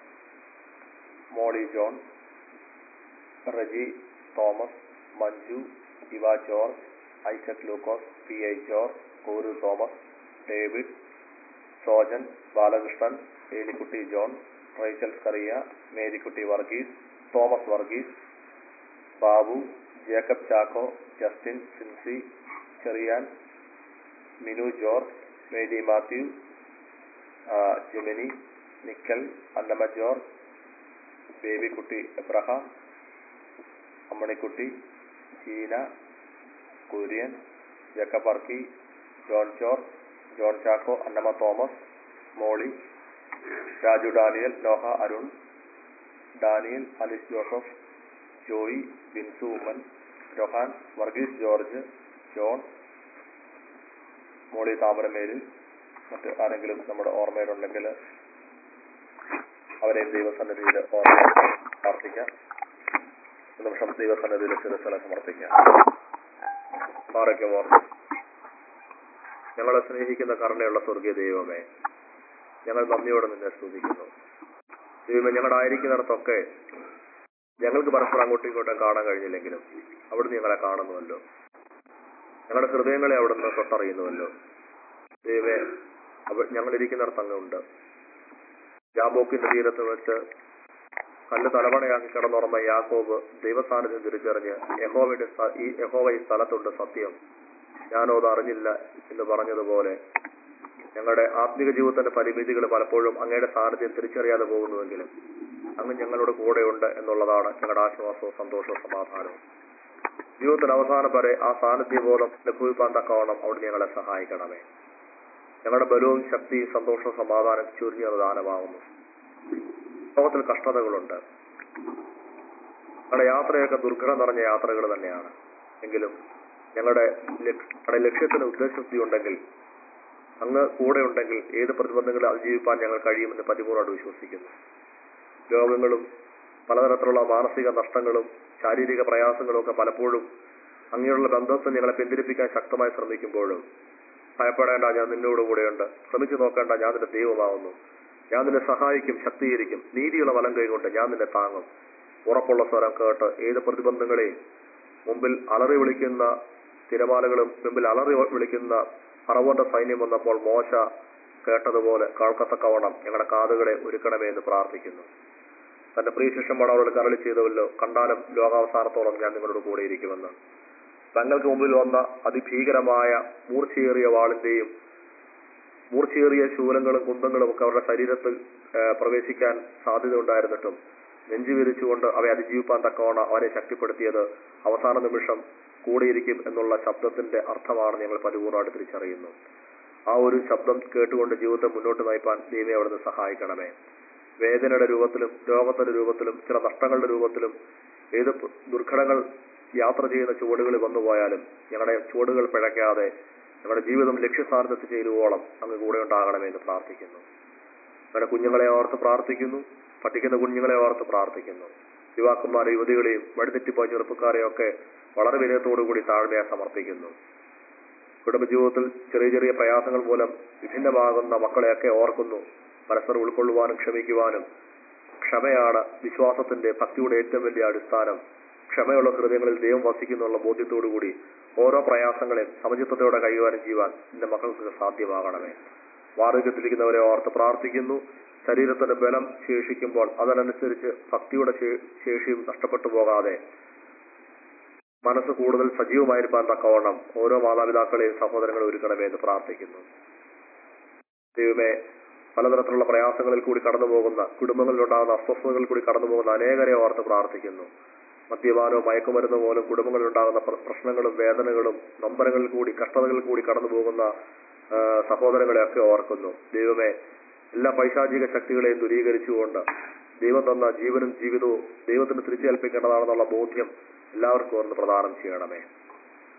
മോളി ജോൺ, റജി തോമസ്, മഞ്ജു, ഇവ ജോർജ്, ഐസക് ലൂക്കോസ്, പി ഐ ജോർജ്, കോരു തോമസ്, ഡേവിഡ്, സോജൻ, ബാലകൃഷ്ണൻ, ഏലിക്കുട്ടി ജോൺ, റേച്ചൽ സ്കറിയ, മേരിക്കുട്ടി വർഗീസ്, തോമസ് വർഗീസ്, ബാബു, ജേക്കബ് ചാക്കോ, ജസ്റ്റിൻ, സിൻസി, ചെറിയാൻ, മിനു ജോർജ്, മേരി മാത്യു, ആ, ജെമിനി, നിക്കൽ, അന്നമ്മ ജോർജ്, ബേബിക്കുട്ടി എബ്രഹാം, അമ്മണിക്കുട്ടി, ജീന, കുര്യൻ, ജേക്കബ് അർക്കി, ജോൺ ജോർജ്, ജോൺ ചാക്കോ, അന്നമ്മ തോമസ്, മോളി, രാജു ഡാനിയൽ, നോഹ അരുൺ, ഡാനിയൽ, അലിസ് ജോസഫ്, ജോയി, ബിൻസു ഉമ്മൻ, ജൊഹാൻ, വർഗീസ് ജോർജ്, ജോൺ, മോളി താമരമേരിൽ. മറ്റ് ആരെങ്കിലും നമ്മുടെ ഓർമ്മയിലുണ്ടെങ്കിൽ അവരെയും ദൈവസന്നിധിയിൽ ഓർമ്മ പ്രാർത്ഥിക്കാം. നിമിഷം ദൈവസന്നിധിയിൽ ശിരസ്സല സമർപ്പിക്കാം. ആരോഗ്യമോർ ഞങ്ങളെ സ്നേഹിക്കുന്ന കരുണയുള്ള സ്വർഗീയ ദൈവമേ, ഞങ്ങൾ നന്ദിയോടെ നിന്നെ സ്തുതിക്കുന്നു. ദൈവമേ, ഞങ്ങളായിരിക്കുന്നിടത്തൊക്കെ ഞങ്ങൾക്ക് പരസ്പരം അങ്ങോട്ടും ഇങ്ങോട്ടും കാണാൻ കഴിഞ്ഞില്ലെങ്കിലും അവിടുന്ന് ഞങ്ങളെ കാണുന്നുവല്ലോ. ഞങ്ങളുടെ ഹൃദയങ്ങളെ അവിടുന്ന് തൊട്ടറിയുന്നുവല്ലോ. ദൈവമേ, ഞങ്ങളിരിക്കുന്നിടത്ത് അങ്ങുണ്ട്. യാബോക്കിന്റെ തീരത്ത് വെച്ച് കല്ല് തലവണയാക്കി കിടന്നുറന്ന യാക്കോബ് ദൈവസാന്നിധ്യം തിരിച്ചറിഞ്ഞ് യഹോവയുടെ ഈ യഹോവ ഈ സ്ഥലത്തുണ്ട് സത്യം, ഞാനോ അത് അറിഞ്ഞില്ല എന്ന് പറഞ്ഞതുപോലെ ഞങ്ങളുടെ ആത്മിക ജീവിതത്തിന്റെ പരിമിതികൾ പലപ്പോഴും അങ്ങയുടെ സാന്നിധ്യം തിരിച്ചറിയാതെ പോകുന്നുവെങ്കിലും അങ്ങ് ഞങ്ങളുടെ കൂടെയുണ്ട് എന്നുള്ളതാണ് ഞങ്ങളുടെ ആശ്വാസവും സന്തോഷവും സമാധാനവും. ജീവിതത്തിന് അവസാനം വരെ ആ സാന്നിധ്യബോധം ലഘൂവിപ്പാൻ തക്കവണ്ണം അവിടെ ഞങ്ങളെ സഹായിക്കണമേ. ഞങ്ങളുടെ ബലവും ശക്തിയും സന്തോഷവും സമാധാനം ചുരുങ്ങിയത് ദാനമാകുന്നു. ലോകത്തിൽ കഷ്ടതകളുണ്ട്. ഞങ്ങളുടെ യാത്രയൊക്കെ ദുർഘടം നിറഞ്ഞ യാത്രകൾ തന്നെയാണ്. എങ്കിലും ഞങ്ങളുടെ ഞങ്ങളുടെ ലക്ഷ്യത്തിന് ഉദ്ദേശശുദ്ധി ഉണ്ടെങ്കിൽ, അങ്ങ് കൂടെ ഉണ്ടെങ്കിൽ ഏത് പ്രതിബന്ധങ്ങളും അതിജീവിപ്പാൻ ഞങ്ങൾ കഴിയുമെന്ന് പരിപൂർണ്ണമായിട്ട് വിശ്വസിക്കുന്നു. രോഗങ്ങളും പലതരത്തിലുള്ള മാനസിക നഷ്ടങ്ങളും ശാരീരിക പ്രയാസങ്ങളും ഒക്കെ പലപ്പോഴും അങ്ങനെയുള്ള ബന്ധത്തിൽ ഞങ്ങളെ പിന്തിരിപ്പിക്കാൻ ശക്തമായി ശ്രമിക്കുമ്പോഴും ഭയപ്പെടേണ്ട, ഞാൻ നിന്നോട് കൂടെയുണ്ട്. ശ്രമിച്ചു നോക്കേണ്ട, ഞാൻ നിന്റെ ദൈവമാവുന്നു. ഞാൻ നിന്നെ സഹായിക്കും, ശക്തീകരിക്കും. നീതിയുള്ള വലം കൈകൊണ്ട് ഞാൻ നിന്നെ താങ്ങും. ഉറപ്പുള്ള സ്വരം കേട്ട് ഏത് പ്രതിബന്ധങ്ങളെയും മുമ്പിൽ അലറി വിളിക്കുന്ന തിരമാലകളും മുമ്പിൽ അലറി വിളിക്കുന്ന ഫറവോന്റെ സൈന്യം വന്നപ്പോൾ മോശ കേട്ടതുപോലെ കേൾക്കത്തക്കവണ്ണം ഞങ്ങളുടെ കാതുകളെ ഒരുക്കണമേ എന്ന് പ്രാർത്ഥിക്കുന്നു. തന്റെ പ്രിയ ശിഷ്യന്മാർ അവരോട് കരളി ചെയ്തവല്ലോ, കണ്ടാലും ലോകാവസാനത്തോളം ഞാൻ നിങ്ങളോട് കൂടെ ഇരിക്കുമെന്ന്. തങ്ങൾക്ക് മുമ്പിൽ വന്ന അതിഭീകരമായ മൂർച്ചയേറിയ വാളിന്റെയും മൂർച്ചയേറിയ ശൂലങ്ങളും കുന്തങ്ങളും ഒക്കെ അവരുടെ ശരീരത്തിൽ പ്രവേശിക്കാൻ സാധ്യത ഉണ്ടായിരുന്നിട്ടും നെഞ്ചു വിരിച്ചുകൊണ്ട് അവയെ അതിജീവിപ്പാൻ തക്കവണ്ണം അവരെ ശക്തിപ്പെടുത്തിയത് അവസാന നിമിഷം കൂടിയിരിക്കും എന്നുള്ള ശബ്ദത്തിന്റെ അർത്ഥമാണ് ഞങ്ങൾ പരിപൂർണ്ണമായിട്ട് തിരിച്ചറിയുന്നു. ആ ഒരു ശബ്ദം കേട്ടുകൊണ്ട് ജീവിതത്തെ മുന്നോട്ട് നയിപ്പാൻ ദൈവമേ അവിടുന്ന് സഹായിക്കണമേ. വേദനയുടെ രൂപത്തിലും രോഗത്തിന്റെ രൂപത്തിലും ചില നഷ്ടങ്ങളുടെ രൂപത്തിലും ഏത് ദുർഘടങ്ങൾ യാത്ര ചെയ്യുന്ന ചുവടുകളിൽ വന്നുപോയാലും ഞങ്ങളുടെ ചുവടുകൾ പിഴയ്ക്കാതെ ഞങ്ങളുടെ ജീവിതം ലക്ഷ്യസ്ഥാനത്ത് ചേരുവോളം അങ്ങ് കൂടെ ഉണ്ടാകണമെന്ന് പ്രാർത്ഥിക്കുന്നു. ഞങ്ങളുടെ കുഞ്ഞുങ്ങളെ ഓർത്ത് പ്രാർത്ഥിക്കുന്നു. പഠിക്കുന്ന കുഞ്ഞുങ്ങളെ ഓർത്ത് പ്രാർത്ഥിക്കുന്നു. യുവാക്കന്മാരെ, യുവതികളെയും വഴിതെറ്റിപ്പോയ ചെറുപ്പക്കാരെയും ഒക്കെ വളരെ വിനയത്തോടുകൂടി താഴ്മയെ സമർപ്പിക്കുന്നു. കുടുംബജീവിതത്തിൽ ചെറിയ ചെറിയ പ്രയാസങ്ങൾ മൂലം വിഭിന്നമാകുന്ന മക്കളെയൊക്കെ ഓർക്കുന്നു. പരസ്പരം ഉൾക്കൊള്ളുവാനും ക്ഷമിക്കുവാനും. ക്ഷമയാണ് വിശ്വാസത്തിന്റെ, ഭക്തിയുടെ ഏറ്റവും വലിയ അടിസ്ഥാനം. ക്ഷമയുള്ള ഹൃദയങ്ങളിൽ ദൈവം വസിക്കുന്നുള്ള ബോധ്യത്തോടുകൂടി ഓരോ പ്രയാസങ്ങളെയും സമചിത്തത്തോടെ കൈകാര്യം ചെയ്യുവാൻ എന്റെ മക്കൾക്ക് സാധ്യമാകണമേ. വാർദ്ധക്യത്തിലിരിക്കുന്നവരെ ഓർത്ത് പ്രാർത്ഥിക്കുന്നു. ശരീരത്തിന്റെ ബലം ശേഷിക്കുമ്പോൾ അതിനനുസരിച്ച് ഭക്തിയുടെ ശേഷിയും നഷ്ടപ്പെട്ടു പോകാതെ മനസ്സ് കൂടുതൽ സജീവമായിരിക്കാൻ തക്കവണ്ണം ഓരോ മാതാപിതാക്കളെയും സഹോദരങ്ങളെ ഒരുക്കണമേ എന്ന് പ്രാർത്ഥിക്കുന്നു. ദൈവമേ, പലതരത്തിലുള്ള പ്രയാസങ്ങളിൽ കൂടി കടന്നു പോകുന്ന, കുടുംബങ്ങളിലുണ്ടാകുന്ന അസ്വസ്ഥതകളിൽ കൂടി കടന്നു പോകുന്ന അനേകരെ ഓർത്ത് പ്രാർത്ഥിക്കുന്നു. മദ്യപാനവും മയക്കുമരുന്ന് മൂലം കുടുംബങ്ങളിലുണ്ടാകുന്ന പ്രശ്നങ്ങളും വേദനകളും നൊമ്പരങ്ങളിൽ കൂടി കഷ്ടതകളിൽ കൂടി കടന്നു പോകുന്ന സഹോദരങ്ങളെയൊക്കെ ഓർക്കുന്നു. ദൈവമേ, എല്ലാ പൈശാചിക ശക്തികളെയും ദൂരീകരിച്ചുകൊണ്ട് ദൈവം തന്ന ജീവനും ജീവിതവും ദൈവത്തിന് തിരിച്ചേൽപ്പിക്കേണ്ടതാണെന്നുള്ള ബോധ്യം എല്ലാവർക്കും ഒന്ന് പ്രദാനം ചെയ്യണമേ.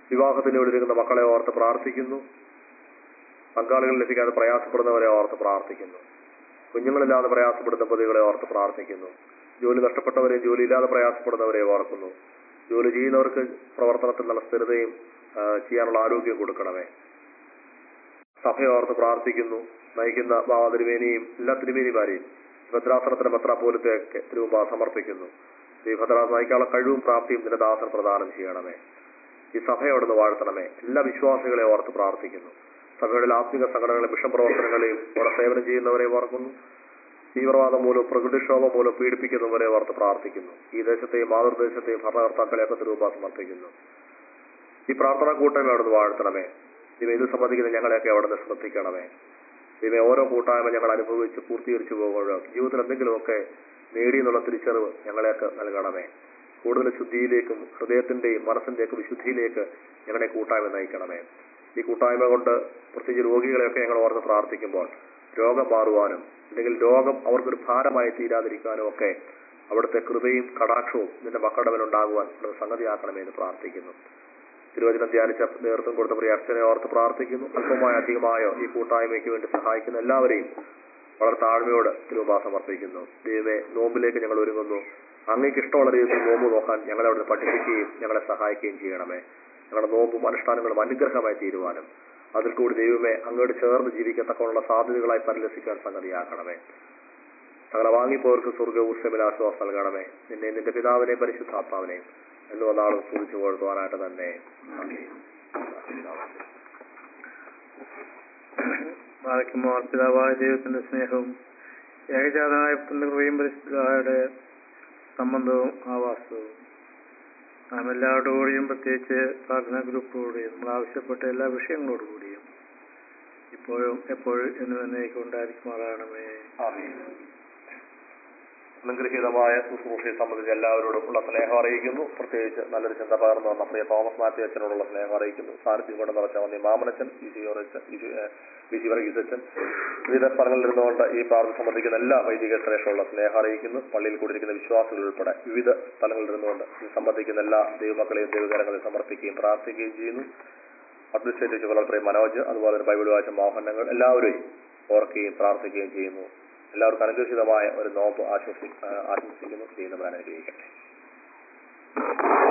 വിവാഹത്തിന് ഒരുങ്ങുന്ന മക്കളെ ഓർത്ത് പ്രാർത്ഥിക്കുന്നു. പങ്കാളികൾ ലഭിക്കാതെ പ്രയാസപ്പെടുന്നവരെ ഓർത്ത് പ്രാർത്ഥിക്കുന്നു. കുഞ്ഞുങ്ങളില്ലാതെ പ്രയാസപ്പെടുന്ന പതികളെ ഓർത്ത് പ്രാർത്ഥിക്കുന്നു. ജോലി നഷ്ടപ്പെട്ടവരെയും ജോലിയില്ലാതെ പ്രയാസപ്പെടുന്നവരെ ഓർക്കുന്നു. ജോലി ചെയ്യുന്നവർക്ക് പ്രവർത്തനത്തിൽ നല്ല സ്ഥിരതയും ചെയ്യാനുള്ള ആരോഗ്യം കൊടുക്കണമേ. സഭയോർത്ത് പ്രാർത്ഥിക്കുന്നു. നയിക്കുന്ന ബാബ തിരുമേനിയും എല്ലാ തിരുമേനിമാരെയും ഭദ്രാസനത്തിന് മെത്രാപ്പോലീത്തയൊക്കെ തിരുമുമ്പാ സമർപ്പിക്കുന്നു. ഈ ഭദ്രാസനം നയിക്കാനുള്ള കഴിവും പ്രാപ്തിയും നിന്റെ ദാസൻ പ്രദാനം ചെയ്യണമേ. ഈ സഭയോടൊന്ന് വാഴ്ത്തണമേ. എല്ലാ വിശ്വാസികളെ ഓർത്ത് പ്രാർത്ഥിക്കുന്നു. സഭയുടെ ആത്മിക സംഘടനകളെ മിഷൻ പ്രവർത്തനങ്ങളെയും അവിടെ സേവനം ചെയ്യുന്നവരെ ഓർക്കുന്നു. തീവ്രവാദം മൂലം പ്രകൃതിക്ഷോഭം മൂലം പീഡിപ്പിക്കുന്നവരെ ഓർത്ത് പ്രാർത്ഥിക്കുന്നു. ഈ ദേശത്തെയും മാതൃദേശത്തെയും ഭരണകർത്താക്കളെയൊക്കെ തിരുമുമ്പാ സമർപ്പിക്കുന്നു. ഈ പ്രാർത്ഥനാ കൂട്ടായ്മ അവിടുന്ന് വാഴ്ത്തണമേ. ഇവ ഇത് സംബന്ധിക്കുന്ന ഞങ്ങളെയൊക്കെ അവിടുന്ന് ശ്രദ്ധിക്കണമേ. ഇവയെ ഓരോ കൂട്ടായ്മ ഞങ്ങൾ അനുഭവിച്ച് പൂർത്തീകരിച്ചു പോകുമ്പോൾ ജീവിതത്തിൽ എന്തെങ്കിലുമൊക്കെ നേടിയെന്നുള്ള തിരിച്ചറിവ് ഞങ്ങളെയൊക്കെ നൽകണമേ. കൂടുതൽ ശുദ്ധിയിലേക്കും ഹൃദയത്തിന്റെയും മനസ്സിന്റെയൊക്കെ വിശുദ്ധിയിലേക്ക് ഞങ്ങളെ കൂട്ടായ്മ നയിക്കണമേ. ഈ കൂട്ടായ്മ കൊണ്ട് പ്രത്യേകിച്ച് രോഗികളെയൊക്കെ ഞങ്ങൾ ഓർന്ന് പ്രാർത്ഥിക്കുമ്പോൾ രോഗം മാറുവാനും അല്ലെങ്കിൽ രോഗം അവർക്കൊരു ഭാരമായി തീരാതിരിക്കാനും ഒക്കെ അവിടുത്തെ കൃപയും കടാക്ഷവും നിന്റെ മക്കളുടെ മേലുണ്ടാകുവാൻ സംഗതിയാക്കണമേ എന്ന് പ്രാർത്ഥിക്കുന്നു. തിരുവചനം ധ്യാനിച്ച നേതൃത്വം കൊടുത്ത പ്രിയ അച്ഛനെ ഓർത്ത് പ്രാർത്ഥിക്കുന്നു. അല്പമായ അധികമായോ ഈ കൂട്ടായ്മയ്ക്ക് വേണ്ടി സഹായിക്കുന്ന എല്ലാവരെയും വളരെ താഴ്മയോട് തിരുമുമ്പാ സമർപ്പിക്കുന്നു. ദൈവമേ, നോമ്പിലേക്ക് ഞങ്ങൾ ഒരുങ്ങുന്നു. അങ്ങേക്ക് ഇഷ്ടമുള്ള രീതിയിൽ നോമ്പ് നോക്കാൻ ഞങ്ങളെ അവിടുന്ന് പഠിപ്പിക്കുകയും ഞങ്ങളെ സഹായിക്കുകയും ചെയ്യണമേ. ഞങ്ങളുടെ നോമ്പും അനുഷ്ഠാനങ്ങളും അനുഗ്രഹമായി തീരുവാനും അതിൽ കൂടി ദൈവമേ അങ്ങോട്ട് ചേർന്ന് ജീവിക്കത്തക്കുള്ള സാധ്യതകളായി പരിലസിക്കാൻ സംഗതിയാക്കണമേ. ഞങ്ങളെ വാങ്ങിപ്പോയവർക്ക് സ്വർഗ്ഗവും ഉത്സവവിലാസവും നൽകണമേ. നിന്നെ നിന്റെ പിതാവിനെയും പരിശുദ്ധാത്മാവിനെയും എന്ന് വന്നാളും സ്തുതിച്ചു കൊടുക്കുവാനായിട്ട് തന്നെ. പിതാവായ ദൈവത്തിന്റെ സ്നേഹവും ഏകജാതനായ കൃപയും പരിശുദ്ധയുടെ സംബന്ധവും ആവാസവും നാം എല്ലാവരോടുകൂടിയും പ്രത്യേകിച്ച് പ്രാർത്ഥനാ ഗ്രൂപ്പോടുകൂടിയും നമ്മൾ ആവശ്യപ്പെട്ട എല്ലാ വിഷയങ്ങളോടുകൂടിയും ഇപ്പോഴും എപ്പോഴും എന്ന് എന്നേക്കും ഉണ്ടായിരിക്കുമാറാണമേ. അനുഗ്രഹീതമായ ശുശ്രൂഷയെ സംബന്ധിച്ച് എല്ലാവരോടും ഉള്ള സ്നേഹം അറിയിക്കുന്നു. പ്രത്യേകിച്ച് നല്ലൊരു ചിന്ത പകർന്നു വന്ന പ്രിയ തോമസ് മാത്യു അച്ഛനോടുള്ള സ്നേഹം അറിയിക്കുന്നു. സാന്നിധ്യം കൊണ്ട് നിറച്ച വന്നി മാമനച്ചൻ, വിജി വർഗീസച്ചൻ, വിവിധ സ്ഥലങ്ങളിൽ ഇരുന്നുകൊണ്ട് ഈ പ്രാർത്ഥന സംബന്ധിക്കുന്ന എല്ലാ വൈദിക ശ്രേഷ്ഠമുള്ള സ്നേഹം അറിയിക്കുന്നു. പള്ളിയിൽ കൂടിയിരിക്കുന്ന വിശ്വാസികൾ ഉൾപ്പെടെ വിവിധ സ്ഥലങ്ങളിൽ ഇരുന്നുകൊണ്ട് ഇത് സംബന്ധിക്കുന്ന എല്ലാ ദൈവമക്കളെയും ദൈവകരങ്ങളെ സമർപ്പിക്കുകയും പ്രാർത്ഥിക്കുകയും ചെയ്യുന്നു. അഡ്മിനിസ്ട്രേറ്റീവ് ചുമതല മനോജ്, അതുപോലെ തന്നെ ബൈബിൾ വായിച്ച മോഹനങ്ങൾ എല്ലാവരെയും ഓർക്കുകയും പ്രാർത്ഥിക്കുകയും ചെയ്യുന്നു. എല്ലാവർക്കും അനുഗ്രഹീതമായ ഒരു നോമ്പ് ആശംസി ആശംസിക്കുന്നു. ചെയ്യുന്നവരെ അനുഗ്രഹിക്കട്ടെ.